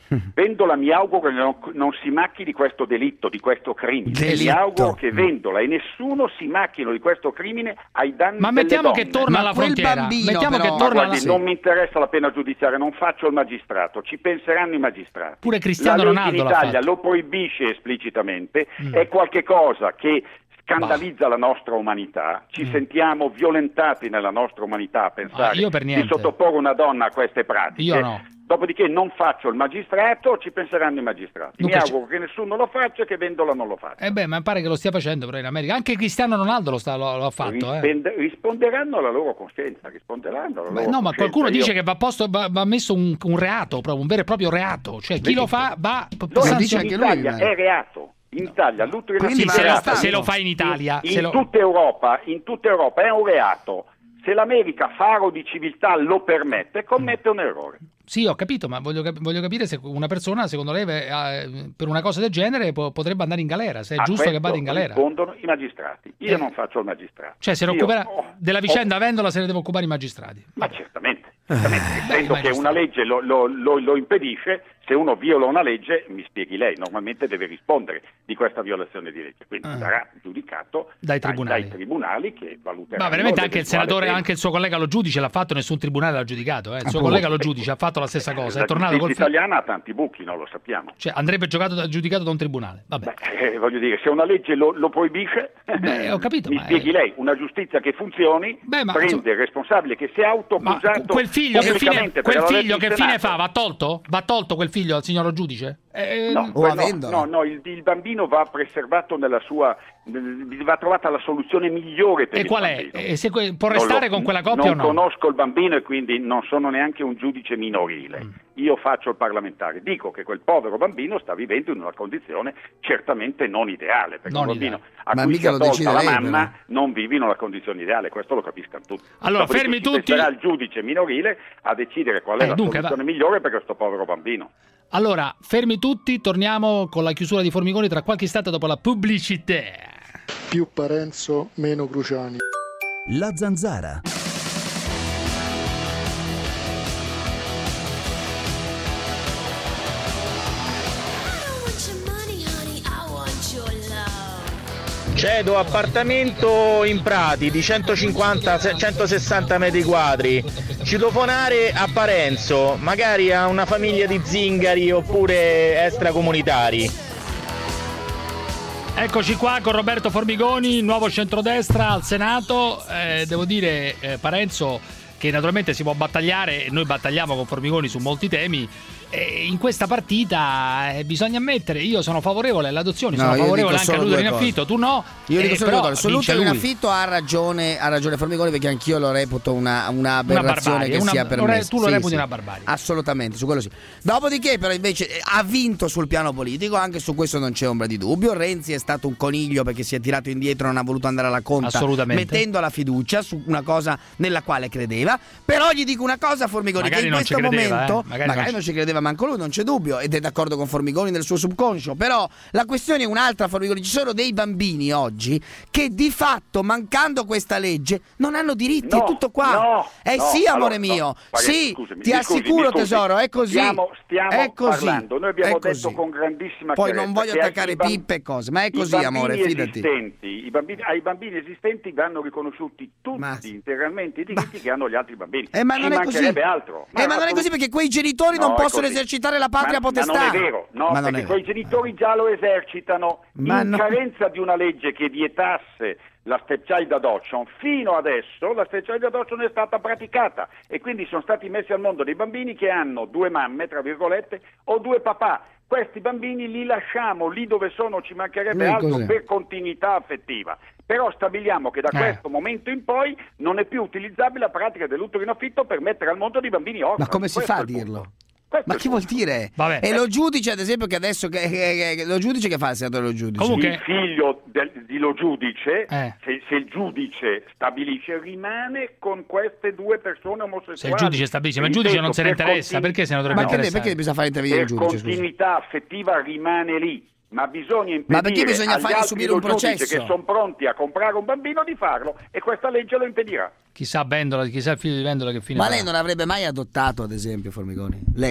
[SPEAKER 12] Vendola mi auguro che non, non si macchi di questo delitto, di questo crimine.
[SPEAKER 2] Delitto.
[SPEAKER 12] Mi auguro che Vendola e nessuno si macchino di questo crimine ai danni
[SPEAKER 3] Ma
[SPEAKER 12] delle
[SPEAKER 3] mettiamo
[SPEAKER 12] donne.
[SPEAKER 3] che torna alla frontiera.
[SPEAKER 2] bambino,
[SPEAKER 3] Mettiamo
[SPEAKER 2] però-
[SPEAKER 3] che torna
[SPEAKER 12] Ma
[SPEAKER 3] alla...
[SPEAKER 12] guardi, non mi interessa la pena giudiziaria, non faccio il magistrato, ci penseranno i magistrati.
[SPEAKER 3] Pure Cristiano
[SPEAKER 12] la legge
[SPEAKER 3] Ronaldo
[SPEAKER 12] in
[SPEAKER 3] l'ha
[SPEAKER 12] Italia
[SPEAKER 3] fatto.
[SPEAKER 12] lo proibisce esplicitamente,
[SPEAKER 3] Mm.
[SPEAKER 12] è qualche cosa che scandalizza la nostra umanità, ci
[SPEAKER 3] Mm.
[SPEAKER 12] sentiamo violentati nella nostra umanità a pensare
[SPEAKER 3] Ah, io per
[SPEAKER 12] di
[SPEAKER 3] niente.
[SPEAKER 12] sottoporre una donna a queste pratiche.
[SPEAKER 3] Io no.
[SPEAKER 12] Dopodiché non faccio il magistrato, ci penseranno i magistrati.
[SPEAKER 3] Dunque
[SPEAKER 12] Mi
[SPEAKER 3] ci-
[SPEAKER 12] auguro che nessuno lo faccia e che Vendola non lo faccia.
[SPEAKER 3] Eh beh, ma pare che lo stia facendo però in America. Anche Cristiano Ronaldo lo, sta, lo, lo ha fatto. Eh.
[SPEAKER 12] Rispende- risponderanno alla loro coscienza, risponderanno alla
[SPEAKER 3] Beh,
[SPEAKER 12] loro
[SPEAKER 3] no, ma
[SPEAKER 12] coscienza.
[SPEAKER 3] qualcuno
[SPEAKER 12] Io-
[SPEAKER 3] dice che va, posto, va, va messo un, un reato, proprio un vero e proprio reato. Cioè, chi
[SPEAKER 12] Vedi?
[SPEAKER 3] lo fa va p-
[SPEAKER 12] Lo
[SPEAKER 3] sanzionato.
[SPEAKER 12] dice in Italia è reato. In Italia l'utero in
[SPEAKER 3] Quindi
[SPEAKER 12] affitto
[SPEAKER 3] se
[SPEAKER 12] è
[SPEAKER 3] lo,
[SPEAKER 12] reato.
[SPEAKER 3] se lo fa in Italia,
[SPEAKER 12] in,
[SPEAKER 3] se lo-
[SPEAKER 12] tutta Europa, in tutta Europa è un reato. Se l'America, faro di civiltà, lo permette, commette un errore.
[SPEAKER 3] Sì, ho capito, ma voglio, cap- voglio capire se una persona, secondo lei, eh, per una cosa del genere po- potrebbe andare in galera, se è
[SPEAKER 12] A
[SPEAKER 3] giusto che
[SPEAKER 12] questo
[SPEAKER 3] vada in galera.
[SPEAKER 12] rispondono i magistrati. Io
[SPEAKER 3] Eh.
[SPEAKER 12] non faccio il magistrato.
[SPEAKER 3] Cioè, se ne
[SPEAKER 12] Io
[SPEAKER 3] occuperà
[SPEAKER 12] ho-
[SPEAKER 3] della vicenda Vendola, se ne deve occupare i magistrati.
[SPEAKER 12] Ma certamente, certamente.
[SPEAKER 3] Beh,
[SPEAKER 12] essendo che
[SPEAKER 3] magistrato.
[SPEAKER 12] una legge lo, lo- lo- lo impedisce, se uno viola una legge, mi spieghi lei, normalmente deve rispondere di questa violazione di legge, quindi
[SPEAKER 3] Ah.
[SPEAKER 12] sarà giudicato
[SPEAKER 3] Dai tribunali.
[SPEAKER 12] dai tribunali che valuteranno.
[SPEAKER 3] Ma veramente anche il
[SPEAKER 12] l'eventuale
[SPEAKER 3] senatore,
[SPEAKER 12] pena.
[SPEAKER 3] anche il suo collega lo giudice l'ha fatto, nessun tribunale l'ha giudicato. Eh. Il suo
[SPEAKER 12] Appunto.
[SPEAKER 3] collega lo giudice ha fatto la stessa cosa, è
[SPEAKER 12] La
[SPEAKER 3] tornato col
[SPEAKER 12] giustizia
[SPEAKER 3] fi-
[SPEAKER 12] italiana ha tanti buchi, non lo sappiamo.
[SPEAKER 3] cioè, andrebbe giocato da- giudicato da un tribunale. Vabbè.
[SPEAKER 12] Eh, voglio dire, se una legge lo, lo proibisce,
[SPEAKER 3] Beh, ho capito,
[SPEAKER 12] mi
[SPEAKER 3] ma
[SPEAKER 12] spieghi lei, una giustizia che funzioni,
[SPEAKER 3] Beh, ma-
[SPEAKER 12] prende il responsabile che si è autoaccusato
[SPEAKER 3] Quel figlio, che fine,
[SPEAKER 12] pubblicamente,
[SPEAKER 3] quel
[SPEAKER 12] perché l'ha
[SPEAKER 3] figlio
[SPEAKER 12] detto
[SPEAKER 3] che
[SPEAKER 12] in
[SPEAKER 3] fine
[SPEAKER 12] Senato.
[SPEAKER 3] fa? Va tolto? Va tolto quel figlio al signor giudice? Eh,
[SPEAKER 12] No,
[SPEAKER 2] O a
[SPEAKER 12] no,
[SPEAKER 2] Vendola.
[SPEAKER 12] no, no, il, il bambino va preservato nella sua, nel- va trovata la soluzione migliore per
[SPEAKER 3] E
[SPEAKER 12] il
[SPEAKER 3] qual è?
[SPEAKER 12] bambino.
[SPEAKER 3] E se que- può
[SPEAKER 12] Non
[SPEAKER 3] restare
[SPEAKER 12] lo-
[SPEAKER 3] con quella coppia
[SPEAKER 12] non
[SPEAKER 3] o no?
[SPEAKER 12] conosco il bambino e quindi non sono neanche un giudice minorile.
[SPEAKER 3] Mm.
[SPEAKER 12] Io faccio il parlamentare, dico che quel povero bambino sta vivendo in una condizione certamente non ideale, perché
[SPEAKER 3] Non
[SPEAKER 12] un bambino
[SPEAKER 3] ideale.
[SPEAKER 12] a
[SPEAKER 2] Ma
[SPEAKER 12] cui
[SPEAKER 2] mica
[SPEAKER 12] sia
[SPEAKER 2] lo
[SPEAKER 12] tolta
[SPEAKER 2] decide
[SPEAKER 12] la
[SPEAKER 2] lei,
[SPEAKER 12] mamma
[SPEAKER 2] però.
[SPEAKER 12] non vive in una condizione ideale, questo lo capiscano tutti.
[SPEAKER 3] Allora,
[SPEAKER 12] Dopodiché
[SPEAKER 3] fermi
[SPEAKER 12] ci
[SPEAKER 3] tutti.
[SPEAKER 12] penserà il giudice minorile a decidere qual è
[SPEAKER 3] Eh,
[SPEAKER 12] la
[SPEAKER 3] dunque,
[SPEAKER 12] soluzione migliore per questo povero bambino.
[SPEAKER 3] Allora, fermi tutti, torniamo con la chiusura di Formigoni tra qualche istante dopo la pubblicità.
[SPEAKER 13] Più Parenzo, meno Cruciani.
[SPEAKER 17] La Zanzara.
[SPEAKER 7] Cedo appartamento in Prati di centocinquanta centosessanta metri quadri. Citofonare a Parenzo, magari a una famiglia di zingari oppure extracomunitari.
[SPEAKER 3] Eccoci qua con Roberto Formigoni, nuovo centrodestra al Senato. Eh, devo dire, eh, Parenzo, che naturalmente si può battagliare, e noi battagliamo con Formigoni su molti temi. E in questa partita eh, bisogna ammettere, io sono favorevole alle adozioni,
[SPEAKER 2] No,
[SPEAKER 3] sono
[SPEAKER 2] io
[SPEAKER 3] favorevole
[SPEAKER 2] dico
[SPEAKER 3] anche
[SPEAKER 2] solo
[SPEAKER 3] all'utero in
[SPEAKER 2] due cose.
[SPEAKER 3] affitto, tu no?
[SPEAKER 2] Io dico
[SPEAKER 3] eh,
[SPEAKER 2] solo
[SPEAKER 3] però
[SPEAKER 2] due cose.
[SPEAKER 3] vince
[SPEAKER 2] Sull'utero in
[SPEAKER 3] lui.
[SPEAKER 2] affitto ha ragione, ha ragione Formigoni, perché anch'io lo reputo una, una aberrazione
[SPEAKER 3] barbarie,
[SPEAKER 2] che
[SPEAKER 3] una-
[SPEAKER 2] sia
[SPEAKER 3] lo re-
[SPEAKER 2] permessa.
[SPEAKER 3] tu lo
[SPEAKER 2] Sì,
[SPEAKER 3] reputi
[SPEAKER 2] sì.
[SPEAKER 3] una barbarie.
[SPEAKER 2] Assolutamente, su quello sì. Dopodiché però invece eh, ha vinto sul piano politico, anche su questo non c'è ombra di dubbio. Renzi è stato un coniglio perché si è tirato indietro, non ha voluto andare alla conta,
[SPEAKER 3] Assolutamente.
[SPEAKER 2] mettendo la fiducia su una cosa nella quale credeva. Però gli dico una cosa, Formigoni,
[SPEAKER 3] Magari
[SPEAKER 2] che in
[SPEAKER 3] non
[SPEAKER 2] questo
[SPEAKER 3] ci credeva,
[SPEAKER 2] momento
[SPEAKER 3] eh. Magari
[SPEAKER 2] magari,
[SPEAKER 3] non
[SPEAKER 2] non
[SPEAKER 3] ci-
[SPEAKER 2] ci credeva manco lui, non c'è dubbio, ed è d'accordo con Formigoni nel suo subconscio. Però la questione è un'altra, Formigoni. Ci sono dei bambini oggi che di fatto, mancando questa legge, non hanno diritti,
[SPEAKER 12] No,
[SPEAKER 2] è tutto qua.
[SPEAKER 12] no,
[SPEAKER 2] eh
[SPEAKER 12] no,
[SPEAKER 2] sì, amore
[SPEAKER 12] allora,
[SPEAKER 2] mio,
[SPEAKER 12] no, guarda,
[SPEAKER 2] sì,
[SPEAKER 12] scusami,
[SPEAKER 2] ti
[SPEAKER 12] mi scusi,
[SPEAKER 2] assicuro
[SPEAKER 12] mi scusi.
[SPEAKER 2] tesoro, è così.
[SPEAKER 12] Stiamo, stiamo
[SPEAKER 2] è così.
[SPEAKER 12] parlando, noi abbiamo
[SPEAKER 2] è così.
[SPEAKER 12] detto con grandissima
[SPEAKER 2] Poi
[SPEAKER 12] chiarezza
[SPEAKER 2] non voglio
[SPEAKER 12] che ai
[SPEAKER 2] attaccare
[SPEAKER 12] bamb-
[SPEAKER 2] pippe e cose, ma è
[SPEAKER 12] i
[SPEAKER 2] così,
[SPEAKER 12] bambini
[SPEAKER 2] amore, fidati.
[SPEAKER 12] esistenti, i bambini, ai bambini esistenti vanno riconosciuti tutti
[SPEAKER 2] Ma-
[SPEAKER 12] integralmente i diritti che hanno gli altri bambini.
[SPEAKER 2] Eh, ma
[SPEAKER 12] Ci
[SPEAKER 2] non è così.
[SPEAKER 12] mancherebbe altro.
[SPEAKER 2] Eh, ma non è così, perché quei genitori
[SPEAKER 12] No,
[SPEAKER 2] non
[SPEAKER 12] è
[SPEAKER 2] possono
[SPEAKER 12] così.
[SPEAKER 2] esercitare la patria
[SPEAKER 12] ma,
[SPEAKER 2] potestà.
[SPEAKER 12] Ma non è vero, no,
[SPEAKER 2] Ma non
[SPEAKER 12] perché
[SPEAKER 2] è
[SPEAKER 12] quei genitori già lo esercitano.
[SPEAKER 2] Ma
[SPEAKER 12] in
[SPEAKER 2] no.
[SPEAKER 12] carenza di una legge che vietasse la stepchild adoption, fino adesso la stepchild adoption è stata praticata e quindi sono stati messi al mondo dei bambini che hanno due mamme, tra virgolette, o due papà. Questi bambini li lasciamo lì dove sono, ci mancherebbe
[SPEAKER 2] Lì
[SPEAKER 12] altro,
[SPEAKER 2] cos'è?
[SPEAKER 12] per continuità affettiva. Però stabiliamo che da
[SPEAKER 3] Eh.
[SPEAKER 12] questo momento in poi non è più utilizzabile la pratica dell'utero in affitto per mettere al mondo dei bambini orfani.
[SPEAKER 2] Ma come si
[SPEAKER 12] Questo
[SPEAKER 2] fa
[SPEAKER 12] è
[SPEAKER 2] a
[SPEAKER 12] il punto.
[SPEAKER 2] dirlo?
[SPEAKER 12] Questo
[SPEAKER 2] Ma
[SPEAKER 12] è
[SPEAKER 2] chi
[SPEAKER 12] il
[SPEAKER 2] vuol
[SPEAKER 12] punto.
[SPEAKER 2] dire?
[SPEAKER 3] Vabbè.
[SPEAKER 2] E lo giudice, ad esempio, che adesso che, che- che- lo giudice che fa il senatore Lo Giudice?
[SPEAKER 3] Comunque-
[SPEAKER 12] Il figlio del- di Lo Giudice,
[SPEAKER 3] Eh.
[SPEAKER 12] se, se il giudice stabilisce, rimane con queste due persone omosessuali.
[SPEAKER 3] Se il giudice stabilisce, ma il giudice non se ne
[SPEAKER 12] per
[SPEAKER 3] interessa,
[SPEAKER 12] continu-
[SPEAKER 3] perché se ne dovrebbe
[SPEAKER 2] Ma perché,
[SPEAKER 3] interessare?
[SPEAKER 2] perché bisogna fare intervenire il
[SPEAKER 12] Per
[SPEAKER 2] giudice? Scusa?
[SPEAKER 12] continuità affettiva rimane lì. Ma bisogna impedire
[SPEAKER 2] Ma perché bisogna
[SPEAKER 12] agli
[SPEAKER 2] fargli
[SPEAKER 12] altri
[SPEAKER 2] subire un
[SPEAKER 12] Lo Giudice
[SPEAKER 2] processo?
[SPEAKER 12] che sono pronti a comprare un bambino di farlo, e questa legge lo impedirà.
[SPEAKER 3] Chissà Vendola, chissà il figlio di Vendola che fine
[SPEAKER 2] Ma
[SPEAKER 3] farà.
[SPEAKER 2] lei non avrebbe mai adottato, ad esempio, Formigoni? Lei?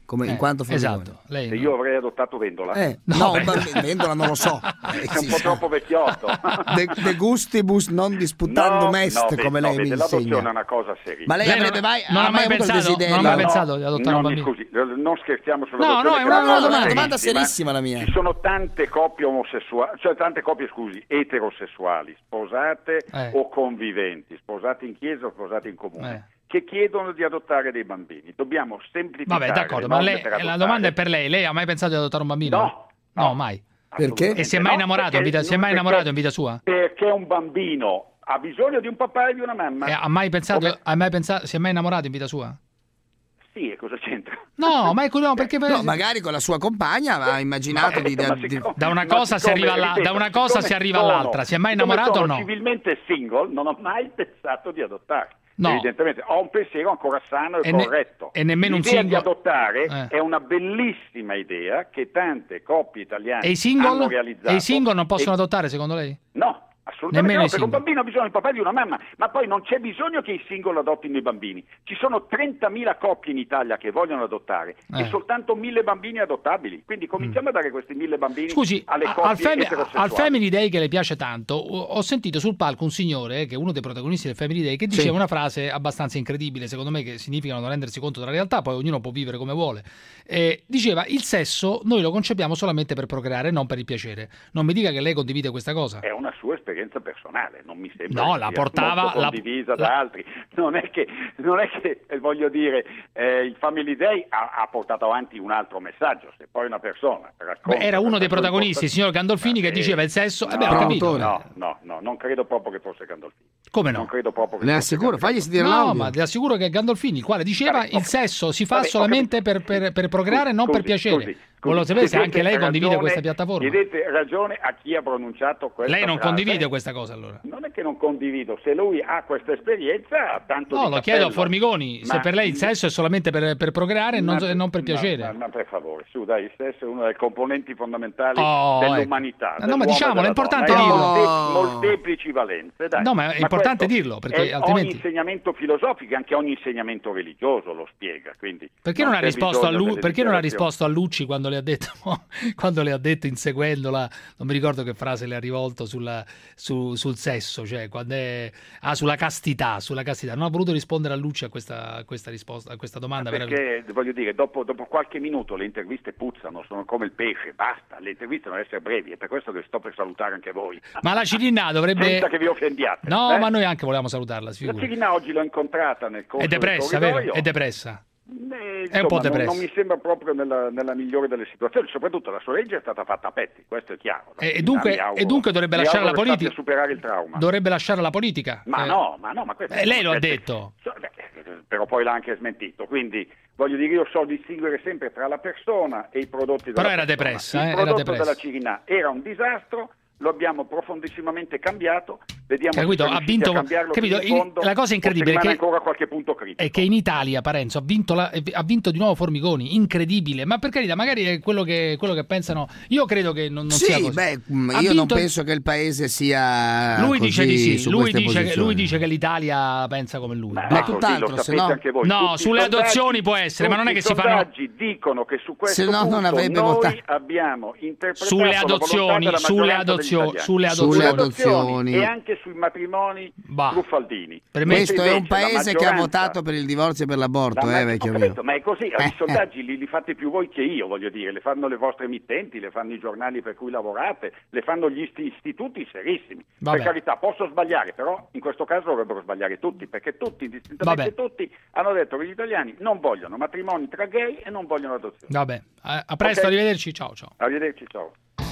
[SPEAKER 2] come
[SPEAKER 3] Eh,
[SPEAKER 2] in quanto furgone.
[SPEAKER 3] esatto. Lei
[SPEAKER 12] Se
[SPEAKER 3] no.
[SPEAKER 12] io avrei adottato Vendola.
[SPEAKER 2] Eh, no, ma Vendola non lo so.
[SPEAKER 12] È un po' troppo vecchiotto.
[SPEAKER 2] De, de gustibus non disputando
[SPEAKER 12] No,
[SPEAKER 2] mest,
[SPEAKER 12] no,
[SPEAKER 2] come
[SPEAKER 12] no,
[SPEAKER 2] lei
[SPEAKER 12] vede,
[SPEAKER 2] mi
[SPEAKER 12] l'adozione
[SPEAKER 2] insegna.
[SPEAKER 12] è una cosa seria.
[SPEAKER 2] Ma lei,
[SPEAKER 3] Lei
[SPEAKER 2] avrebbe
[SPEAKER 3] non-
[SPEAKER 2] mai,
[SPEAKER 3] non ha mai
[SPEAKER 2] avuto il
[SPEAKER 3] pensato-
[SPEAKER 2] desiderio?
[SPEAKER 3] non ha mai
[SPEAKER 12] No,
[SPEAKER 3] pensato di adottare
[SPEAKER 12] no,
[SPEAKER 3] un
[SPEAKER 12] mi
[SPEAKER 3] bambino?
[SPEAKER 12] scusi, non scherziamo sulla
[SPEAKER 3] No,
[SPEAKER 12] adozione,
[SPEAKER 3] no, è
[SPEAKER 12] che
[SPEAKER 3] una-
[SPEAKER 12] è
[SPEAKER 3] una
[SPEAKER 2] domanda
[SPEAKER 12] serissima.
[SPEAKER 2] serissima la mia.
[SPEAKER 12] Ci sono tante coppie omosessuali, cioè tante coppie, scusi, eterosessuali, sposate
[SPEAKER 3] Eh.
[SPEAKER 12] o conviventi, sposate in chiesa o sposate in comune.
[SPEAKER 3] Eh.
[SPEAKER 12] Che chiedono di adottare dei bambini. Dobbiamo semplificare.
[SPEAKER 3] Vabbè, d'accordo,
[SPEAKER 12] le
[SPEAKER 3] ma
[SPEAKER 12] norme
[SPEAKER 3] lei,
[SPEAKER 12] per
[SPEAKER 3] la
[SPEAKER 12] adottare.
[SPEAKER 3] domanda è per lei. Lei ha mai pensato di adottare un bambino?
[SPEAKER 12] No,
[SPEAKER 3] No, mai.
[SPEAKER 2] Perché?
[SPEAKER 3] E si è mai
[SPEAKER 12] No,
[SPEAKER 3] innamorato in
[SPEAKER 12] perché-
[SPEAKER 3] vita, si è mai
[SPEAKER 12] perché-
[SPEAKER 3] innamorato in vita sua?
[SPEAKER 12] Perché un bambino ha bisogno di un papà e di una mamma.
[SPEAKER 3] E ha mai pensato,
[SPEAKER 12] Come-
[SPEAKER 3] ha mai pensato, si è mai innamorato in vita sua?
[SPEAKER 12] Sì, e cosa c'entra?
[SPEAKER 3] No, ma è curioso perché
[SPEAKER 2] No, magari con la sua compagna ha immaginato di,
[SPEAKER 12] Ma
[SPEAKER 2] di-
[SPEAKER 12] siccome-
[SPEAKER 3] da una
[SPEAKER 12] ma
[SPEAKER 3] cosa si
[SPEAKER 12] siccome,
[SPEAKER 3] arriva alla-
[SPEAKER 12] ripeto,
[SPEAKER 3] da una cosa
[SPEAKER 12] siccome
[SPEAKER 3] si arriva
[SPEAKER 12] sono-
[SPEAKER 3] all'altra. Si è mai
[SPEAKER 12] siccome
[SPEAKER 3] innamorato o
[SPEAKER 12] sono
[SPEAKER 3] no?
[SPEAKER 12] civilmente single, non ho mai pensato di adottare.
[SPEAKER 3] No.
[SPEAKER 12] Evidentemente ho un pensiero ancora sano e,
[SPEAKER 3] E ne-
[SPEAKER 12] corretto.
[SPEAKER 3] e nemmeno un
[SPEAKER 12] L'idea
[SPEAKER 3] single-
[SPEAKER 12] di adottare
[SPEAKER 3] Eh.
[SPEAKER 12] è una bellissima idea che tante coppie italiane
[SPEAKER 3] E i
[SPEAKER 12] hanno
[SPEAKER 3] single?
[SPEAKER 12] realizzato.
[SPEAKER 3] E i single non possono
[SPEAKER 12] E-
[SPEAKER 3] adottare secondo lei?
[SPEAKER 12] No, assolutamente
[SPEAKER 3] Nemmeno
[SPEAKER 12] no,
[SPEAKER 3] i
[SPEAKER 12] perché un
[SPEAKER 3] single.
[SPEAKER 12] bambino ha bisogno di un papà e di una mamma, ma poi non c'è bisogno che i single adottino i bambini. Ci sono trentamila coppie in Italia che vogliono adottare
[SPEAKER 3] Eh.
[SPEAKER 12] e soltanto mille bambini adottabili. Quindi cominciamo a dare questi mille bambini
[SPEAKER 3] Scusi,
[SPEAKER 12] alle
[SPEAKER 3] a-
[SPEAKER 12] coppie
[SPEAKER 3] al, fami-
[SPEAKER 12] eterosessuali.
[SPEAKER 3] al Family Day che le piace tanto, ho ho sentito sul palco un signore, che è uno dei protagonisti del Family Day, che diceva
[SPEAKER 2] Sì.
[SPEAKER 3] una frase abbastanza incredibile, secondo me, che significa non rendersi conto della realtà, poi ognuno può vivere come vuole. Eh, diceva, il sesso noi lo concepiamo solamente per procreare, non per il piacere. Non mi dica che lei condivide questa cosa.
[SPEAKER 12] È una sua esperienza personale, non mi sembra
[SPEAKER 3] No,
[SPEAKER 12] che
[SPEAKER 3] la
[SPEAKER 12] sia
[SPEAKER 3] portava-
[SPEAKER 12] molto
[SPEAKER 3] la-
[SPEAKER 12] condivisa
[SPEAKER 3] la-
[SPEAKER 12] da altri. Non è che, non è che eh, voglio dire, eh, il Family Day ha, ha portato avanti un altro messaggio. Se poi una persona racconta
[SPEAKER 3] Beh, era uno
[SPEAKER 12] questa
[SPEAKER 3] dei
[SPEAKER 12] sua
[SPEAKER 3] protagonisti, il signor Gandolfini, che
[SPEAKER 12] Eh,
[SPEAKER 3] diceva il sesso. Eh
[SPEAKER 12] No,
[SPEAKER 3] beh, ho capito.
[SPEAKER 12] no, no, no, non credo proprio che fosse Gandolfini.
[SPEAKER 3] Come no?
[SPEAKER 12] Non credo proprio che
[SPEAKER 2] Le
[SPEAKER 12] fosse
[SPEAKER 2] assicuro, fagli sentire
[SPEAKER 3] No,
[SPEAKER 2] l'audio.
[SPEAKER 3] ma le assicuro che è Gandolfini, il quale diceva
[SPEAKER 12] Vabbè,
[SPEAKER 3] il
[SPEAKER 12] ok.
[SPEAKER 3] sesso si fa
[SPEAKER 12] Vabbè, ho
[SPEAKER 3] solamente per, per, per procreare, non per
[SPEAKER 12] Scusi,
[SPEAKER 3] piacere.
[SPEAKER 12] scusi, scusi.
[SPEAKER 3] Volevo sapere se anche
[SPEAKER 12] Chiedete
[SPEAKER 3] lei condivide
[SPEAKER 12] ragione-
[SPEAKER 3] questa piattaforma.
[SPEAKER 12] Chiedete ragione a chi ha pronunciato questa
[SPEAKER 3] Lei non
[SPEAKER 12] frase.
[SPEAKER 3] condivide questa cosa allora?
[SPEAKER 12] Non è che non condivido, se lui ha questa esperienza ha tanto
[SPEAKER 3] No,
[SPEAKER 12] di
[SPEAKER 3] lo chiedo a
[SPEAKER 12] cappello.
[SPEAKER 3] Formigoni, se
[SPEAKER 12] Ma-
[SPEAKER 3] per lei il sesso è solamente per, per procreare e non,
[SPEAKER 12] Ma-
[SPEAKER 3] e non per
[SPEAKER 12] ma-
[SPEAKER 3] piacere.
[SPEAKER 12] Ma, ma per favore, su dai, il sesso è una delle componenti fondamentali
[SPEAKER 3] Oh,
[SPEAKER 12] dell'umanità.
[SPEAKER 3] ecco. No, ma
[SPEAKER 12] dell'uomo e
[SPEAKER 3] diciamolo,
[SPEAKER 12] della
[SPEAKER 3] è importante
[SPEAKER 12] donna.
[SPEAKER 3] dirlo.
[SPEAKER 12] Ha
[SPEAKER 2] Oh.
[SPEAKER 12] molte- molteplici valenze, dai.
[SPEAKER 3] No, ma è importante
[SPEAKER 12] questo
[SPEAKER 3] dirlo, perché
[SPEAKER 12] è
[SPEAKER 3] altrimenti-
[SPEAKER 12] ogni insegnamento filosofico, anche ogni insegnamento religioso lo spiega, quindi
[SPEAKER 3] Perché non, ha
[SPEAKER 12] c'è
[SPEAKER 3] risposto a,
[SPEAKER 12] bisogno
[SPEAKER 3] Lu-
[SPEAKER 12] delle
[SPEAKER 3] perché non ha
[SPEAKER 12] dichiarazioni.
[SPEAKER 3] risposto a Lucci quando le ha detto, quando le ha detto inseguendola, non mi ricordo che frase le ha rivolto sulla- su- sul sesso, cioè quando è, ah, sulla castità, sulla castità. Non ha voluto rispondere a Lucci a questa, a questa risposta, a questa domanda.
[SPEAKER 12] Perché voglio dire, dopo, dopo qualche minuto le interviste puzzano, sono come il pesce, basta, le interviste devono essere brevi, è per questo che sto per salutare anche voi.
[SPEAKER 3] Ma la Cirinà dovrebbe...
[SPEAKER 12] Senza che vi offendiate.
[SPEAKER 3] No,
[SPEAKER 12] eh?
[SPEAKER 3] ma noi anche volevamo salutarla, si
[SPEAKER 12] La
[SPEAKER 3] figuri.
[SPEAKER 12] Cirinà oggi l'ho incontrata nel corso
[SPEAKER 3] È depressa,
[SPEAKER 12] del
[SPEAKER 3] vero?
[SPEAKER 12] corridoio.
[SPEAKER 3] È depressa.
[SPEAKER 12] Eh,
[SPEAKER 3] È un po'
[SPEAKER 12] insomma, non,
[SPEAKER 3] depressa.
[SPEAKER 12] non mi sembra proprio nella, nella migliore delle situazioni, soprattutto la sua legge è stata fatta a petti, questo è chiaro. La
[SPEAKER 3] E, e
[SPEAKER 12] Cirinà,
[SPEAKER 3] dunque,
[SPEAKER 12] mi auguro-
[SPEAKER 3] e dunque dovrebbe
[SPEAKER 12] mi
[SPEAKER 3] lasciare la
[SPEAKER 12] auguro che
[SPEAKER 3] politica.
[SPEAKER 12] sappia superare il trauma.
[SPEAKER 3] Dovrebbe lasciare la politica.
[SPEAKER 12] Ma
[SPEAKER 3] Eh,
[SPEAKER 12] no, ma no, ma questo
[SPEAKER 3] eh, lei lo ha
[SPEAKER 12] queste-
[SPEAKER 3] detto.
[SPEAKER 12] so- beh, però poi l'ha anche smentito, quindi voglio dire, io so distinguere sempre tra la persona e i prodotti della
[SPEAKER 3] Però era
[SPEAKER 12] persona.
[SPEAKER 3] depressa,
[SPEAKER 12] Il
[SPEAKER 3] eh, era
[SPEAKER 12] prodotto
[SPEAKER 3] depressa.
[SPEAKER 12] della Cirinà era un disastro, lo abbiamo profondissimamente cambiato, vediamo
[SPEAKER 3] Capito?
[SPEAKER 12] se siamo
[SPEAKER 3] Ha
[SPEAKER 12] riusciti
[SPEAKER 3] vinto-
[SPEAKER 12] a cambiarlo
[SPEAKER 3] capito?
[SPEAKER 12] fino in fondo,
[SPEAKER 3] La cosa incredibile
[SPEAKER 12] o se
[SPEAKER 3] è
[SPEAKER 12] rimane
[SPEAKER 3] che-
[SPEAKER 12] ancora qualche punto critico.
[SPEAKER 3] È che in Italia Parenzo ha vinto, la- ha vinto di nuovo Formigoni, incredibile, ma per carità, magari è quello che, quello che pensano. Io credo che non, non sia
[SPEAKER 2] Sì,
[SPEAKER 3] così.
[SPEAKER 2] beh, mm,
[SPEAKER 3] Ha
[SPEAKER 2] io non
[SPEAKER 3] vinto-
[SPEAKER 2] penso che il paese sia
[SPEAKER 3] Lui dice di
[SPEAKER 2] così
[SPEAKER 3] sì,
[SPEAKER 2] su
[SPEAKER 3] lui
[SPEAKER 2] queste
[SPEAKER 3] dice, che,
[SPEAKER 2] posizioni.
[SPEAKER 3] lui dice che l'Italia pensa come lui.
[SPEAKER 12] Ma
[SPEAKER 3] Ma-
[SPEAKER 12] così
[SPEAKER 2] tutt'altro,
[SPEAKER 12] lo
[SPEAKER 2] se
[SPEAKER 12] sapete
[SPEAKER 2] no-
[SPEAKER 12] anche voi.
[SPEAKER 3] No,
[SPEAKER 12] Tutti i
[SPEAKER 3] sulle
[SPEAKER 12] sondaggi-
[SPEAKER 3] adozioni può essere, ma non è che
[SPEAKER 12] tutti
[SPEAKER 3] si
[SPEAKER 12] i
[SPEAKER 3] fanno-
[SPEAKER 12] sondaggi dicono che su questo
[SPEAKER 2] Se no non
[SPEAKER 12] punto
[SPEAKER 2] avrebbe
[SPEAKER 12] noi
[SPEAKER 2] votato.
[SPEAKER 12] abbiamo interpretato
[SPEAKER 3] Sulle
[SPEAKER 12] la volontà
[SPEAKER 3] adozioni,
[SPEAKER 12] della
[SPEAKER 3] sulle
[SPEAKER 12] maggioranza degli
[SPEAKER 3] adozio-
[SPEAKER 12] italiani.
[SPEAKER 3] sulle adozioni.
[SPEAKER 2] Sulle adozioni.
[SPEAKER 12] e anche sui matrimoni
[SPEAKER 3] Bah.
[SPEAKER 12] truffaldini.
[SPEAKER 3] Per me-
[SPEAKER 2] Questo è un
[SPEAKER 12] Invece la
[SPEAKER 2] paese che ha
[SPEAKER 12] maggioranza-
[SPEAKER 2] votato per il divorzio e per l'aborto,
[SPEAKER 12] La
[SPEAKER 2] eh,
[SPEAKER 12] ma-
[SPEAKER 2] vecchio
[SPEAKER 12] ho
[SPEAKER 2] mio.
[SPEAKER 12] capito, ma è così,
[SPEAKER 2] Eh,
[SPEAKER 12] i sondaggi li, li fate più voi che io, voglio dire, le fanno le vostre emittenti, le fanno i giornali per cui lavorate, le fanno gli isti- istituti serissimi.
[SPEAKER 3] Vabbè.
[SPEAKER 12] Per carità, posso sbagliare, però in questo caso dovrebbero sbagliare tutti, perché tutti, indistintamente
[SPEAKER 3] Vabbè.
[SPEAKER 12] tutti, hanno detto che gli italiani non vogliono matrimoni tra gay e non vogliono adozioni.
[SPEAKER 3] Vabbè, a, a presto,
[SPEAKER 12] Ok.
[SPEAKER 3] arrivederci, ciao ciao.
[SPEAKER 12] Arrivederci, ciao.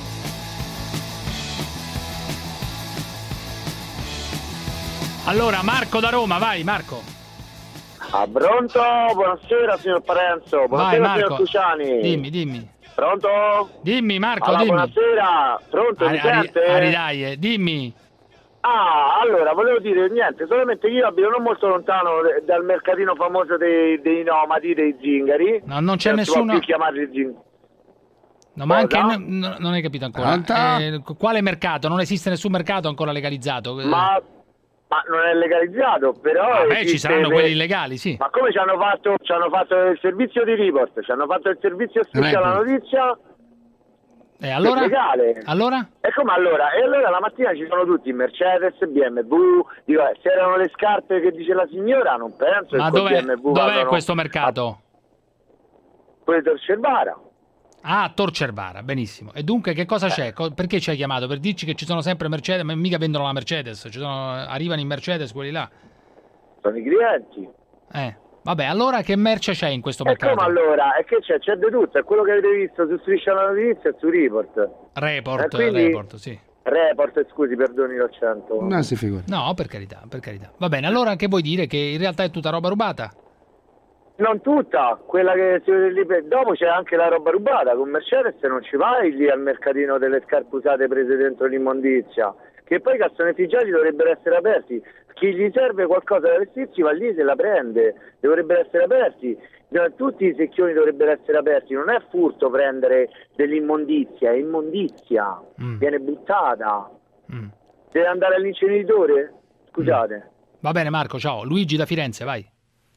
[SPEAKER 3] Allora, Marco da Roma, vai Marco.
[SPEAKER 14] Ah, pronto? Buonasera signor Parenzo,
[SPEAKER 3] Vai
[SPEAKER 14] buonasera signor
[SPEAKER 3] Marco.
[SPEAKER 14] Cruciani.
[SPEAKER 3] Dimmi, dimmi.
[SPEAKER 14] Pronto?
[SPEAKER 3] Dimmi Marco,
[SPEAKER 14] Allora,
[SPEAKER 3] dimmi.
[SPEAKER 14] buonasera, pronto, mi
[SPEAKER 3] Ari- Ari-
[SPEAKER 14] sente?
[SPEAKER 3] Aridaie, dimmi.
[SPEAKER 14] Ah, allora, volevo dire niente, solamente che io abito non molto lontano eh, dal mercatino famoso dei, dei nomadi, dei zingari.
[SPEAKER 3] No, non c'è
[SPEAKER 14] Non si può
[SPEAKER 3] nessuno.
[SPEAKER 14] più chiamarli zingari.
[SPEAKER 3] No, ma anche
[SPEAKER 14] Cosa?
[SPEAKER 3] n- n- non hai capito ancora.
[SPEAKER 2] Pronto?
[SPEAKER 3] Eh, quale mercato? Non esiste nessun mercato ancora legalizzato. Eh,
[SPEAKER 14] Ma Ma non è legalizzato, però...
[SPEAKER 3] Ah, beh, ci saranno
[SPEAKER 14] le...
[SPEAKER 3] quelli illegali, sì.
[SPEAKER 14] Ma come ci hanno fatto? Ci hanno fatto il servizio di report, ci hanno fatto il servizio scritto alla notizia...
[SPEAKER 3] E allora?
[SPEAKER 14] È legale.
[SPEAKER 3] Allora?
[SPEAKER 14] E come allora? E allora la mattina ci sono tutti Mercedes, B M W, dico, se erano le scarpe che dice la signora, non penso
[SPEAKER 3] Ma
[SPEAKER 14] che
[SPEAKER 3] dov'è,
[SPEAKER 14] B M W
[SPEAKER 3] dov'è
[SPEAKER 14] vadano...
[SPEAKER 3] questo mercato?
[SPEAKER 14] Quello di Tor Cervara.
[SPEAKER 3] Ah, Tor Cervara, benissimo. E dunque che cosa c'è? Co- Perché ci hai chiamato? Per dirci che ci sono sempre Mercedes, ma mica vendono la Mercedes, ci sono... arrivano i Mercedes quelli là.
[SPEAKER 14] Sono i clienti.
[SPEAKER 3] Eh, vabbè, allora che merce c'è in questo
[SPEAKER 14] E
[SPEAKER 3] mercato?
[SPEAKER 14] come allora? E che c'è? C'è di tutto, è quello che avete visto su Striscia la Notizia e su Report.
[SPEAKER 3] Report,
[SPEAKER 14] E quindi-
[SPEAKER 3] report, sì.
[SPEAKER 14] Report, scusi, perdoni l'accento.
[SPEAKER 2] No, si figura.
[SPEAKER 3] No, per carità, per carità. Va bene, allora che vuoi dire? Che in realtà è tutta roba rubata?
[SPEAKER 14] Non tutta, quella che si vede lì per... Dopo c'è anche la roba rubata, con Mercedes non ci vai lì al mercatino delle scarpe usate prese dentro l'immondizia, che poi i cassonetti gialli dovrebbero essere aperti, chi gli serve qualcosa da vestirsi va lì se la prende, dovrebbero essere aperti, tutti i secchioni dovrebbero essere aperti, non è furto prendere dell'immondizia, è immondizia,
[SPEAKER 3] Mm.
[SPEAKER 14] viene buttata,
[SPEAKER 3] Mm.
[SPEAKER 14] deve andare all'inceneritore, scusate.
[SPEAKER 3] Va bene Marco, ciao. Luigi da Firenze, vai.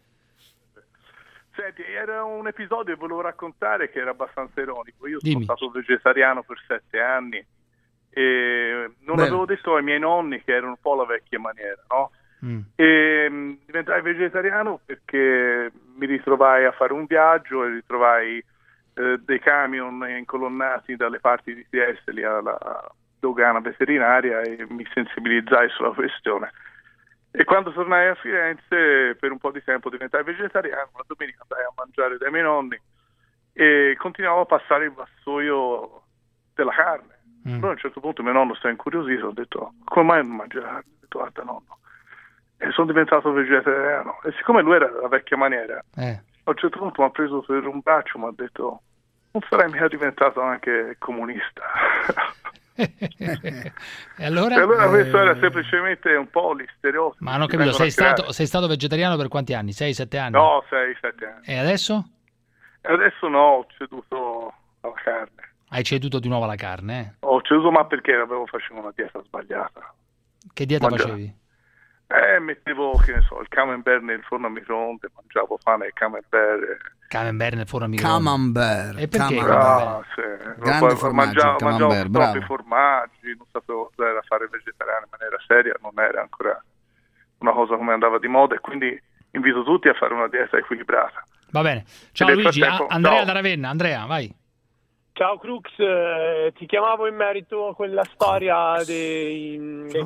[SPEAKER 15] Senti, era un episodio che volevo raccontare che era abbastanza ironico. Io
[SPEAKER 3] Dimmi.
[SPEAKER 15] sono stato vegetariano per sette anni e non
[SPEAKER 3] Bene.
[SPEAKER 15] avevo detto ai miei nonni che era un po' la vecchia maniera, no?
[SPEAKER 3] Mm.
[SPEAKER 15] E mh, diventai vegetariano perché mi ritrovai a fare un viaggio e ritrovai eh, dei camion incolonnati dalle parti di Trieste lì alla dogana veterinaria e mi sensibilizzai sulla questione. E quando tornai a Firenze per un po' di tempo diventai vegetariano, la domenica andai a mangiare dai miei nonni e continuavo a passare il vassoio della carne.
[SPEAKER 3] Mm.
[SPEAKER 15] Però a un certo punto mio nonno si è incuriosito, ho detto come mai non mangi la carne? Ho detto guarda nonno, e sono diventato vegetariano e siccome lui era la vecchia maniera,
[SPEAKER 3] Eh.
[SPEAKER 15] a un certo punto mi ha preso per un braccio e mi ha detto non sarai mica diventato anche comunista.
[SPEAKER 3] E allora?
[SPEAKER 15] E allora
[SPEAKER 3] Eh,
[SPEAKER 15] questo era semplicemente un po' gli stereotipi.
[SPEAKER 3] Ma non ho
[SPEAKER 15] che
[SPEAKER 3] capito,
[SPEAKER 15] vengono
[SPEAKER 3] sei
[SPEAKER 15] a creare.
[SPEAKER 3] stato, sei stato vegetariano per quanti anni? sei sette anni?
[SPEAKER 15] No, sei sette anni.
[SPEAKER 3] E adesso?
[SPEAKER 15] E adesso no, ho ceduto alla carne.
[SPEAKER 3] Hai ceduto di nuovo alla carne, eh?
[SPEAKER 15] Ho ceduto ma perché avevo facevo una dieta sbagliata.
[SPEAKER 3] Che dieta
[SPEAKER 15] Mangiavo-
[SPEAKER 3] facevi?
[SPEAKER 15] Eh, mettevo, che ne so, il camembert nel forno a microonde, mangiavo pane e camembert.
[SPEAKER 3] Camembert nel forno a microonde.
[SPEAKER 2] Camembert.
[SPEAKER 3] E perché?
[SPEAKER 15] Ah, sì.
[SPEAKER 2] Grande
[SPEAKER 15] Poi
[SPEAKER 2] formaggio,
[SPEAKER 15] mangiavo,
[SPEAKER 2] il
[SPEAKER 15] mangiavo
[SPEAKER 2] camembert,
[SPEAKER 15] troppi
[SPEAKER 2] bravo.
[SPEAKER 15] formaggi, non sapevo cosa era fare vegetariano in maniera seria, non era ancora una cosa come andava di moda e quindi invito tutti a fare una dieta equilibrata.
[SPEAKER 3] Va bene. Ciao
[SPEAKER 15] E nel
[SPEAKER 3] Luigi,
[SPEAKER 15] frattempo-
[SPEAKER 3] Ah, Andrea
[SPEAKER 15] ciao.
[SPEAKER 3] da Ravenna. Andrea, vai.
[SPEAKER 16] Ciao Crux, eh, ti chiamavo in merito a quella storia dei, dei-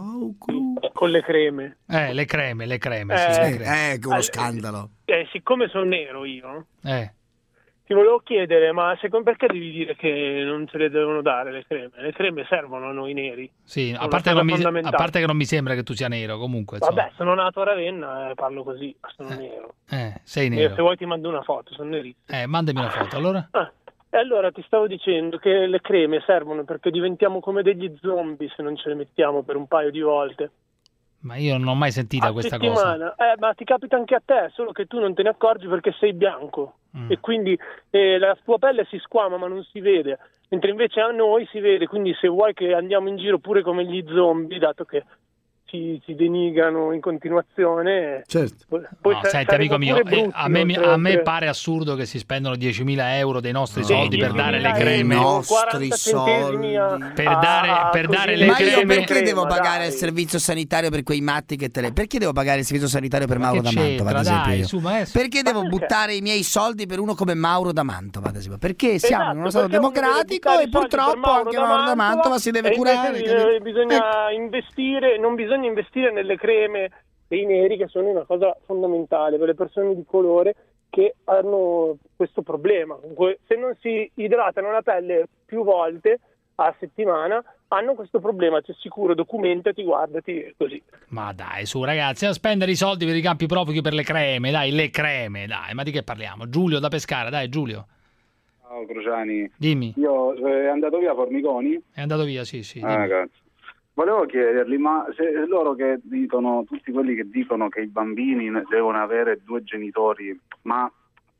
[SPEAKER 16] con le creme.
[SPEAKER 3] Eh, le creme, le creme.
[SPEAKER 16] Eh,
[SPEAKER 3] sì, le
[SPEAKER 2] Eh,
[SPEAKER 3] creme.
[SPEAKER 2] eh, che uno
[SPEAKER 16] Eh,
[SPEAKER 2] scandalo.
[SPEAKER 16] Eh, siccome sono nero io,
[SPEAKER 3] Eh.
[SPEAKER 16] ti volevo chiedere, ma secondo perché devi dire che non ce le devono dare le creme? Le creme servono a noi neri.
[SPEAKER 3] Sì,
[SPEAKER 16] Sono
[SPEAKER 3] a
[SPEAKER 16] una
[SPEAKER 3] parte, che
[SPEAKER 16] cosa
[SPEAKER 3] non mi, a
[SPEAKER 16] fondamentale.
[SPEAKER 3] parte che non mi sembra che tu sia nero, comunque. insomma.
[SPEAKER 16] Vabbè, sono nato a Ravenna e parlo così, sono nero.
[SPEAKER 3] Eh, sei
[SPEAKER 16] E
[SPEAKER 3] nero.
[SPEAKER 16] se vuoi ti mando una foto, sono nerissimo.
[SPEAKER 3] Eh, mandami una foto, allora?
[SPEAKER 16] Ah, e allora ti stavo dicendo che le creme servono perché diventiamo come degli zombie se non ce le mettiamo per un paio di volte.
[SPEAKER 3] Ma io non ho mai sentita
[SPEAKER 16] A
[SPEAKER 3] questa cosa.
[SPEAKER 16] settimana. Eh, ma ti capita anche a te, solo che tu non te ne accorgi perché sei bianco
[SPEAKER 3] Mm.
[SPEAKER 16] e quindi eh, la tua pelle si squama ma non si vede, mentre invece a noi si vede, quindi se vuoi che andiamo in giro pure come gli zombie, dato che ci, ci denigrano in continuazione,
[SPEAKER 2] certo.
[SPEAKER 16] poi, poi
[SPEAKER 3] No,
[SPEAKER 16] sa-
[SPEAKER 3] senti,
[SPEAKER 16] saremo
[SPEAKER 3] amico mio,
[SPEAKER 16] pure
[SPEAKER 3] eh,
[SPEAKER 16] brutti,
[SPEAKER 3] a, me, mi-
[SPEAKER 16] oltre-
[SPEAKER 3] a me
[SPEAKER 16] oltre-
[SPEAKER 3] pare assurdo che si spendono diecimila euro dei nostri
[SPEAKER 2] No,
[SPEAKER 3] soldi per dare le creme.
[SPEAKER 2] I nostri
[SPEAKER 16] quaranta centesimi a-
[SPEAKER 2] soldi.
[SPEAKER 3] Per dare,
[SPEAKER 16] a-
[SPEAKER 3] per
[SPEAKER 16] così.
[SPEAKER 3] dare le
[SPEAKER 2] Ma io
[SPEAKER 3] creme.
[SPEAKER 2] perché devo
[SPEAKER 16] crema,
[SPEAKER 2] pagare
[SPEAKER 16] dai.
[SPEAKER 2] il servizio sanitario per quei matti che te le... Perché devo pagare il servizio sanitario per
[SPEAKER 3] Ma
[SPEAKER 2] Mauro
[SPEAKER 3] che
[SPEAKER 2] da Mantova, ad
[SPEAKER 3] c'entra,
[SPEAKER 2] esempio
[SPEAKER 3] dai,
[SPEAKER 2] io?
[SPEAKER 3] su, maestro.
[SPEAKER 2] Perché devo
[SPEAKER 16] perché?
[SPEAKER 2] buttare i miei soldi per uno come Mauro da Mantova, ad esempio? Perché siamo
[SPEAKER 16] Esatto,
[SPEAKER 2] in uno stato
[SPEAKER 16] perché uno deve
[SPEAKER 2] democratico
[SPEAKER 16] buttare
[SPEAKER 2] e
[SPEAKER 16] i soldi per
[SPEAKER 2] purtroppo
[SPEAKER 16] Mauro
[SPEAKER 2] anche
[SPEAKER 16] da
[SPEAKER 2] Mauro da Mantova si deve
[SPEAKER 16] e invece
[SPEAKER 2] curare.
[SPEAKER 16] di-
[SPEAKER 2] capito?
[SPEAKER 16] bisogna investire, non bisogna investire nelle creme dei neri, che sono una cosa fondamentale per le persone di colore che hanno questo problema. Comunque, se non si idratano la pelle più volte a settimana hanno questo problema, c'è sicuro, documentati, guardati e così.
[SPEAKER 3] Ma dai, su ragazzi, a spendere i soldi per i campi profughi per le creme, dai, le creme, dai, ma di che parliamo? Giulio da Pescara, dai Giulio,
[SPEAKER 18] Ciao Crociani,
[SPEAKER 3] dimmi.
[SPEAKER 18] io è andato via Formigoni?
[SPEAKER 3] È andato via, sì, sì.
[SPEAKER 18] Ah,
[SPEAKER 3] dimmi.
[SPEAKER 18] cazzo. Volevo chiedergli, ma se loro che dicono, tutti quelli che dicono che i bambini ne- devono avere due genitori, ma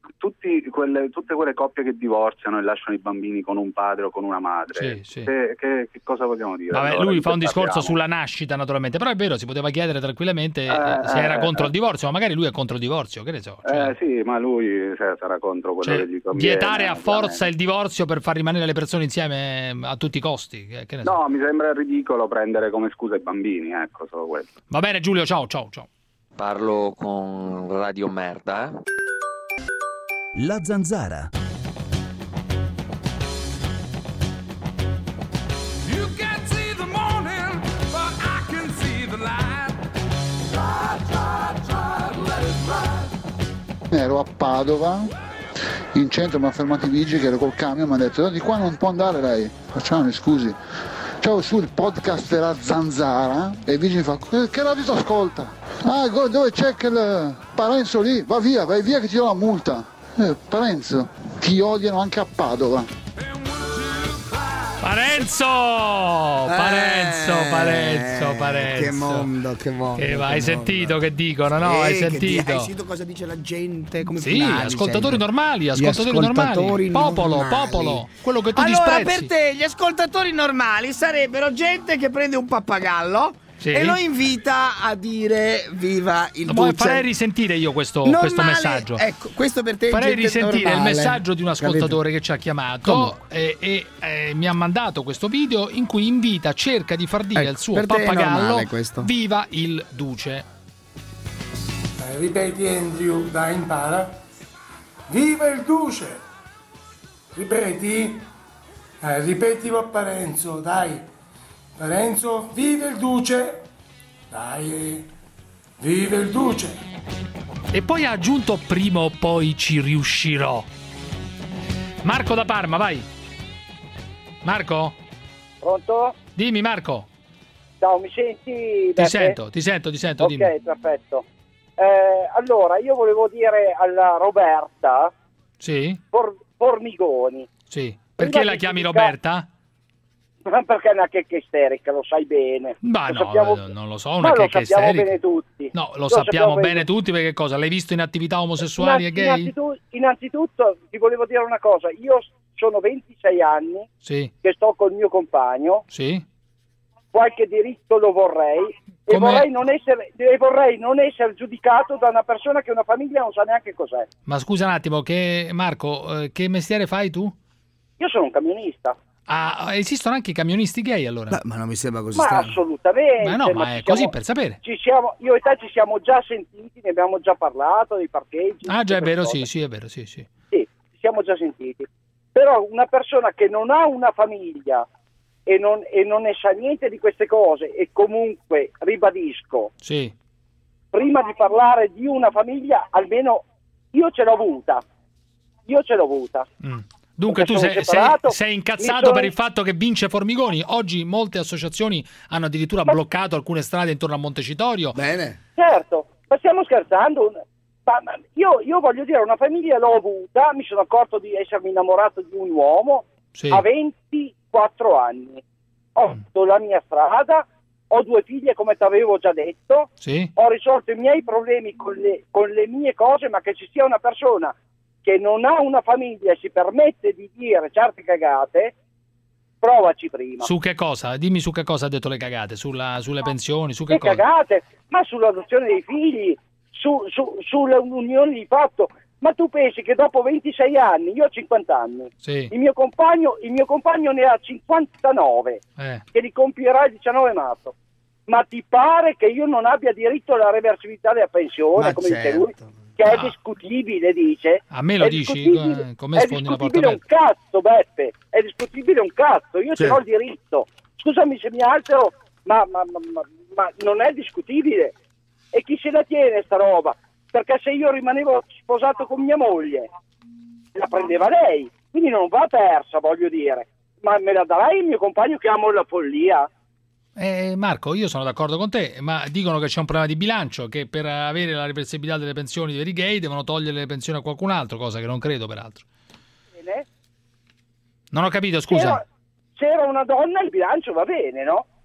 [SPEAKER 18] tutti quelle, tutte quelle coppie che divorziano e lasciano i bambini con un padre o con una madre,
[SPEAKER 3] Sì, sì.
[SPEAKER 18] Che, che, che cosa vogliamo dire?
[SPEAKER 3] Vabbè,
[SPEAKER 18] allora?
[SPEAKER 3] lui
[SPEAKER 18] Di
[SPEAKER 3] fa un
[SPEAKER 18] che
[SPEAKER 3] discorso
[SPEAKER 18] parliamo?
[SPEAKER 3] sulla nascita, naturalmente, però è vero, si poteva chiedere tranquillamente eh,
[SPEAKER 18] Eh,
[SPEAKER 3] se era
[SPEAKER 18] eh,
[SPEAKER 3] contro
[SPEAKER 18] eh.
[SPEAKER 3] il divorzio, ma magari lui è contro il divorzio, che ne so. Cioè,
[SPEAKER 18] Eh sì, ma lui cioè, sarà contro quello
[SPEAKER 3] cioè,
[SPEAKER 18] che gli conviene.
[SPEAKER 3] vietare a forza
[SPEAKER 18] ovviamente.
[SPEAKER 3] il divorzio per far rimanere le persone insieme a tutti i costi, che, che ne so.
[SPEAKER 18] No, mi sembra ridicolo prendere come scusa i bambini, ecco, solo questo.
[SPEAKER 3] Va bene Giulio, ciao, ciao, ciao.
[SPEAKER 19] Parlo con Radio Merda.
[SPEAKER 17] La Zanzara.
[SPEAKER 13] Ero a Padova, in centro mi ha fermato i vigili che ero col camion, mi ha detto: di qua non può andare lei. Facciamo, scusi. Ciao, sul podcast della Zanzara, e il vigile mi fa: che radio ti ascolta? Ah, go- dove c'è quel Parenzo lì? Va via, vai via che ti do la multa. Eh, Parenzo, ti odiano anche a Padova.
[SPEAKER 3] Parenzo! Parenzo, Parenzo, Parenzo.
[SPEAKER 2] Che mondo, che mondo.
[SPEAKER 3] Che va,
[SPEAKER 2] che
[SPEAKER 3] hai
[SPEAKER 2] mondo.
[SPEAKER 3] sentito che dicono, no?
[SPEAKER 2] Eh,
[SPEAKER 3] hai
[SPEAKER 2] che
[SPEAKER 3] sentito?
[SPEAKER 2] di- hai sentito cosa dice la gente? Come
[SPEAKER 3] Sì,
[SPEAKER 2] finali,
[SPEAKER 3] ascoltatori
[SPEAKER 2] sempre.
[SPEAKER 3] normali,
[SPEAKER 2] Gli
[SPEAKER 3] ascoltatori, normali. Popolo,
[SPEAKER 2] normali.
[SPEAKER 3] popolo, quello che tu
[SPEAKER 2] Allora,
[SPEAKER 3] disprezzi.
[SPEAKER 2] per te, gli ascoltatori normali sarebbero gente che prende un pappagallo
[SPEAKER 3] Sì.
[SPEAKER 2] e lo invita a dire viva il
[SPEAKER 3] Ma
[SPEAKER 2] Duce.
[SPEAKER 3] farei risentire io questo,
[SPEAKER 2] Normale,
[SPEAKER 3] questo messaggio.
[SPEAKER 2] Ecco, questo per te è
[SPEAKER 3] Farei
[SPEAKER 2] gente
[SPEAKER 3] risentire
[SPEAKER 2] normale.
[SPEAKER 3] il messaggio di un ascoltatore
[SPEAKER 2] Capito?
[SPEAKER 3] che ci ha chiamato
[SPEAKER 2] Come?
[SPEAKER 3] e, e, eh, mi ha mandato questo video in cui invita, cerca di far dire
[SPEAKER 2] Ecco,
[SPEAKER 3] al suo
[SPEAKER 2] per te è
[SPEAKER 3] pappagallo
[SPEAKER 2] normale questo.
[SPEAKER 3] viva il Duce.
[SPEAKER 23] Eh, ripeti Andrew, dai, impara. Viva il Duce! Ripeti? Eh, ripeti a Parenzo, dai. Parenzo, viva il Duce! Dai, viva il Duce!
[SPEAKER 3] E poi ha aggiunto prima o poi ci riuscirò. Marco da Parma, vai. Marco?
[SPEAKER 20] Pronto?
[SPEAKER 3] Dimmi Marco.
[SPEAKER 20] Ciao, mi senti?
[SPEAKER 3] Ti
[SPEAKER 20] Beppe?
[SPEAKER 3] sento, ti sento, ti sento,
[SPEAKER 20] Ok,
[SPEAKER 3] dimmi.
[SPEAKER 20] perfetto. Eh, allora, io volevo dire alla Roberta
[SPEAKER 3] Sì?
[SPEAKER 20] For- Formigoni.
[SPEAKER 3] Sì. Perché
[SPEAKER 20] Prima
[SPEAKER 3] la
[SPEAKER 20] di
[SPEAKER 3] chiami
[SPEAKER 20] giudicare-
[SPEAKER 3] Roberta?
[SPEAKER 20] Ma perché è una checca isterica, lo sai bene.
[SPEAKER 3] Ma
[SPEAKER 20] lo
[SPEAKER 3] no,
[SPEAKER 20] sappiamo...
[SPEAKER 3] eh, non lo so,
[SPEAKER 20] Ma
[SPEAKER 3] una
[SPEAKER 20] lo
[SPEAKER 3] checca
[SPEAKER 20] sappiamo
[SPEAKER 3] isterica.
[SPEAKER 20] bene tutti.
[SPEAKER 3] No, lo, sappiamo bene tutti perché cosa? L'hai visto in attività omosessuali e gay?
[SPEAKER 20] Innanzitutto, innanzitutto ti volevo dire una cosa, io sono ventisei anni
[SPEAKER 3] Sì,
[SPEAKER 20] che sto col mio compagno,
[SPEAKER 3] sì.
[SPEAKER 20] qualche diritto lo vorrei e
[SPEAKER 3] Come-
[SPEAKER 20] vorrei, non essere, e vorrei non essere giudicato da una persona che una famiglia non sa neanche cos'è.
[SPEAKER 3] Ma scusa un attimo, che Marco, eh, che mestiere fai tu?
[SPEAKER 20] Io sono un camionista.
[SPEAKER 3] Ah, esistono anche i camionisti gay allora?
[SPEAKER 2] Ma, ma non mi sembra così
[SPEAKER 20] Ma
[SPEAKER 2] strano.
[SPEAKER 20] assolutamente.
[SPEAKER 3] Ma no, ma
[SPEAKER 20] ci
[SPEAKER 3] è così
[SPEAKER 20] siamo-
[SPEAKER 3] per sapere.
[SPEAKER 20] Ci siamo, io e te ci siamo già sentiti, ne abbiamo già parlato dei parcheggi.
[SPEAKER 3] Ah, già è
[SPEAKER 20] tutte
[SPEAKER 3] vero,
[SPEAKER 20] queste
[SPEAKER 3] sì,
[SPEAKER 20] cose.
[SPEAKER 3] sì, è vero, sì, sì.
[SPEAKER 20] Sì, ci siamo già sentiti. Però una persona che non ha una famiglia e non, e non ne sa niente di queste cose, e comunque, ribadisco,
[SPEAKER 3] Sì.
[SPEAKER 20] prima di parlare di una famiglia, almeno io ce l'ho avuta. Io ce l'ho avuta.
[SPEAKER 3] Mm. Dunque
[SPEAKER 20] Perché
[SPEAKER 3] tu
[SPEAKER 20] sono
[SPEAKER 3] sei, sei,
[SPEAKER 20] separato,
[SPEAKER 3] sei
[SPEAKER 20] mi
[SPEAKER 3] incazzato
[SPEAKER 20] sono-
[SPEAKER 3] per il fatto che vince Formigoni? Oggi molte associazioni hanno addirittura bloccato alcune strade intorno a Montecitorio.
[SPEAKER 2] Bene.
[SPEAKER 20] Certo, ma stiamo scherzando? Ma, ma io, io voglio dire, una famiglia l'ho avuta, mi sono accorto di essermi innamorato di un uomo
[SPEAKER 3] Sì.
[SPEAKER 20] a ventiquattro anni. Ho fatto la mia strada, ho due figlie come ti avevo già detto,
[SPEAKER 3] Sì.
[SPEAKER 20] ho risolto i miei problemi con le, con le mie cose, ma che ci sia una persona che non ha una famiglia e si permette di dire certe cagate, provaci prima.
[SPEAKER 3] Su che cosa? Dimmi su che cosa ha detto le cagate, sulla, sulle pensioni, su che
[SPEAKER 20] Che
[SPEAKER 3] cosa?
[SPEAKER 20] cagate, ma sull'adozione dei figli, su, su, sull'unione di fatto. Ma tu pensi che dopo ventisei anni, io ho cinquanta anni,
[SPEAKER 3] Sì.
[SPEAKER 20] il mio compagno, il mio compagno ne ha cinquantanove,
[SPEAKER 3] Eh.
[SPEAKER 20] che li compierà il diciannove marzo. Ma ti pare che io non abbia diritto alla reversibilità della pensione,
[SPEAKER 2] Ma
[SPEAKER 20] come dice
[SPEAKER 2] certo.
[SPEAKER 20] lui? Che è discutibile, dice.
[SPEAKER 3] A me lo
[SPEAKER 20] È
[SPEAKER 3] dici?
[SPEAKER 20] discutibile-
[SPEAKER 3] Eh, come
[SPEAKER 20] è
[SPEAKER 3] sfondi la porta
[SPEAKER 20] discutibile un cazzo, Beppe, è discutibile un cazzo, io ce
[SPEAKER 2] Certo.
[SPEAKER 20] l'ho il diritto. Scusami se mi altero, ma, ma, ma, ma, ma non è discutibile. E chi se la tiene sta roba? Perché se io rimanevo sposato con mia moglie, la prendeva lei, quindi non va persa, voglio dire. Ma me la darai il mio compagno che amo la follia?
[SPEAKER 3] Eh, Marco, io sono d'accordo con te, ma dicono che c'è un problema di bilancio, che per avere la reversibilità delle pensioni dei gay devono togliere le pensioni a qualcun altro, cosa che non credo peraltro.
[SPEAKER 20] Bene?
[SPEAKER 3] Non ho capito, scusa.
[SPEAKER 20] Se era, se era una donna il bilancio va bene, no?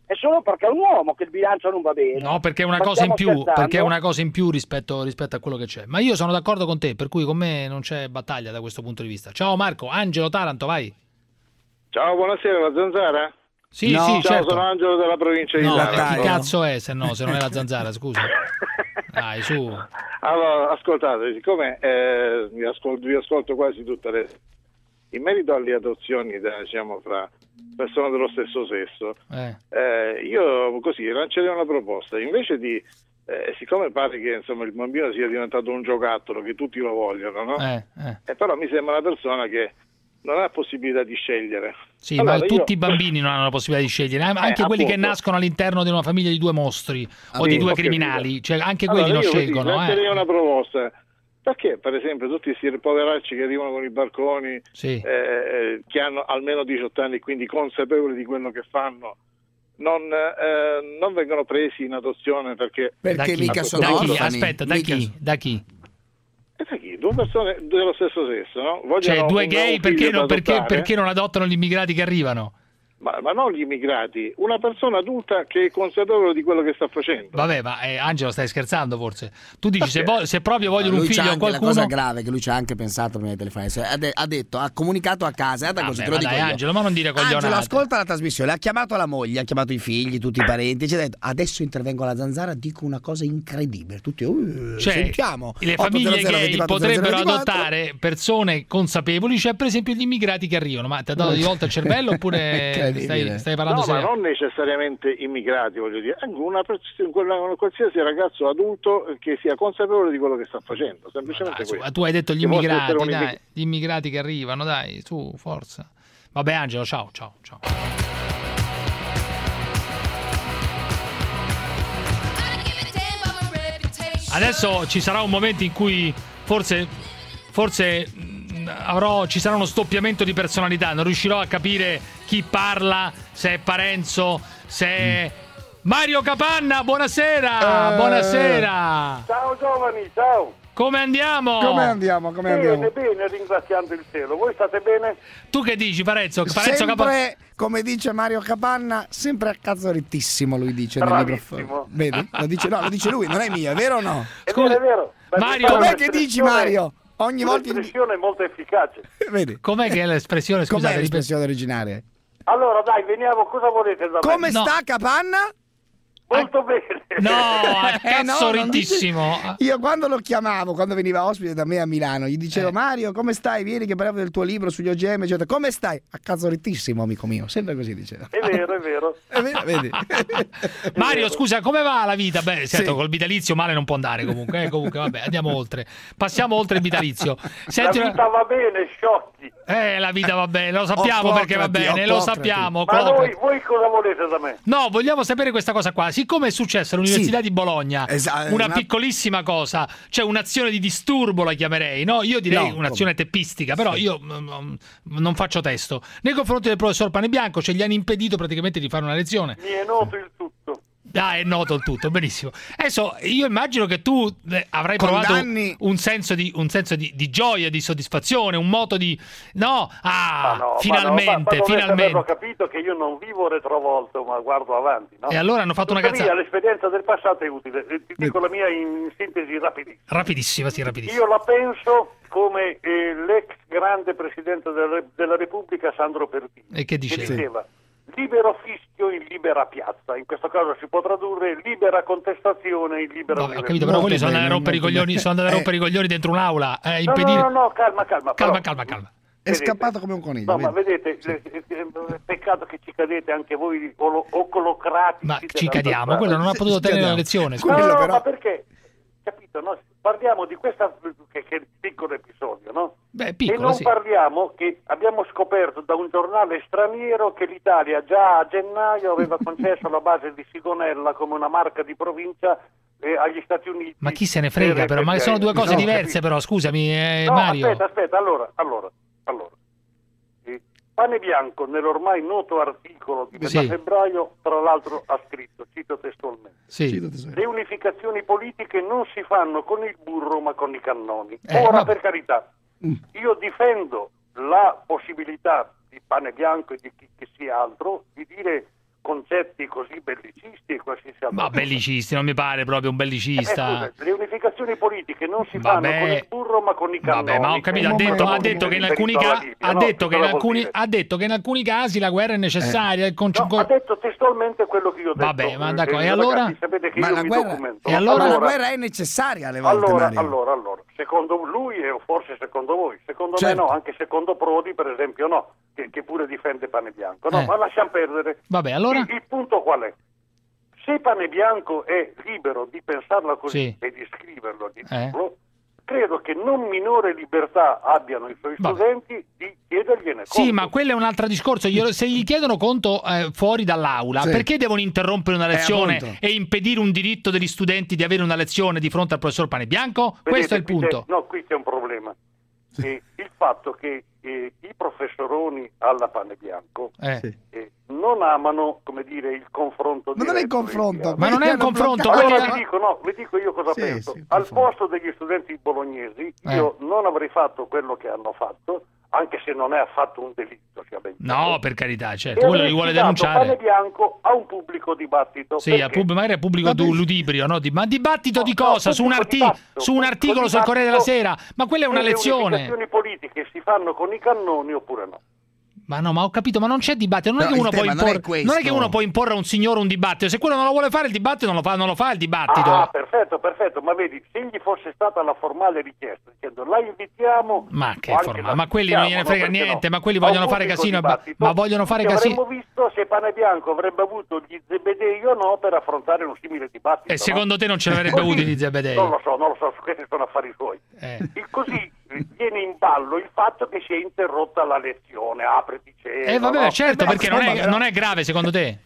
[SPEAKER 20] È solo perché è un uomo che il bilancio non va bene.
[SPEAKER 3] No, perché è una
[SPEAKER 20] Ma
[SPEAKER 3] cosa in
[SPEAKER 20] stiamo
[SPEAKER 3] più,
[SPEAKER 20] scherzando?
[SPEAKER 3] perché è una cosa in più rispetto, rispetto a quello che c'è. Ma io sono d'accordo con te, per cui con me non c'è battaglia da questo punto di vista. Ciao Marco, Angelo Taranto, vai.
[SPEAKER 1] Ciao, buonasera, la Zanzara?
[SPEAKER 3] Sì,
[SPEAKER 1] No.
[SPEAKER 3] sì,
[SPEAKER 1] Ciao,
[SPEAKER 3] certo.
[SPEAKER 1] sono Angelo della provincia di
[SPEAKER 3] No,
[SPEAKER 1] Taranto.
[SPEAKER 3] chi cazzo è se no, se non è la Zanzara, scusa. Dai, su.
[SPEAKER 1] Allora, ascoltate, siccome eh, vi, ascolto, vi ascolto quasi tutte le... In merito alle adozioni, da, diciamo, fra persone dello stesso sesso,
[SPEAKER 3] Eh.
[SPEAKER 1] eh, io così lancerei una proposta. Invece di, eh, siccome pare che insomma il bambino sia diventato un giocattolo, che tutti lo vogliono, no?
[SPEAKER 3] Eh, eh.
[SPEAKER 1] Eh, però mi sembra una persona che non ha possibilità di scegliere.
[SPEAKER 3] Sì,
[SPEAKER 1] Allora,
[SPEAKER 3] ma
[SPEAKER 1] io-
[SPEAKER 3] tutti i bambini non hanno la possibilità di scegliere, eh, anche
[SPEAKER 1] Eh,
[SPEAKER 3] quelli che
[SPEAKER 1] appunto.
[SPEAKER 3] nascono all'interno di una famiglia di due mostri o
[SPEAKER 1] Sì,
[SPEAKER 3] di due
[SPEAKER 1] ho
[SPEAKER 3] criminali,
[SPEAKER 1] capito.
[SPEAKER 3] cioè anche
[SPEAKER 1] Allora,
[SPEAKER 3] quelli non
[SPEAKER 1] io così
[SPEAKER 3] scelgono.
[SPEAKER 1] lancerei
[SPEAKER 3] Eh.
[SPEAKER 1] una proposta. Perché, per esempio, tutti questi poveracci che arrivano con i barconi,
[SPEAKER 3] Sì.
[SPEAKER 1] eh, che hanno almeno diciotto anni e quindi consapevoli di quello che fanno, non, eh, non vengono presi in adozione perché...
[SPEAKER 3] da chi?
[SPEAKER 1] a questo
[SPEAKER 3] Da chi?
[SPEAKER 1] punto-
[SPEAKER 3] Aspetta, da chi? Da chi?
[SPEAKER 1] E da chi? Due persone dello stesso sesso, no? Vogliono
[SPEAKER 3] Cioè, due
[SPEAKER 1] un
[SPEAKER 3] gay
[SPEAKER 1] nuovo
[SPEAKER 3] perché
[SPEAKER 1] figlio
[SPEAKER 3] non,
[SPEAKER 1] da
[SPEAKER 3] perché,
[SPEAKER 1] adottare?
[SPEAKER 3] perché non adottano gli immigrati che arrivano?
[SPEAKER 1] Ma, ma non gli immigrati, una persona adulta che è consapevole di quello che sta facendo.
[SPEAKER 3] Vabbè, ma eh, Angelo, stai scherzando forse? Tu dici se, vo- se proprio vogliono un
[SPEAKER 2] Lui c'ha
[SPEAKER 3] figlio a
[SPEAKER 2] anche la
[SPEAKER 3] qualcuno...
[SPEAKER 2] cosa grave che lui ci ha anche pensato prima di telefonare. Ha, de- ha detto, ha comunicato a casa, è andata
[SPEAKER 3] Vabbè,
[SPEAKER 2] così, te
[SPEAKER 3] ma
[SPEAKER 2] lo dico
[SPEAKER 3] dai,
[SPEAKER 2] io.
[SPEAKER 3] Angelo, ma non dire coglionate.
[SPEAKER 2] Angelo, ascolta la trasmissione, ha chiamato la moglie, ha chiamato i figli, tutti i parenti, ci ha detto adesso intervengo alla Zanzara, dico una cosa incredibile. Tutti, uh,
[SPEAKER 3] Cioè,
[SPEAKER 2] sentiamo.
[SPEAKER 3] le
[SPEAKER 2] otto
[SPEAKER 3] famiglie
[SPEAKER 2] zero zero
[SPEAKER 3] gay
[SPEAKER 2] ventiquattro
[SPEAKER 3] potrebbero
[SPEAKER 2] zero zero ventiquattro.
[SPEAKER 3] adottare persone consapevoli, cioè per esempio gli immigrati che arrivano. Ma ti ha dato di volta il cervello oppure stai, stai parlando
[SPEAKER 1] no, ma
[SPEAKER 3] serio?
[SPEAKER 1] non necessariamente immigrati, voglio dire, anche una, pers- una- un qualsiasi ragazzo adulto che sia consapevole di quello che sta facendo, semplicemente
[SPEAKER 3] Dai, su,
[SPEAKER 1] questo.
[SPEAKER 3] tu hai detto gli
[SPEAKER 1] Che possa
[SPEAKER 3] immigrati,
[SPEAKER 1] essere un
[SPEAKER 3] dai,
[SPEAKER 1] immig-
[SPEAKER 3] gli immigrati che arrivano, dai, su, forza. Vabbè Angelo, ciao, ciao, ciao. Adesso ci sarà un momento in cui forse forse mh, avrò ci sarà uno stoppiamento di personalità, non riuscirò a capire chi parla, se è Parenzo, se è Mario Capanna, buonasera,
[SPEAKER 20] Eh.
[SPEAKER 3] buonasera.
[SPEAKER 20] Ciao giovani, ciao.
[SPEAKER 3] Come andiamo?
[SPEAKER 2] Come andiamo? Come
[SPEAKER 20] bene,
[SPEAKER 2] andiamo?
[SPEAKER 20] bene, ringraziando il cielo. Voi state bene?
[SPEAKER 3] Tu che dici, Parenzo? Parenzo
[SPEAKER 2] Sempre,
[SPEAKER 3] Capanna.
[SPEAKER 2] come dice Mario Capanna, sempre a cazzorettissimo lui dice nel libro. Vedi? Lo dice, no, lo dice lui, non è mio, è vero o no?
[SPEAKER 20] È vero, è vero. Beh,
[SPEAKER 3] Mario-
[SPEAKER 20] questa è
[SPEAKER 2] Com'è che dici
[SPEAKER 20] un'espressione-
[SPEAKER 2] Mario? Ogni volta
[SPEAKER 20] un'espressione molto efficace.
[SPEAKER 2] Vedi?
[SPEAKER 3] Com'è che è l'espressione?
[SPEAKER 2] Com'è
[SPEAKER 3] Scusate, ripet-
[SPEAKER 2] l'espressione originale?
[SPEAKER 20] Allora dai, veniamo, cosa volete da me?
[SPEAKER 2] Come sta Capanna?
[SPEAKER 20] Molto bene.
[SPEAKER 3] No,
[SPEAKER 2] Eh, no,
[SPEAKER 3] cazzoritissimo.
[SPEAKER 2] non dice- Io quando lo chiamavo, quando veniva ospite da me a Milano, gli dicevo Mario, come stai? Vieni che parliamo del tuo libro sugli O G M, eccetera. Come stai? A cazzoritissimo, amico mio. Sempre così diceva.
[SPEAKER 20] È vero, è vero.
[SPEAKER 2] È vero, vedi?
[SPEAKER 3] Mario, scusa, come va la vita? Beh, certo,
[SPEAKER 2] Sì.
[SPEAKER 3] col vitalizio male non può andare comunque. Eh, comunque, vabbè, andiamo oltre. Passiamo oltre il vitalizio. Senti,
[SPEAKER 20] La vita va bene, sciocchi.
[SPEAKER 3] eh, la vita va bene, lo sappiamo
[SPEAKER 2] Occlocrati,
[SPEAKER 3] perché va bene, lo
[SPEAKER 2] occlocrati.
[SPEAKER 3] sappiamo.
[SPEAKER 20] Ma
[SPEAKER 3] Clocrati.
[SPEAKER 20] voi, voi cosa volete da me?
[SPEAKER 3] No, vogliamo sapere questa cosa qua. Siccome è successo all'Università
[SPEAKER 2] Sì.
[SPEAKER 3] di Bologna,
[SPEAKER 2] Esa-
[SPEAKER 3] una
[SPEAKER 2] una-
[SPEAKER 3] piccolissima cosa, cioè un'azione di disturbo la chiamerei, no? Io direi
[SPEAKER 2] No,
[SPEAKER 3] un'azione teppistica, però io mm, mm, non faccio testo. Nei confronti del professor Panebianco, cioè gli hanno impedito praticamente di fare una lezione.
[SPEAKER 20] Mi è noto il tutto.
[SPEAKER 3] Ah, è noto il tutto, benissimo. Adesso io immagino che tu eh, avrai provato
[SPEAKER 2] Condanni-
[SPEAKER 3] un senso, di, un senso di, di gioia, di soddisfazione, un moto di... No, ah,
[SPEAKER 20] Ma no,
[SPEAKER 3] finalmente,
[SPEAKER 20] ma no, ma, ma dovete averlo
[SPEAKER 3] finalmente.
[SPEAKER 20] capito che io non vivo retrovolto, ma guardo avanti, no?
[SPEAKER 3] E allora hanno fatto una
[SPEAKER 20] Tuttavia,
[SPEAKER 3] cazzata.
[SPEAKER 20] l'esperienza del passato è utile. Eh, Ti dico la mia in sintesi rapidissima.
[SPEAKER 3] Rapidissima, sì, rapidissima.
[SPEAKER 20] Io la penso come eh, l'ex grande presidente della, della Repubblica Sandro Pertini.
[SPEAKER 3] E che diceva?
[SPEAKER 20] Che diceva libero fischio in libera piazza. In questo caso si può tradurre libera contestazione in libera
[SPEAKER 3] Vabbè, ho
[SPEAKER 20] violenza.
[SPEAKER 3] capito, però quelli sono
[SPEAKER 2] bene,
[SPEAKER 3] andati a rompere i
[SPEAKER 2] molto
[SPEAKER 3] coglioni,
[SPEAKER 2] bene.
[SPEAKER 3] sono andati a
[SPEAKER 2] Eh.
[SPEAKER 3] rompere i coglioni dentro un'aula, eh,
[SPEAKER 20] No,
[SPEAKER 3] impedire...
[SPEAKER 20] no, no, no, calma, calma.
[SPEAKER 3] Calma,
[SPEAKER 20] però-
[SPEAKER 3] calma, calma.
[SPEAKER 2] È
[SPEAKER 20] Vedete?
[SPEAKER 2] scappato come un coniglio.
[SPEAKER 20] No, ma
[SPEAKER 2] vedi?
[SPEAKER 20] vedete, eh, eh, eh, peccato che ci cadete anche voi olo- ocolocratici.
[SPEAKER 3] Ma
[SPEAKER 20] della
[SPEAKER 3] ci cadiamo,
[SPEAKER 20] strada.
[SPEAKER 3] quello non ha
[SPEAKER 2] Sì,
[SPEAKER 3] potuto
[SPEAKER 2] ci
[SPEAKER 3] tenere la
[SPEAKER 2] cadiamo.
[SPEAKER 3] lezione.
[SPEAKER 20] No,
[SPEAKER 3] scusa.
[SPEAKER 20] no,
[SPEAKER 2] Quello
[SPEAKER 20] no,
[SPEAKER 2] però-
[SPEAKER 20] ma perché? Capito, no? Parliamo di questo che, che piccolo episodio, no?
[SPEAKER 3] Beh,
[SPEAKER 20] e
[SPEAKER 3] piccolo,
[SPEAKER 20] non
[SPEAKER 3] sì.
[SPEAKER 20] parliamo che abbiamo scoperto da un giornale straniero che l'Italia già a gennaio aveva concesso la base di Sigonella come una marca di provincia eh, agli Stati Uniti.
[SPEAKER 3] Ma chi se ne frega,
[SPEAKER 20] per
[SPEAKER 3] però? Ma
[SPEAKER 20] F B I.
[SPEAKER 3] sono due cose
[SPEAKER 20] No,
[SPEAKER 3] diverse,
[SPEAKER 20] capito?
[SPEAKER 3] però, scusami, eh,
[SPEAKER 20] No,
[SPEAKER 3] Mario.
[SPEAKER 20] aspetta, aspetta, allora, allora, allora. Eh, Panebianco, nell'ormai noto articolo di metà
[SPEAKER 3] Sì.
[SPEAKER 20] febbraio, tra l'altro ha scritto, cito testualmente,
[SPEAKER 3] Sì.
[SPEAKER 20] le unificazioni politiche non si fanno con il burro ma con i cannoni.
[SPEAKER 3] Eh,
[SPEAKER 20] Ora,
[SPEAKER 3] vabbè.
[SPEAKER 20] per carità, io difendo la possibilità di Panebianco e di chi che sia altro di dire
[SPEAKER 4] concetti così bellicisti e qualsiasi altro.
[SPEAKER 3] Ma bellicisti, non mi pare proprio un bellicista.
[SPEAKER 4] Eh, scusa, le unificazioni politiche non si
[SPEAKER 3] Vabbè.
[SPEAKER 4] fanno con il burro ma con i cannoni.
[SPEAKER 3] Vabbè, ma ho capito, ha detto, ha detto che in alcuni casi ha detto che in alcuni ha detto che in alcuni casi la guerra è necessaria, il con-
[SPEAKER 4] No, ha detto testualmente quello che io ho detto.
[SPEAKER 3] Vabbè, ma
[SPEAKER 4] Eh,
[SPEAKER 3] d'accordo.
[SPEAKER 4] eh,
[SPEAKER 3] E allora?
[SPEAKER 4] ragazzi, sapete che
[SPEAKER 2] Ma
[SPEAKER 4] io
[SPEAKER 2] la
[SPEAKER 4] mi
[SPEAKER 2] guerra,
[SPEAKER 4] documento.
[SPEAKER 2] e allora, la guerra è necessaria alle volte,
[SPEAKER 4] allora,
[SPEAKER 2] Mario.
[SPEAKER 4] allora, allora, secondo lui e forse secondo voi, secondo
[SPEAKER 2] Certo.
[SPEAKER 4] me no, anche secondo Prodi per esempio no, che, che pure difende Pane Bianco. No,
[SPEAKER 3] Eh.
[SPEAKER 4] ma lasciamo perdere.
[SPEAKER 3] Vabbè, allora?
[SPEAKER 4] Il, il punto qual è? Se Pane Bianco è libero di pensarla così
[SPEAKER 3] Sì.
[SPEAKER 4] e di scriverlo, di
[SPEAKER 3] Eh.
[SPEAKER 4] dirlo, credo che non minore libertà abbiano i suoi
[SPEAKER 3] Vabbè.
[SPEAKER 4] studenti di chiedergliene conto.
[SPEAKER 3] Sì, ma quello è un altro discorso. Glielo- se gli chiedono conto eh, fuori dall'aula,
[SPEAKER 4] Sì.
[SPEAKER 3] perché devono interrompere una lezione
[SPEAKER 4] appunto.
[SPEAKER 3] e impedire un diritto degli studenti di avere una lezione di fronte al professor Panebianco?
[SPEAKER 4] Vedete,
[SPEAKER 3] Questo è il
[SPEAKER 4] qui c'è-
[SPEAKER 3] punto.
[SPEAKER 4] no, qui c'è un problema. Eh, il fatto che eh, i professoroni alla Pane Bianco
[SPEAKER 3] Eh.
[SPEAKER 4] eh, non amano, come dire, il confronto
[SPEAKER 2] Ma non è il
[SPEAKER 4] diretto,
[SPEAKER 2] confronto.
[SPEAKER 3] Ma non è un confronto,
[SPEAKER 4] Allora
[SPEAKER 3] quelli-
[SPEAKER 4] vi dico, no, vi dico io cosa
[SPEAKER 2] Sì,
[SPEAKER 4] penso.
[SPEAKER 2] sì,
[SPEAKER 4] Al posto degli studenti bolognesi io non avrei fatto quello che hanno fatto, anche se non è affatto un delitto, sia ben chiaro.
[SPEAKER 3] No, per carità,
[SPEAKER 4] E
[SPEAKER 3] certo, quello li
[SPEAKER 4] avrei
[SPEAKER 3] vuole
[SPEAKER 4] dato
[SPEAKER 3] denunciare.
[SPEAKER 4] Pane Bianco a un pubblico dibattito.
[SPEAKER 3] Sì, a
[SPEAKER 4] Perché?
[SPEAKER 3] pub- magari a pubblico du- ludibrio, no? Di- ma dibattito di
[SPEAKER 4] No,
[SPEAKER 3] cosa? Su un,
[SPEAKER 4] pubblico
[SPEAKER 3] arti-
[SPEAKER 4] dibattito,
[SPEAKER 3] su un
[SPEAKER 4] pubblico
[SPEAKER 3] articolo sul Corriere della
[SPEAKER 4] dibattito,
[SPEAKER 3] Sera? Ma quella è una
[SPEAKER 4] se le
[SPEAKER 3] lezione.
[SPEAKER 4] unificazioni politiche si fanno con i cannoni oppure no?
[SPEAKER 3] Ma no, ma ho capito, ma non c'è dibattito. Non,
[SPEAKER 2] No,
[SPEAKER 3] è, che
[SPEAKER 2] il
[SPEAKER 3] uno può
[SPEAKER 2] tema non è
[SPEAKER 3] imporre,
[SPEAKER 2] questo.
[SPEAKER 3] non è che uno può imporre a un signore un dibattito. Se quello non lo vuole fare il dibattito, non lo fa, non lo fa il dibattito.
[SPEAKER 4] Ah, perfetto, perfetto, ma vedi, se gli fosse stata la formale richiesta dicendo la invitiamo,
[SPEAKER 3] Ma che
[SPEAKER 4] o anche
[SPEAKER 3] forma-
[SPEAKER 4] la
[SPEAKER 3] ma quelli non gliene
[SPEAKER 4] invitiamo,
[SPEAKER 3] frega
[SPEAKER 4] no, perché
[SPEAKER 3] niente,
[SPEAKER 4] no?
[SPEAKER 3] ma quelli
[SPEAKER 4] A un
[SPEAKER 3] vogliono fare
[SPEAKER 4] pubblico
[SPEAKER 3] casino, ma,
[SPEAKER 4] dibattito,
[SPEAKER 3] ma vogliono fare
[SPEAKER 4] che
[SPEAKER 3] casino.
[SPEAKER 4] avremmo visto se Pane Bianco avrebbe avuto gli zebedei o no per affrontare un simile dibattito.
[SPEAKER 3] E secondo
[SPEAKER 4] no?
[SPEAKER 3] te non ce l'avrebbe
[SPEAKER 4] Così-
[SPEAKER 3] avuti gli zebedei?
[SPEAKER 4] Non lo so, non lo so, questi sono affari suoi.
[SPEAKER 3] Eh.
[SPEAKER 4] E così viene in ballo il fatto che si è interrotta la lezione, apriti cielo.
[SPEAKER 3] Eh vabbè,
[SPEAKER 4] no?
[SPEAKER 3] certo,
[SPEAKER 4] Eh beh,
[SPEAKER 3] perché non è,
[SPEAKER 4] insomma,
[SPEAKER 3] non è grave secondo te?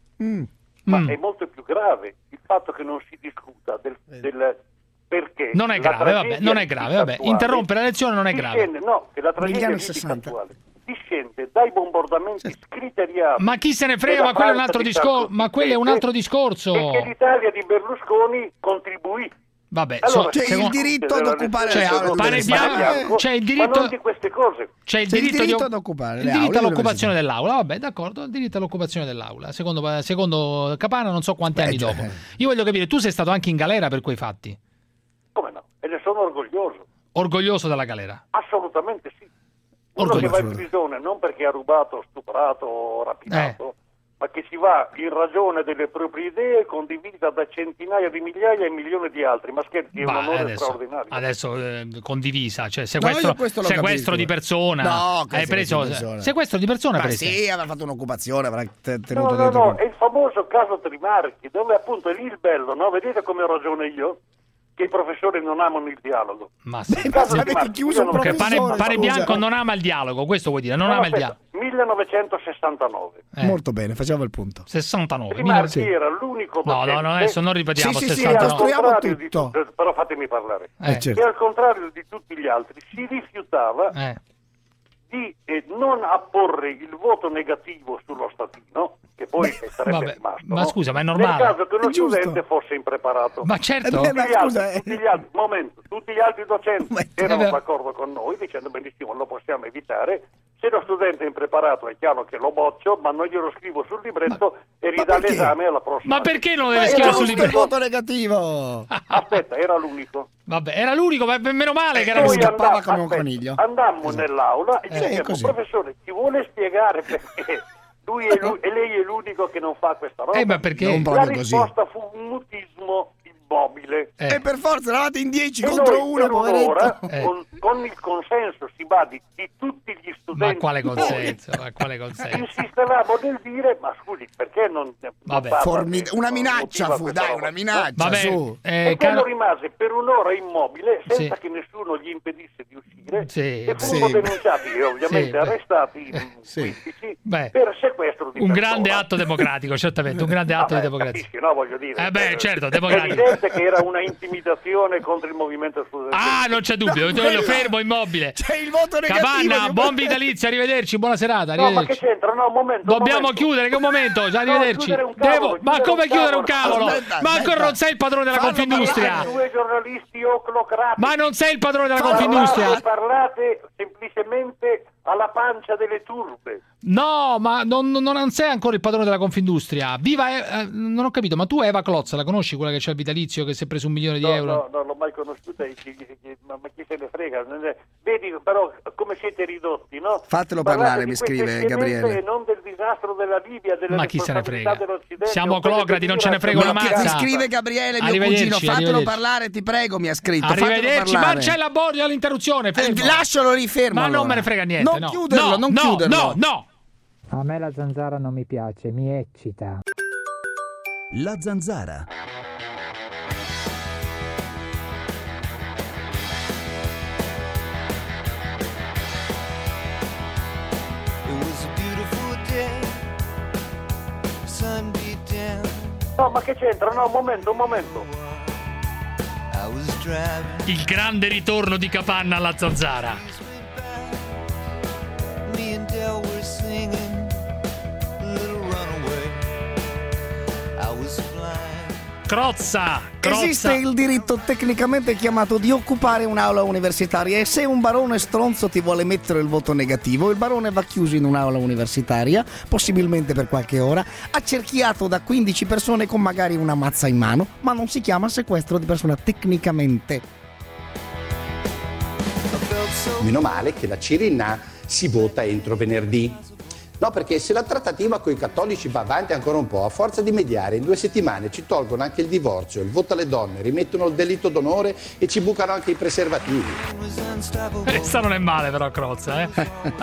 [SPEAKER 4] Ma
[SPEAKER 3] Mm.
[SPEAKER 4] è molto più grave il fatto che non si discuta del, del perché.
[SPEAKER 3] Non è
[SPEAKER 4] la
[SPEAKER 3] grave, vabbè,
[SPEAKER 4] tragedia
[SPEAKER 3] non è grave, vabbè.
[SPEAKER 4] attuale
[SPEAKER 3] interrompere la lezione non è grave.
[SPEAKER 4] discende- no, che la tragedia
[SPEAKER 2] anni
[SPEAKER 4] libica
[SPEAKER 2] sessanta.
[SPEAKER 4] attuale discende dai bombardamenti scriteriati.
[SPEAKER 3] Ma chi se ne frega,
[SPEAKER 4] della
[SPEAKER 3] ma quello è un
[SPEAKER 4] Francia
[SPEAKER 3] altro
[SPEAKER 4] di
[SPEAKER 3] discorso,
[SPEAKER 4] Sarkozy
[SPEAKER 3] ma quello è un altro discorso.
[SPEAKER 4] e che l'Italia di Berlusconi contribuì.
[SPEAKER 3] Vabbè,
[SPEAKER 4] Allora,
[SPEAKER 3] so-
[SPEAKER 4] c'è il
[SPEAKER 3] secondo-
[SPEAKER 2] diritto ad occupare
[SPEAKER 3] Cioè,
[SPEAKER 2] le aule
[SPEAKER 3] Pane
[SPEAKER 2] universitarie.
[SPEAKER 3] Bianco, c'è il diritto,
[SPEAKER 4] ma non di queste cose.
[SPEAKER 3] c'è il
[SPEAKER 2] C'è il
[SPEAKER 3] diritto,
[SPEAKER 2] diritto
[SPEAKER 3] di-
[SPEAKER 2] ad occupare
[SPEAKER 3] il
[SPEAKER 2] le
[SPEAKER 3] diritto
[SPEAKER 2] aule
[SPEAKER 3] all'occupazione dell'aula. Vabbè, d'accordo, il diritto all'occupazione dell'aula. Secondo, secondo Capana, non so quanti anni dopo. Io voglio capire, tu sei stato anche in galera per quei fatti?
[SPEAKER 4] Come no? E ne sono orgoglioso.
[SPEAKER 3] Orgoglioso della galera?
[SPEAKER 4] Assolutamente sì. Uno che va in prigione non perché ha rubato, stuprato o rapinato, ma che ci va in ragione delle proprie idee condivisa da centinaia di migliaia e milioni di altri. Ma scherzi, è un
[SPEAKER 3] Bah,
[SPEAKER 4] onore
[SPEAKER 3] adesso,
[SPEAKER 4] straordinario.
[SPEAKER 3] adesso eh, condivisa, cioè
[SPEAKER 2] No,
[SPEAKER 3] sequestro,
[SPEAKER 2] io questo l'ho
[SPEAKER 3] sequestro
[SPEAKER 2] capito.
[SPEAKER 3] di persona.
[SPEAKER 2] No, che
[SPEAKER 3] hai preso
[SPEAKER 2] sequestro di persona.
[SPEAKER 3] sequestro di persona,
[SPEAKER 2] Ma
[SPEAKER 3] presi.
[SPEAKER 2] sì, avrà fatto un'occupazione, avrà te-
[SPEAKER 4] No,
[SPEAKER 2] tenuto
[SPEAKER 4] no,
[SPEAKER 2] dentro.
[SPEAKER 4] no, è il famoso caso Trimarchi, dove appunto è lì il bello, no? Vedete come ho ragione io? Che i professori non amano il dialogo.
[SPEAKER 3] Ma sì.
[SPEAKER 4] Il caso
[SPEAKER 2] avete
[SPEAKER 4] Trimarchi,
[SPEAKER 2] chiuso
[SPEAKER 4] io non-
[SPEAKER 2] un
[SPEAKER 3] Perché Pane,
[SPEAKER 2] professore,
[SPEAKER 3] Pane
[SPEAKER 2] scusa.
[SPEAKER 3] Bianco non ama il dialogo, questo vuoi dire, non
[SPEAKER 4] No,
[SPEAKER 3] ama il
[SPEAKER 4] aspetta,
[SPEAKER 3] dialogo.
[SPEAKER 4] millenovecentosessantanove.
[SPEAKER 3] Eh.
[SPEAKER 2] Molto bene, facciamo il punto.
[SPEAKER 3] sessantanove.
[SPEAKER 4] Trimarchi
[SPEAKER 3] mille-
[SPEAKER 4] era l'unico
[SPEAKER 3] No,
[SPEAKER 4] docente
[SPEAKER 3] no, no, adesso non ripetiamo.
[SPEAKER 2] Sì, sì, sì,
[SPEAKER 4] che al
[SPEAKER 3] sessantanove.
[SPEAKER 2] costruiamo
[SPEAKER 4] contrario di
[SPEAKER 2] tutto.
[SPEAKER 4] tu- però fatemi parlare.
[SPEAKER 3] Eh.
[SPEAKER 2] certo.
[SPEAKER 4] Che al contrario di tutti gli altri si rifiutava
[SPEAKER 3] Eh.
[SPEAKER 4] di eh, non apporre il voto negativo sullo statino, che poi sarebbe
[SPEAKER 3] vabbè,
[SPEAKER 4] rimasto.
[SPEAKER 3] ma
[SPEAKER 4] no?
[SPEAKER 3] scusa, ma è normale.
[SPEAKER 4] Nel caso che uno
[SPEAKER 2] È giusto.
[SPEAKER 4] studente fosse impreparato.
[SPEAKER 3] Ma certo.
[SPEAKER 2] Eh beh,
[SPEAKER 4] Tutti
[SPEAKER 2] ma
[SPEAKER 4] gli altri-
[SPEAKER 2] scusa, eh.
[SPEAKER 4] tutti gli altri, momento, tutti gli altri docenti erano
[SPEAKER 3] Eh beh.
[SPEAKER 4] d'accordo con noi dicendo benissimo lo possiamo evitare. Se lo studente è impreparato è chiaro che lo boccio, ma non glielo scrivo sul libretto e ridà
[SPEAKER 2] perché?
[SPEAKER 4] l'esame alla prossima.
[SPEAKER 3] Ma perché non lo
[SPEAKER 2] Ma
[SPEAKER 3] deve
[SPEAKER 2] era
[SPEAKER 3] scrivere sul
[SPEAKER 2] giusto il
[SPEAKER 3] libro?
[SPEAKER 2] voto negativo.
[SPEAKER 4] Aspetta, era l'unico.
[SPEAKER 3] Vabbè, era l'unico, ma meno male che era
[SPEAKER 4] Poi
[SPEAKER 3] l'unico.
[SPEAKER 2] scappava
[SPEAKER 4] andam-
[SPEAKER 2] come un
[SPEAKER 4] aspetta,
[SPEAKER 2] coniglio.
[SPEAKER 4] Andammo nell'aula e
[SPEAKER 2] Eh,
[SPEAKER 4] gli dicevamo,
[SPEAKER 2] così.
[SPEAKER 4] professore, ci vuole spiegare perché lui è lui- e lei è l'unico che non fa questa roba?
[SPEAKER 3] Eh, ma perché?
[SPEAKER 2] Non
[SPEAKER 4] La
[SPEAKER 2] proprio così.
[SPEAKER 4] risposta fu un mutismo immobile.
[SPEAKER 3] Eh.
[SPEAKER 2] E per forza eravate in dieci
[SPEAKER 4] E
[SPEAKER 2] contro
[SPEAKER 4] noi
[SPEAKER 2] uno,
[SPEAKER 4] per un'ora,
[SPEAKER 2] poveretto.
[SPEAKER 3] Eh.
[SPEAKER 4] con, con il consenso, si badi, di tutti gli studenti,
[SPEAKER 3] Ma quale
[SPEAKER 4] di noi,
[SPEAKER 3] consenso? Ma quale consenso?
[SPEAKER 4] insistevamo nel dire, ma scusi, perché non... non
[SPEAKER 3] Vabbè.
[SPEAKER 4] parla
[SPEAKER 2] Formi-
[SPEAKER 4] che-
[SPEAKER 2] una
[SPEAKER 4] non
[SPEAKER 2] minaccia
[SPEAKER 4] motiva
[SPEAKER 2] fu,
[SPEAKER 4] questa
[SPEAKER 2] dai,
[SPEAKER 4] roba?
[SPEAKER 2] una minaccia,
[SPEAKER 3] Vabbè,
[SPEAKER 2] su.
[SPEAKER 3] eh,
[SPEAKER 4] E quello
[SPEAKER 3] caro-
[SPEAKER 4] rimase per un'ora immobile senza
[SPEAKER 3] Sì.
[SPEAKER 4] che nessuno gli impedisse di uscire
[SPEAKER 3] Sì,
[SPEAKER 4] e fummo
[SPEAKER 2] sì.
[SPEAKER 4] denunciati e ovviamente
[SPEAKER 3] Sì, beh.
[SPEAKER 4] arrestati in
[SPEAKER 2] Sì.
[SPEAKER 4] quindici
[SPEAKER 3] Beh.
[SPEAKER 4] per sequestro di
[SPEAKER 3] Un
[SPEAKER 4] persona.
[SPEAKER 3] grande atto democratico, certamente, un grande atto
[SPEAKER 4] Vabbè,
[SPEAKER 3] di democrazia.
[SPEAKER 4] capisci, no, voglio dire.
[SPEAKER 3] Eh beh,
[SPEAKER 4] eh,
[SPEAKER 3] certo,
[SPEAKER 4] È
[SPEAKER 3] democratico.
[SPEAKER 4] evidente che era una intimidazione contro il movimento studentesco.
[SPEAKER 3] Ah, non c'è dubbio,
[SPEAKER 2] No,
[SPEAKER 3] te lo
[SPEAKER 2] quella-
[SPEAKER 3] fermo immobile.
[SPEAKER 2] C'è il voto negativo.
[SPEAKER 3] Capanna,
[SPEAKER 2] di-
[SPEAKER 3] buon vitalizio, arrivederci, buona serata,
[SPEAKER 4] No, ma che
[SPEAKER 3] arrivederci.
[SPEAKER 4] c'entra? No, un momento. un
[SPEAKER 3] Dobbiamo
[SPEAKER 4] momento.
[SPEAKER 3] chiudere, che un momento, già, arrivederci.
[SPEAKER 4] chiudere un cavolo,
[SPEAKER 3] Devo- ma
[SPEAKER 4] chiudere
[SPEAKER 3] come
[SPEAKER 4] un
[SPEAKER 3] chiudere un
[SPEAKER 4] cavolo?
[SPEAKER 3] cavolo?
[SPEAKER 2] Aspetta,
[SPEAKER 3] ma
[SPEAKER 2] aspetta.
[SPEAKER 3] ancora non sei il padrone della
[SPEAKER 2] Fallo
[SPEAKER 3] Confindustria.
[SPEAKER 4] Due giornalisti oclocratici.
[SPEAKER 3] Ma non sei il padrone della
[SPEAKER 2] Fallo
[SPEAKER 3] Confindustria.
[SPEAKER 4] parlare, parlate semplicemente alla pancia delle turbe.
[SPEAKER 3] No, ma non, non sei ancora il padrone della Confindustria. Viva, eh, non ho capito, ma tu Eva Klotz la conosci, quella che c'ha il vitalizio, che si è preso un milione di
[SPEAKER 4] no,
[SPEAKER 3] euro?
[SPEAKER 4] No, non l'ho mai conosciuta, chi, chi, chi, ma, ma chi se ne frega? Vedi però come siete ridotti, no?
[SPEAKER 2] Fatelo
[SPEAKER 4] Parlate
[SPEAKER 2] parlare,
[SPEAKER 4] di
[SPEAKER 2] mi
[SPEAKER 4] queste
[SPEAKER 2] scrive
[SPEAKER 4] scemenze
[SPEAKER 2] Gabriele.
[SPEAKER 4] E non del disastro della Libia, delle
[SPEAKER 3] Ma chi se ne frega?
[SPEAKER 4] dell'Occidente.
[SPEAKER 3] Siamo clocrati, non ce ne frega una mazza.
[SPEAKER 2] Mi scrive Gabriele, mio cugino, fatelo parlare, ti prego, mi ha scritto.
[SPEAKER 3] Arrivederci, Marcella Borghi all'interruzione. Fermo.
[SPEAKER 2] Lascialo lì fermo.
[SPEAKER 3] Ma
[SPEAKER 2] allora.
[SPEAKER 3] non me ne frega niente.
[SPEAKER 2] Non
[SPEAKER 3] no.
[SPEAKER 2] chiuderlo,
[SPEAKER 3] no,
[SPEAKER 2] non
[SPEAKER 3] no,
[SPEAKER 2] chiuderlo.
[SPEAKER 3] No, no.
[SPEAKER 5] A me la zanzara non mi piace, mi eccita.
[SPEAKER 17] La zanzara.
[SPEAKER 4] No, ma che c'entra? No, un momento, un momento.
[SPEAKER 3] Il grande ritorno di Capanna alla zanzara. Crozza, Crozza.
[SPEAKER 2] Esiste il diritto tecnicamente chiamato di occupare un'aula universitaria e se un barone stronzo ti vuole mettere il voto negativo, il barone va chiuso in un'aula universitaria, possibilmente per qualche ora, accerchiato da quindici persone con magari una mazza in mano, ma non si chiama sequestro di persona tecnicamente.
[SPEAKER 21] Meno male che la Cirinna si vota entro venerdì. No, perché se la trattativa con i cattolici va avanti ancora un po', a forza di mediare, in due settimane ci tolgono anche il divorzio, il voto alle donne, rimettono il delitto d'onore e ci bucano anche i preservativi.
[SPEAKER 3] Questa non è male però, Crozza, eh?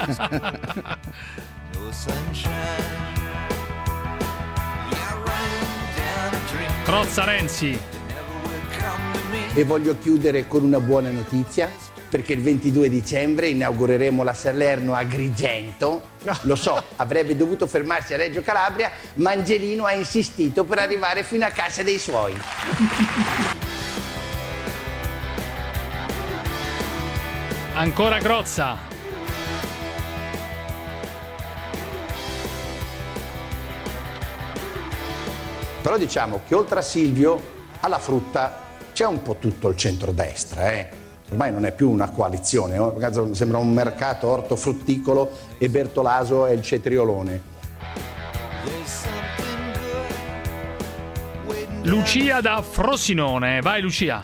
[SPEAKER 3] Crozza Renzi.
[SPEAKER 21] E voglio chiudere con una buona notizia, perché il ventidue dicembre inaugureremo la Salerno Agrigento. Lo so, avrebbe dovuto fermarsi a Reggio Calabria, ma Angelino ha insistito per arrivare fino a casa dei suoi.
[SPEAKER 3] Ancora Crozza.
[SPEAKER 21] Però diciamo che oltre a Silvio, alla frutta c'è un po' tutto il centrodestra, eh. Ormai non è più una coalizione, no? Sembra un mercato ortofrutticolo e Bertolaso è il cetriolone.
[SPEAKER 3] Lucia da Frosinone, vai Lucia.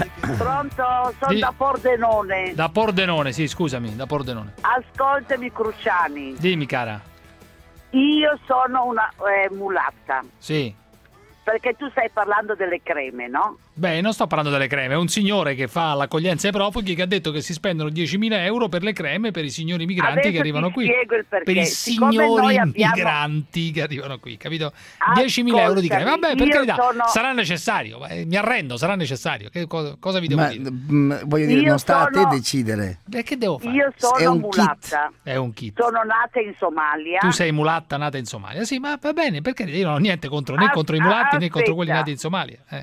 [SPEAKER 22] Pronto, sono
[SPEAKER 3] Di...
[SPEAKER 22] da Pordenone.
[SPEAKER 3] Da Pordenone, sì, scusami, da Pordenone.
[SPEAKER 22] Ascoltami Cruciani.
[SPEAKER 3] Dimmi cara.
[SPEAKER 22] Io sono una eh, mulatta.
[SPEAKER 3] Sì.
[SPEAKER 22] Perché tu stai parlando delle creme, no?
[SPEAKER 3] Beh, non sto parlando delle creme, è un signore che fa l'accoglienza ai profughi che ha detto che si spendono diecimila euro per le creme per i signori migranti
[SPEAKER 22] Adesso
[SPEAKER 3] che arrivano
[SPEAKER 22] ti
[SPEAKER 3] qui.
[SPEAKER 22] Spiego il perché.
[SPEAKER 3] Per i
[SPEAKER 22] Siccome
[SPEAKER 3] signori
[SPEAKER 22] noi abbiamo...
[SPEAKER 3] migranti che arrivano qui, capito? diecimila euro di creme. Vabbè, per carità, sono... sarà necessario, mi arrendo, sarà necessario. Che cosa, cosa vi devo
[SPEAKER 2] Ma,
[SPEAKER 3] dire?
[SPEAKER 2] Mh, voglio dire,
[SPEAKER 22] Io
[SPEAKER 2] non sta
[SPEAKER 22] sono...
[SPEAKER 2] a te decidere.
[SPEAKER 3] Beh, che devo fare?
[SPEAKER 22] Io sono
[SPEAKER 2] è un
[SPEAKER 22] mulatta.
[SPEAKER 2] Kit.
[SPEAKER 3] È un kit.
[SPEAKER 22] Sono nata in Somalia.
[SPEAKER 3] Tu sei mulatta nata in Somalia. Sì, ma va bene, perché io non ho niente contro né
[SPEAKER 22] As-
[SPEAKER 3] contro i mulatti né
[SPEAKER 22] aspetta.
[SPEAKER 3] contro quelli nati in Somalia. Eh.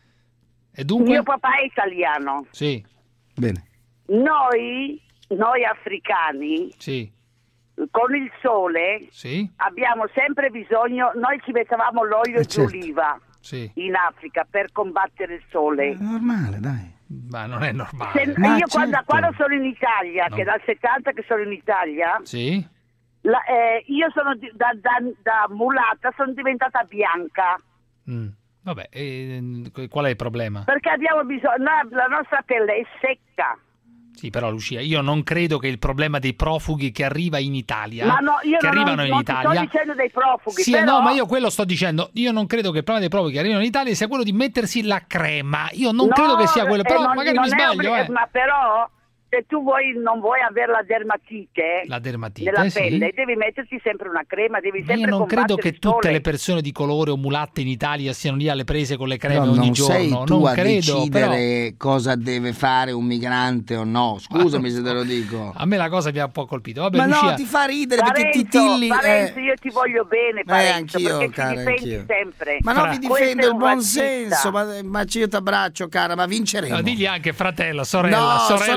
[SPEAKER 3] E dunque?
[SPEAKER 22] Mio papà è italiano.
[SPEAKER 3] Sì.
[SPEAKER 2] Bene.
[SPEAKER 22] Noi, noi africani,
[SPEAKER 3] Sì.
[SPEAKER 22] con il sole,
[SPEAKER 3] Sì.
[SPEAKER 22] abbiamo sempre bisogno, noi ci mettevamo l'olio
[SPEAKER 2] Eh,
[SPEAKER 22] di
[SPEAKER 2] certo.
[SPEAKER 22] oliva
[SPEAKER 3] Sì.
[SPEAKER 22] in Africa per combattere il sole.
[SPEAKER 2] È normale, dai.
[SPEAKER 3] Ma non è normale.
[SPEAKER 22] Se-
[SPEAKER 2] Ma
[SPEAKER 22] io quando,
[SPEAKER 2] certo.
[SPEAKER 22] quando sono in Italia,
[SPEAKER 3] No.
[SPEAKER 22] che dal settanta che sono in Italia,
[SPEAKER 3] Sì.
[SPEAKER 22] la- eh, io sono di- da, da, da mulatta sono diventata bianca.
[SPEAKER 3] Mm. Vabbè, e, qual è il problema?
[SPEAKER 22] Perché abbiamo bisogno, no, la nostra pelle è secca.
[SPEAKER 3] Sì, però Lucia, io non credo che il problema dei profughi che arriva in Italia,
[SPEAKER 22] Ma no, io
[SPEAKER 3] che
[SPEAKER 22] non,
[SPEAKER 3] arrivano
[SPEAKER 22] non,
[SPEAKER 3] in
[SPEAKER 22] non
[SPEAKER 3] Italia,
[SPEAKER 22] ti sto dicendo dei profughi,
[SPEAKER 3] sì,
[SPEAKER 22] però...
[SPEAKER 3] no, ma io quello sto dicendo. Io non credo che il problema dei profughi che arrivano in Italia sia quello di mettersi la crema. Io non
[SPEAKER 22] No,
[SPEAKER 3] credo che sia quello,
[SPEAKER 22] eh,
[SPEAKER 3] però
[SPEAKER 22] non-
[SPEAKER 3] magari
[SPEAKER 22] non
[SPEAKER 3] mi
[SPEAKER 22] è
[SPEAKER 3] sbaglio,
[SPEAKER 22] obbli-
[SPEAKER 3] eh.
[SPEAKER 22] Ma però, se tu vuoi, non vuoi avere la dermatite,
[SPEAKER 3] La dermatite,
[SPEAKER 22] nella
[SPEAKER 3] sì.
[SPEAKER 22] pelle, devi metterti sempre una crema, devi
[SPEAKER 3] Ma
[SPEAKER 22] sempre
[SPEAKER 3] io non credo
[SPEAKER 22] combattere
[SPEAKER 3] che
[SPEAKER 22] il
[SPEAKER 3] tutte
[SPEAKER 22] sole.
[SPEAKER 3] le persone di colore o mulatte in Italia siano lì alle prese con le creme
[SPEAKER 2] Però
[SPEAKER 3] ogni
[SPEAKER 2] non
[SPEAKER 3] giorno.
[SPEAKER 2] sei tu
[SPEAKER 3] non
[SPEAKER 2] a
[SPEAKER 3] credo,
[SPEAKER 2] decidere cosa deve fare un migrante o no. Scusami se te lo dico.
[SPEAKER 3] A me la cosa mi ha un po' colpito. Vabbè,
[SPEAKER 2] Ma
[SPEAKER 3] Lucia,
[SPEAKER 2] no, ti fa ridere perché ti
[SPEAKER 22] Parenzo,
[SPEAKER 2] tilli.
[SPEAKER 22] Parenzo,
[SPEAKER 2] eh.
[SPEAKER 22] io ti voglio bene,
[SPEAKER 2] Eh,
[SPEAKER 22] Parenzo,
[SPEAKER 2] anch'io,
[SPEAKER 22] perché
[SPEAKER 2] cara,
[SPEAKER 22] ci difendi
[SPEAKER 2] anch'io.
[SPEAKER 22] sempre.
[SPEAKER 2] Ma no,
[SPEAKER 3] Fra-
[SPEAKER 2] vi
[SPEAKER 22] Questo
[SPEAKER 2] difendo
[SPEAKER 22] è
[SPEAKER 2] il
[SPEAKER 22] un
[SPEAKER 2] buon
[SPEAKER 22] razzista.
[SPEAKER 2] senso, ma, ma io ti abbraccio, cara, ma vinceremo.
[SPEAKER 3] no, digli anche fratello, sorella,
[SPEAKER 2] No,
[SPEAKER 3] sorella,
[SPEAKER 2] sorella,
[SPEAKER 3] Lucia.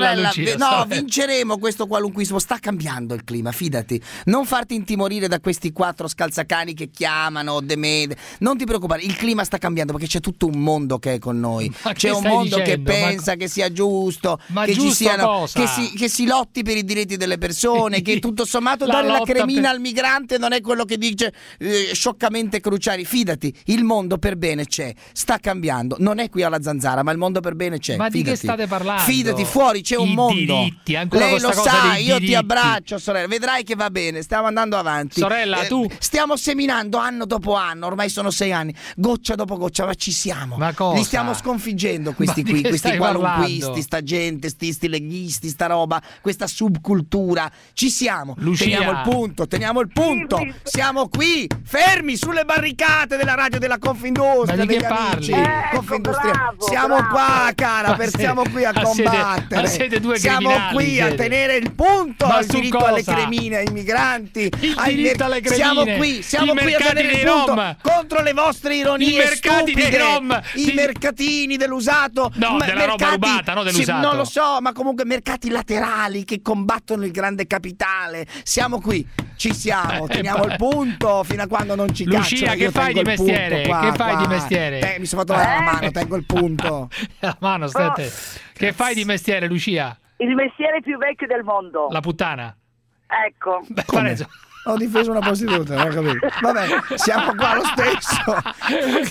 [SPEAKER 2] no, vinceremo questo qualunquismo. Sta cambiando il clima, fidati. Non farti intimorire da questi quattro scalzacani che chiamano de me. Non ti preoccupare, il clima sta cambiando perché c'è tutto un mondo che è con noi.
[SPEAKER 3] Ma
[SPEAKER 2] c'è un mondo dicendo? che pensa ma... che sia giusto,
[SPEAKER 3] ma
[SPEAKER 2] che
[SPEAKER 3] giusto
[SPEAKER 2] ci siano,
[SPEAKER 3] cosa?
[SPEAKER 2] che si, che si lotti per i diritti delle persone, che tutto sommato la dare la cremina per... al migrante non è quello che dice eh, scioccamente Cruciani. Fidati, il mondo per bene c'è, sta cambiando. Non è qui alla Zanzara, ma il mondo per bene c'è.
[SPEAKER 3] Ma
[SPEAKER 2] fidati.
[SPEAKER 3] di che state parlando?
[SPEAKER 2] Fidati, fuori c'è un
[SPEAKER 3] I
[SPEAKER 2] mondo.
[SPEAKER 3] Diritti, ancora
[SPEAKER 2] lei lo
[SPEAKER 3] cosa
[SPEAKER 2] sa,
[SPEAKER 3] dei
[SPEAKER 2] io
[SPEAKER 3] diritti.
[SPEAKER 2] ti abbraccio, sorella. Vedrai che va bene, stiamo andando avanti.
[SPEAKER 3] Sorella,
[SPEAKER 2] eh,
[SPEAKER 3] tu
[SPEAKER 2] stiamo seminando anno dopo anno, ormai sono sei anni, goccia dopo goccia, ma ci siamo.
[SPEAKER 3] Ma cosa?
[SPEAKER 2] Li stiamo sconfiggendo questi
[SPEAKER 3] Ma
[SPEAKER 2] qui, questi
[SPEAKER 3] stai
[SPEAKER 2] qualunquisti,
[SPEAKER 3] parlando?
[SPEAKER 2] sta gente, sti, sti leghisti, sta roba, questa subcultura. Ci siamo.
[SPEAKER 3] Lucia.
[SPEAKER 2] Teniamo il punto, teniamo il punto. Siamo qui, fermi sulle barricate della radio della Confindustria.
[SPEAKER 3] Ma di che
[SPEAKER 2] degli amici.
[SPEAKER 3] parli?
[SPEAKER 22] Ecco,
[SPEAKER 2] Confindustria.
[SPEAKER 22] bravo,
[SPEAKER 2] Siamo
[SPEAKER 22] bravo.
[SPEAKER 2] qua, cara, per,
[SPEAKER 3] se-
[SPEAKER 2] siamo qui a
[SPEAKER 3] ma siete-
[SPEAKER 2] combattere.
[SPEAKER 3] ma siete due
[SPEAKER 2] siamo
[SPEAKER 3] criminali,
[SPEAKER 2] qui a
[SPEAKER 3] siete.
[SPEAKER 2] tenere il punto
[SPEAKER 3] Ma
[SPEAKER 2] al
[SPEAKER 3] su
[SPEAKER 2] diritto
[SPEAKER 3] cosa?
[SPEAKER 2] alle cremine, ai migranti.
[SPEAKER 3] Il
[SPEAKER 2] ai
[SPEAKER 3] diritto
[SPEAKER 2] mer-
[SPEAKER 3] alle cremine,
[SPEAKER 2] Siamo qui, siamo
[SPEAKER 3] i
[SPEAKER 2] qui a
[SPEAKER 3] mercati
[SPEAKER 2] tenere il
[SPEAKER 3] dei
[SPEAKER 2] punto
[SPEAKER 3] Rom.
[SPEAKER 2] contro le vostre ironie
[SPEAKER 3] I mercati dei
[SPEAKER 2] stupide,
[SPEAKER 3] Rom.
[SPEAKER 2] i
[SPEAKER 3] Ti-
[SPEAKER 2] mercatini dell'usato.
[SPEAKER 3] No,
[SPEAKER 2] ma-
[SPEAKER 3] della roba
[SPEAKER 2] mercati-
[SPEAKER 3] rubata, no
[SPEAKER 2] sì,
[SPEAKER 3] dell'usato.
[SPEAKER 2] non lo so, ma comunque mercati laterali che combattono il grande capitale. Siamo qui, ci siamo,
[SPEAKER 3] Eh,
[SPEAKER 2] teniamo
[SPEAKER 3] eh,
[SPEAKER 2] il punto fino a quando non ci
[SPEAKER 3] Lucia,
[SPEAKER 2] cacciano.
[SPEAKER 3] che
[SPEAKER 2] Io
[SPEAKER 3] fai
[SPEAKER 2] tengo
[SPEAKER 3] di
[SPEAKER 2] il punto
[SPEAKER 3] mestiere?
[SPEAKER 2] qua,
[SPEAKER 3] Che fai
[SPEAKER 2] qua.
[SPEAKER 3] di mestiere?
[SPEAKER 2] Eh, mi sono fatto la
[SPEAKER 22] Eh?
[SPEAKER 2] mano, tengo il punto.
[SPEAKER 3] La mano, stai a te. Che fai di mestiere, Lucia?
[SPEAKER 22] Il mestiere più vecchio del mondo.
[SPEAKER 3] La puttana.
[SPEAKER 22] Ecco.
[SPEAKER 3] Beh,
[SPEAKER 2] Come?
[SPEAKER 3] Pareggio.
[SPEAKER 2] Ho difeso una prostituta, non ho capito. Vabbè, siamo qua lo stesso.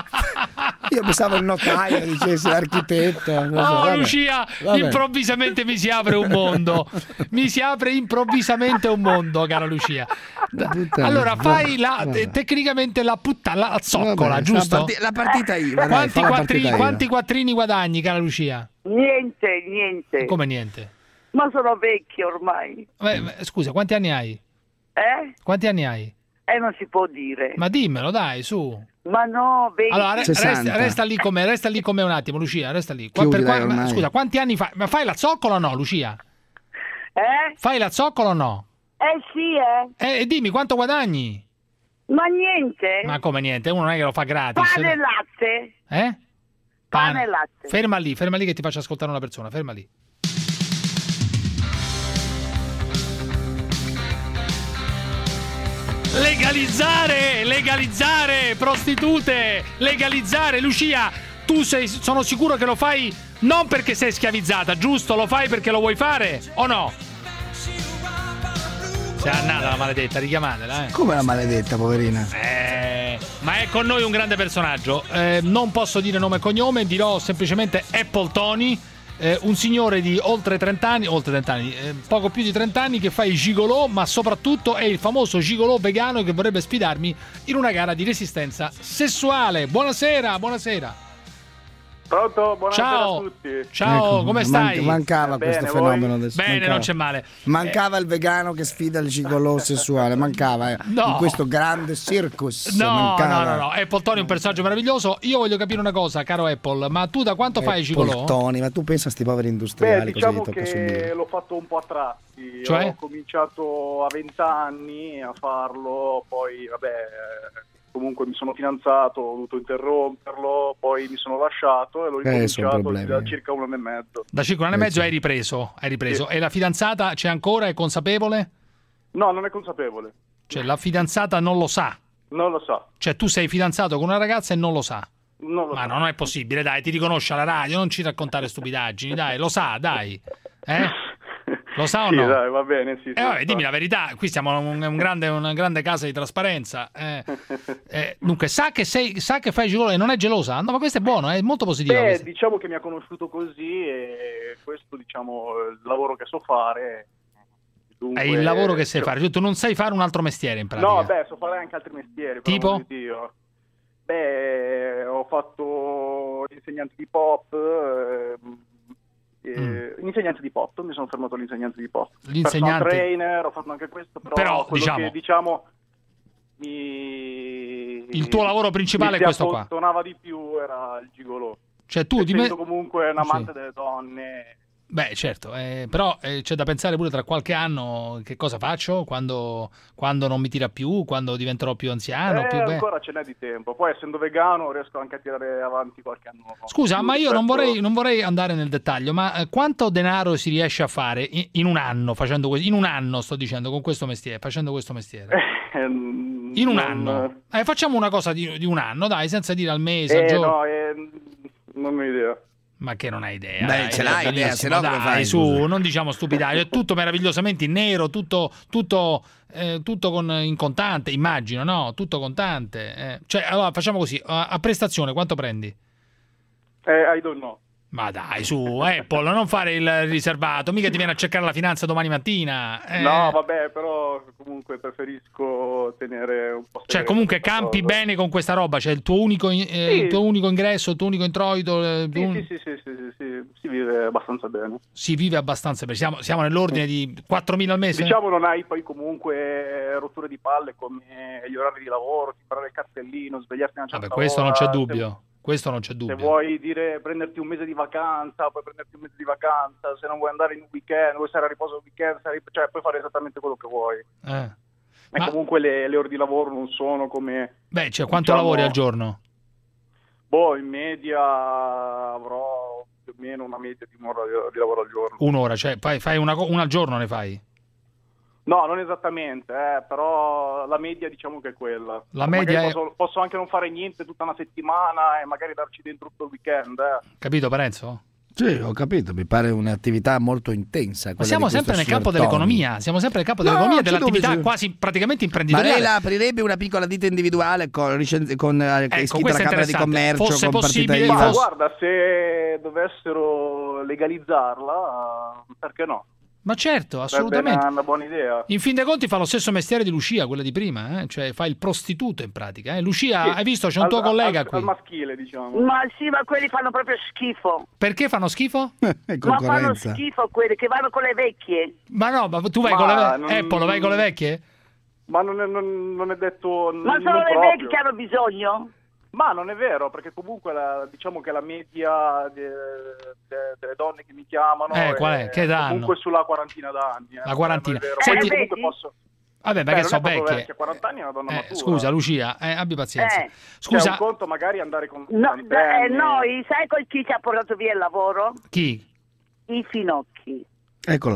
[SPEAKER 2] Io pensavo il notaio, dicessi l'architetto. non so,
[SPEAKER 3] Oh,
[SPEAKER 2] vabbè.
[SPEAKER 3] Lucia,
[SPEAKER 2] Vabbè.
[SPEAKER 3] improvvisamente mi si apre un mondo. Mi si apre improvvisamente un mondo, cara Lucia.
[SPEAKER 2] Puttana.
[SPEAKER 3] Allora, fai la,
[SPEAKER 2] Vabbè.
[SPEAKER 3] te- tecnicamente la puttana, la zoccola,
[SPEAKER 2] Vabbè,
[SPEAKER 3] giusto?
[SPEAKER 2] La, parti- la partita I V A. dai,
[SPEAKER 3] Quanti,
[SPEAKER 2] fa la
[SPEAKER 3] quattrini,
[SPEAKER 2] partita I V A.
[SPEAKER 3] quanti quattrini guadagni, cara Lucia?
[SPEAKER 22] Niente, niente.
[SPEAKER 3] Come niente?
[SPEAKER 22] Ma sono vecchio ormai.
[SPEAKER 3] Eh, eh, scusa, quanti anni hai?
[SPEAKER 22] Eh?
[SPEAKER 3] Quanti anni hai?
[SPEAKER 22] Eh, non si può dire.
[SPEAKER 3] Ma dimmelo, dai, su.
[SPEAKER 22] Ma no, vecchio.
[SPEAKER 3] Allora, re-
[SPEAKER 2] sessanta.
[SPEAKER 3] resta, resta lì con me, resta lì con me un attimo, Lucia, resta lì. Qua-
[SPEAKER 2] Chiudi,
[SPEAKER 3] per
[SPEAKER 2] dai,
[SPEAKER 3] qua- ma,
[SPEAKER 2] ormai.
[SPEAKER 3] scusa, quanti anni fai? Ma fai la zoccola o no, Lucia?
[SPEAKER 22] Eh?
[SPEAKER 3] Fai la zoccola o no?
[SPEAKER 22] Eh sì, eh.
[SPEAKER 3] Eh, e dimmi quanto guadagni?
[SPEAKER 22] Ma niente.
[SPEAKER 3] Ma come niente? Uno non è che lo fa gratis.
[SPEAKER 22] Pane e latte.
[SPEAKER 3] Eh?
[SPEAKER 22] Pane e latte.
[SPEAKER 3] Ferma lì, ferma lì che ti faccio ascoltare una persona, ferma lì. Legalizzare, legalizzare prostitute, legalizzare. Lucia, tu sei, sono sicuro che lo fai non perché sei schiavizzata, giusto? Lo fai perché lo vuoi fare o no? Sei annata la maledetta, richiamatela, eh.
[SPEAKER 2] Come la maledetta, poverina?
[SPEAKER 3] Eh, ma è con noi un grande personaggio. Eh, non posso dire nome e cognome, dirò semplicemente Apple Tony, eh, un signore di oltre trenta anni, oltre trenta anni, eh, poco più di trenta anni, che fa i gigolò, ma soprattutto è il famoso gigolò vegano che vorrebbe sfidarmi in una gara di resistenza sessuale. Buonasera, buonasera.
[SPEAKER 15] Pronto? Buonasera
[SPEAKER 3] Ciao.
[SPEAKER 15] a tutti.
[SPEAKER 3] Ciao,
[SPEAKER 2] Ecco,
[SPEAKER 3] come
[SPEAKER 2] man-
[SPEAKER 3] stai?
[SPEAKER 2] mancava
[SPEAKER 15] Bene,
[SPEAKER 2] questo
[SPEAKER 15] voi?
[SPEAKER 2] fenomeno adesso.
[SPEAKER 3] Bene,
[SPEAKER 2] mancava.
[SPEAKER 3] non c'è male.
[SPEAKER 2] Mancava il vegano che sfida il gigolò sessuale, mancava eh,
[SPEAKER 3] No.
[SPEAKER 2] in questo grande circus.
[SPEAKER 3] No,
[SPEAKER 2] mancava.
[SPEAKER 3] no, no, no, Apple Tony è un personaggio meraviglioso. Io voglio capire una cosa, caro Apple, ma tu da quanto fai il gigolò?
[SPEAKER 2] Tony, ma tu pensa a sti poveri industriali
[SPEAKER 15] Beh, diciamo
[SPEAKER 2] cosa gli tocca
[SPEAKER 15] che
[SPEAKER 2] subire?
[SPEAKER 15] l'ho fatto un po' a tratti.
[SPEAKER 3] Cioè?
[SPEAKER 15] Ho cominciato a venti anni a farlo, poi vabbè, eh, comunque mi sono fidanzato, ho dovuto interromperlo, poi mi sono lasciato e l'ho
[SPEAKER 2] Eh, sono
[SPEAKER 15] ricominciato
[SPEAKER 2] problemi.
[SPEAKER 15] da circa un anno e mezzo.
[SPEAKER 3] Da cinque anni e mezzo hai ripreso, hai ripreso.
[SPEAKER 15] Sì.
[SPEAKER 3] E la fidanzata c'è ancora, è consapevole?
[SPEAKER 15] No, non è consapevole.
[SPEAKER 3] Cioè la fidanzata non lo sa.
[SPEAKER 15] Non lo sa.
[SPEAKER 3] Cioè tu sei fidanzato con una ragazza e non lo sa.
[SPEAKER 15] Non lo
[SPEAKER 3] Ma
[SPEAKER 15] sa.
[SPEAKER 3] no, non è possibile, dai, ti riconosce alla radio, non ci raccontare stupidaggini, dai, lo sa, dai. Eh? Lo sa o
[SPEAKER 15] Sì,
[SPEAKER 3] no?
[SPEAKER 15] dai, va bene, sì.
[SPEAKER 3] Eh,
[SPEAKER 15] sì,
[SPEAKER 3] vabbè,
[SPEAKER 15] lo
[SPEAKER 3] dimmi
[SPEAKER 15] sa.
[SPEAKER 3] la verità, qui siamo in un, un grande, una grande casa di trasparenza. Eh, eh, dunque, sa che, sei, sa che fai gigolò e non è gelosa? No, ma questo è buono, è molto positivo.
[SPEAKER 15] Beh,
[SPEAKER 3] questo.
[SPEAKER 15] diciamo che mi ha conosciuto così e questo, diciamo, è il lavoro che so fare. Dunque,
[SPEAKER 3] È il lavoro che sai
[SPEAKER 15] cioè-
[SPEAKER 3] fare, tu non sai fare un altro mestiere in pratica.
[SPEAKER 15] No, beh, so fare anche altri mestieri. per
[SPEAKER 3] Tipo?
[SPEAKER 15] amor di Dio. Beh, ho fatto l'insegnante di pop, ehm, eh, l'insegnante di pop, mi sono fermato all'insegnante di pop.
[SPEAKER 3] L'insegnante-
[SPEAKER 15] Personal trainer, ho fatto anche questo, però,
[SPEAKER 3] Però,
[SPEAKER 15] quello
[SPEAKER 3] diciamo-
[SPEAKER 15] che diciamo mi...
[SPEAKER 3] Il tuo lavoro principale
[SPEAKER 15] mi
[SPEAKER 3] è questo qua.
[SPEAKER 15] appassionava di più era il gigolò.
[SPEAKER 3] Cioè tu di me...
[SPEAKER 15] Essendo comunque un amante
[SPEAKER 3] Sì.
[SPEAKER 15] delle donne,
[SPEAKER 3] Beh, certo, eh, però eh, c'è da pensare pure tra qualche anno che cosa faccio quando, quando non mi tira più, quando diventerò più anziano.
[SPEAKER 15] Eh,
[SPEAKER 3] più be-
[SPEAKER 15] ancora ce n'è di tempo. Poi, essendo vegano, riesco anche a tirare avanti qualche anno.
[SPEAKER 3] Scusa,
[SPEAKER 15] più
[SPEAKER 3] ma io non
[SPEAKER 15] rispetto-
[SPEAKER 3] vorrei, non vorrei andare nel dettaglio, ma eh, quanto denaro si riesce a fare in, in un anno facendo questo? In un anno, sto dicendo, con questo mestiere, facendo questo mestiere.
[SPEAKER 15] Ehm,
[SPEAKER 3] In un
[SPEAKER 15] non-
[SPEAKER 3] anno. Eh, facciamo una cosa di, di un anno, dai, senza dire al mese, al
[SPEAKER 15] Eh,
[SPEAKER 3] giorno.
[SPEAKER 15] no, eh, non ho idea.
[SPEAKER 3] Ma che non hai idea?
[SPEAKER 2] Beh,
[SPEAKER 3] dai,
[SPEAKER 2] ce l'hai
[SPEAKER 3] benissimo,
[SPEAKER 2] idea, se no come
[SPEAKER 3] dai,
[SPEAKER 2] fai,
[SPEAKER 3] su,
[SPEAKER 2] scusa?
[SPEAKER 3] non diciamo stupidaggini, è tutto meravigliosamente in nero, tutto, tutto, eh, tutto con, in contante, immagino, no? Tutto contante. eh. Cioè, allora facciamo così, a, a prestazione quanto prendi?
[SPEAKER 15] Eh, I don't know.
[SPEAKER 3] Ma dai, su, Apple, non fare il riservato, mica ti viene a cercare la finanza domani mattina. eh.
[SPEAKER 15] No, vabbè, però comunque preferisco tenere un po'.
[SPEAKER 3] Cioè,
[SPEAKER 15] segreto
[SPEAKER 3] comunque
[SPEAKER 15] questa
[SPEAKER 3] campi
[SPEAKER 15] cosa.
[SPEAKER 3] bene con questa roba, cioè il tuo unico, in- eh,
[SPEAKER 15] Sì.
[SPEAKER 3] il tuo unico ingresso, il tuo unico introito, eh,
[SPEAKER 15] Sì,
[SPEAKER 3] un-
[SPEAKER 15] sì, sì, sì, sì, sì, sì, si vive abbastanza bene.
[SPEAKER 3] si vive abbastanza bene. Siamo, siamo nell'ordine di quattromila al mese?
[SPEAKER 15] Diciamo non hai poi comunque rotture di palle come gli orari di lavoro, separare il cartellino, svegliarti a una certa
[SPEAKER 3] Vabbè, questo non
[SPEAKER 15] ora,
[SPEAKER 3] c'è
[SPEAKER 15] se-
[SPEAKER 3] dubbio. Questo non c'è
[SPEAKER 15] Se
[SPEAKER 3] dubbio.
[SPEAKER 15] vuoi dire prenderti un mese di vacanza, puoi prenderti un mese di vacanza, se non vuoi andare in un weekend, vuoi stare a riposo il weekend, stai- cioè puoi fare esattamente quello che vuoi.
[SPEAKER 3] Eh.
[SPEAKER 15] E
[SPEAKER 3] Ma-
[SPEAKER 15] comunque le, le ore di lavoro non sono come...
[SPEAKER 3] Beh, cioè, quanto
[SPEAKER 15] diciamo,
[SPEAKER 3] lavori al giorno?
[SPEAKER 15] Boh, in media avrò più o meno una media di un'ora di, di lavoro al giorno.
[SPEAKER 3] Un'ora, cioè fai, fai una, co- una al giorno ne fai?
[SPEAKER 15] No, non esattamente, eh, però la media diciamo che è quella.
[SPEAKER 3] La
[SPEAKER 15] Magari
[SPEAKER 3] media è-
[SPEAKER 15] posso, posso anche non fare niente tutta una settimana e magari darci dentro tutto il weekend. Eh.
[SPEAKER 3] Capito, Parenzo?
[SPEAKER 2] Sì, ho capito, mi pare un'attività molto intensa.
[SPEAKER 3] Ma
[SPEAKER 2] quella
[SPEAKER 3] siamo
[SPEAKER 2] di
[SPEAKER 3] sempre
[SPEAKER 2] questo
[SPEAKER 3] nel campo
[SPEAKER 2] signor Tony.
[SPEAKER 3] dell'economia, siamo sempre nel campo
[SPEAKER 2] No,
[SPEAKER 3] dell'economia,
[SPEAKER 2] c'è
[SPEAKER 3] dell'attività
[SPEAKER 2] dubbio, c'è-
[SPEAKER 3] quasi praticamente
[SPEAKER 2] Ma
[SPEAKER 3] imprenditoriale.
[SPEAKER 2] lei la aprirebbe una piccola ditta individuale con, licen- con eh,
[SPEAKER 3] Ecco,
[SPEAKER 2] iscritta alla
[SPEAKER 3] questo è
[SPEAKER 2] Camera di
[SPEAKER 3] interessante.
[SPEAKER 2] Commercio,
[SPEAKER 3] Fosse
[SPEAKER 2] con partita
[SPEAKER 3] possibile-
[SPEAKER 2] I V A?
[SPEAKER 15] Ma
[SPEAKER 3] fosse-
[SPEAKER 15] guarda, se dovessero legalizzarla, perché no?
[SPEAKER 3] Ma certo,
[SPEAKER 15] Sarebbe
[SPEAKER 3] assolutamente.
[SPEAKER 15] una, una buona idea.
[SPEAKER 3] In fin dei conti fa lo stesso mestiere di Lucia, quella di prima, eh? Cioè fa il prostituto in pratica. Eh? Lucia,
[SPEAKER 15] Sì,
[SPEAKER 3] hai visto? C'è un
[SPEAKER 15] al-
[SPEAKER 3] tuo
[SPEAKER 15] al-
[SPEAKER 3] collega
[SPEAKER 15] al,
[SPEAKER 3] qui.
[SPEAKER 15] al maschile, diciamo.
[SPEAKER 22] Ma sì, ma quelli fanno proprio schifo.
[SPEAKER 3] Perché fanno schifo?
[SPEAKER 2] È
[SPEAKER 22] Ma fanno
[SPEAKER 2] concorrenza.
[SPEAKER 22] schifo quelli che vanno con le vecchie.
[SPEAKER 3] Ma no, ma tu vai
[SPEAKER 15] Ma
[SPEAKER 3] con le vecchie?
[SPEAKER 15] non-
[SPEAKER 3] Apple, vai con le vecchie?
[SPEAKER 15] Ma non è, non, non è detto.
[SPEAKER 22] Ma
[SPEAKER 15] non
[SPEAKER 22] sono le
[SPEAKER 15] proprio.
[SPEAKER 22] vecchie che hanno bisogno?
[SPEAKER 15] Ma non è vero, perché comunque la- diciamo che la media de- de- delle donne che mi chiamano
[SPEAKER 3] Eh, qual è? Che età
[SPEAKER 15] comunque
[SPEAKER 3] hanno?
[SPEAKER 15] sulla quarantina d'anni. eh.
[SPEAKER 3] La quarantina.
[SPEAKER 15] Non è vero.
[SPEAKER 22] Eh,
[SPEAKER 15] Poi
[SPEAKER 22] vedi?
[SPEAKER 15] comunque posso...
[SPEAKER 3] Vabbè,
[SPEAKER 15] Beh,
[SPEAKER 3] perché
[SPEAKER 15] non
[SPEAKER 3] so
[SPEAKER 15] è proprio
[SPEAKER 3] vecchie.
[SPEAKER 15] vecchia, quaranta anni è una donna
[SPEAKER 3] Eh,
[SPEAKER 15] matura.
[SPEAKER 3] scusa, Lucia, eh, abbi pazienza.
[SPEAKER 22] Eh.
[SPEAKER 3] Scusa,
[SPEAKER 15] Cioè, un conto magari andare con
[SPEAKER 22] No,
[SPEAKER 15] tanti
[SPEAKER 22] da- eh,
[SPEAKER 15] anni.
[SPEAKER 22] noi, sai col chi ci ha portato via il lavoro?
[SPEAKER 3] chi?
[SPEAKER 22] I finocchi.
[SPEAKER 2] Eccola.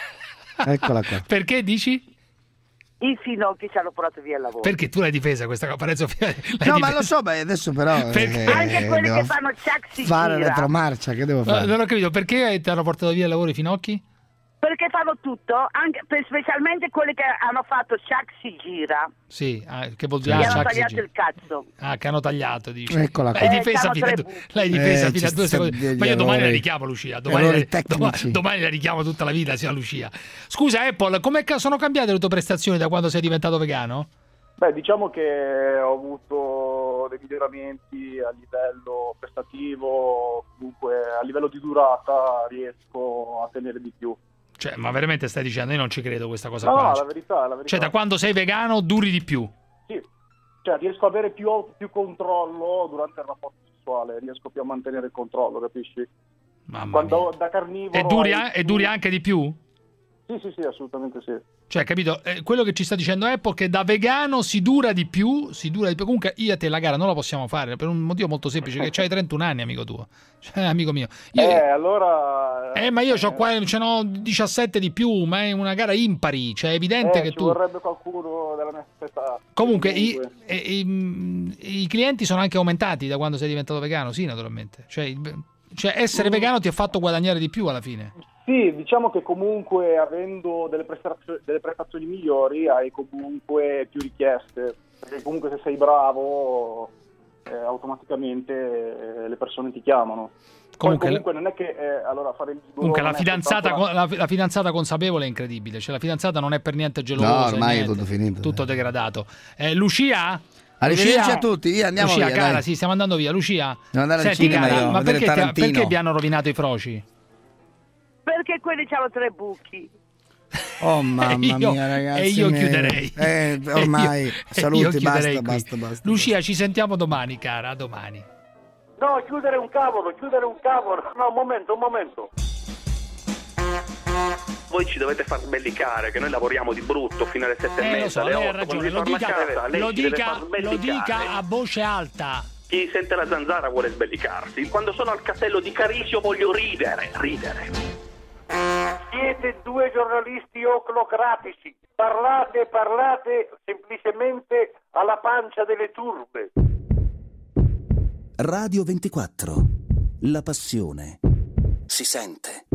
[SPEAKER 2] Eccola qua.
[SPEAKER 3] Perché dici?
[SPEAKER 22] I finocchi ci hanno portato via il lavoro.
[SPEAKER 3] Perché tu l'hai difesa questa cosa, Parenzo? l'hai
[SPEAKER 2] No, ma
[SPEAKER 3] difesa.
[SPEAKER 2] lo so, beh, adesso però
[SPEAKER 3] Perché?
[SPEAKER 2] eh,
[SPEAKER 22] Anche quelli
[SPEAKER 2] devo
[SPEAKER 22] che fanno ciac si
[SPEAKER 2] fare
[SPEAKER 22] gira.
[SPEAKER 2] retromarcia, che devo
[SPEAKER 3] No,
[SPEAKER 2] fare?
[SPEAKER 3] non ho capito, perché ti hanno portato via il lavoro i finocchi?
[SPEAKER 22] Perché fanno tutto, anche, per- specialmente quelli che hanno fatto ciac si gira.
[SPEAKER 3] Sì, ah, che vuol
[SPEAKER 22] Gli
[SPEAKER 3] dire?
[SPEAKER 22] hanno
[SPEAKER 3] Ah, Chuck
[SPEAKER 22] tagliato
[SPEAKER 3] Sigi.
[SPEAKER 22] il cazzo.
[SPEAKER 3] Ah, che hanno tagliato, dici.
[SPEAKER 2] Eccola qua.
[SPEAKER 3] L'hai
[SPEAKER 22] Eh,
[SPEAKER 3] difesa
[SPEAKER 22] siamo
[SPEAKER 3] fino a,
[SPEAKER 22] tre
[SPEAKER 3] due-
[SPEAKER 22] buchi.
[SPEAKER 3] l'hai difesa
[SPEAKER 2] Eh,
[SPEAKER 3] fino a
[SPEAKER 2] ci
[SPEAKER 3] due
[SPEAKER 2] sta
[SPEAKER 3] secondi.
[SPEAKER 2] degli
[SPEAKER 3] Ma io domani la
[SPEAKER 2] errori.
[SPEAKER 3] richiamo, Lucia. Domani,
[SPEAKER 2] Errori
[SPEAKER 3] la,
[SPEAKER 2] tecnici.
[SPEAKER 3] domani, domani la richiamo tutta la vita, sia Lucia. Scusa, Apple, come sono cambiate le tue prestazioni da quando sei diventato vegano?
[SPEAKER 15] Beh, diciamo che ho avuto dei miglioramenti a livello prestativo, comunque a livello di durata riesco a tenere di più.
[SPEAKER 3] Cioè, ma veramente stai dicendo? Io non ci credo questa cosa
[SPEAKER 15] No,
[SPEAKER 3] qua.
[SPEAKER 15] no, la verità, la verità.
[SPEAKER 3] Cioè, da quando sei vegano duri di più.
[SPEAKER 15] Sì, cioè riesco ad avere più, più controllo durante il rapporto sessuale, riesco più a mantenere il controllo, capisci?
[SPEAKER 3] Mamma
[SPEAKER 15] Quando
[SPEAKER 3] mia.
[SPEAKER 15] da carnivoro...
[SPEAKER 3] E duri,
[SPEAKER 15] hai
[SPEAKER 3] a- e duri anche di più?
[SPEAKER 15] Sì, sì, sì, assolutamente sì.
[SPEAKER 3] Cioè, capito? Eh, quello che ci sta dicendo Apple è che da vegano si dura di più, si dura di più. Comunque io e te la gara non la possiamo fare per un motivo molto semplice, che c'hai trentuno anni, amico tuo. Cioè, amico mio. Io,
[SPEAKER 15] Eh, allora...
[SPEAKER 3] eh, ma io c'ho qua, ce n'ho diciassette di più, ma è una gara impari, cioè è evidente
[SPEAKER 15] eh,
[SPEAKER 3] che
[SPEAKER 15] ci
[SPEAKER 3] tu...
[SPEAKER 15] vorrebbe qualcuno della mia stessa età.
[SPEAKER 3] Comunque, i, i, i- i clienti sono anche aumentati da quando sei diventato vegano, sì, naturalmente. Cioè, il- cioè essere vegano ti ha fatto guadagnare di più alla fine.
[SPEAKER 15] Sì, diciamo che comunque avendo delle prestazioni, delle prestazioni migliori hai comunque più richieste, perché comunque se sei bravo eh, automaticamente eh, le persone ti chiamano.
[SPEAKER 3] Comunque,
[SPEAKER 15] Poi comunque non è che eh, allora fare il
[SPEAKER 3] Comunque la
[SPEAKER 15] non è
[SPEAKER 3] fidanzata,
[SPEAKER 15] soltanto
[SPEAKER 3] la, la fidanzata consapevole è incredibile, cioè la fidanzata non è per niente gelosa,
[SPEAKER 2] No, ormai è
[SPEAKER 3] niente,
[SPEAKER 2] tutto finito.
[SPEAKER 3] tutto degradato. Eh, Lucia?
[SPEAKER 2] Arrivederci
[SPEAKER 3] Lucia?
[SPEAKER 2] a tutti, via, andiamo
[SPEAKER 3] Lucia,
[SPEAKER 2] via,
[SPEAKER 3] cara,
[SPEAKER 2] dai.
[SPEAKER 3] sì, stiamo andando via. Lucia,
[SPEAKER 2] Devo andare al
[SPEAKER 3] senti,
[SPEAKER 2] cinema
[SPEAKER 3] cara,
[SPEAKER 2] io,
[SPEAKER 3] ma
[SPEAKER 2] vedere
[SPEAKER 3] perché, ti-
[SPEAKER 2] Tarantino.
[SPEAKER 3] perché vi hanno rovinato i froci?
[SPEAKER 22] Perché quelli hanno tre buchi.
[SPEAKER 2] Oh mamma
[SPEAKER 3] E io-
[SPEAKER 2] mia, ragazzi.
[SPEAKER 3] e io
[SPEAKER 2] miei.
[SPEAKER 3] chiuderei.
[SPEAKER 2] Eh, ormai,
[SPEAKER 3] E io- e
[SPEAKER 2] saluti,
[SPEAKER 3] io chiuderei
[SPEAKER 2] basta,
[SPEAKER 3] qui.
[SPEAKER 2] basta, basta.
[SPEAKER 3] Lucia, ci sentiamo domani, cara, a domani.
[SPEAKER 4] No, chiudere un cavolo, chiudere un cavolo. No, un momento, un momento.
[SPEAKER 6] voi ci dovete far sbellicare, che noi lavoriamo di brutto fino alle sette
[SPEAKER 3] Eh,
[SPEAKER 6] e
[SPEAKER 3] lo
[SPEAKER 6] mezza,
[SPEAKER 3] so,
[SPEAKER 6] alle
[SPEAKER 3] lei ha
[SPEAKER 6] otto,
[SPEAKER 3] ragione,
[SPEAKER 6] quando
[SPEAKER 3] lo
[SPEAKER 6] si torna
[SPEAKER 3] dica,
[SPEAKER 6] a casa, lei
[SPEAKER 3] lo,
[SPEAKER 6] ci deve
[SPEAKER 3] dica,
[SPEAKER 6] far
[SPEAKER 3] lo
[SPEAKER 6] sbellicare.
[SPEAKER 3] dica a voce alta.
[SPEAKER 6] Chi sente la zanzara vuole sbellicarsi. Quando sono al castello di Carisio voglio ridere, ridere.
[SPEAKER 4] Siete due giornalisti oclocratici. Parlate, parlate semplicemente alla pancia delle turbe.
[SPEAKER 8] Radio ventiquattro. La passione si sente.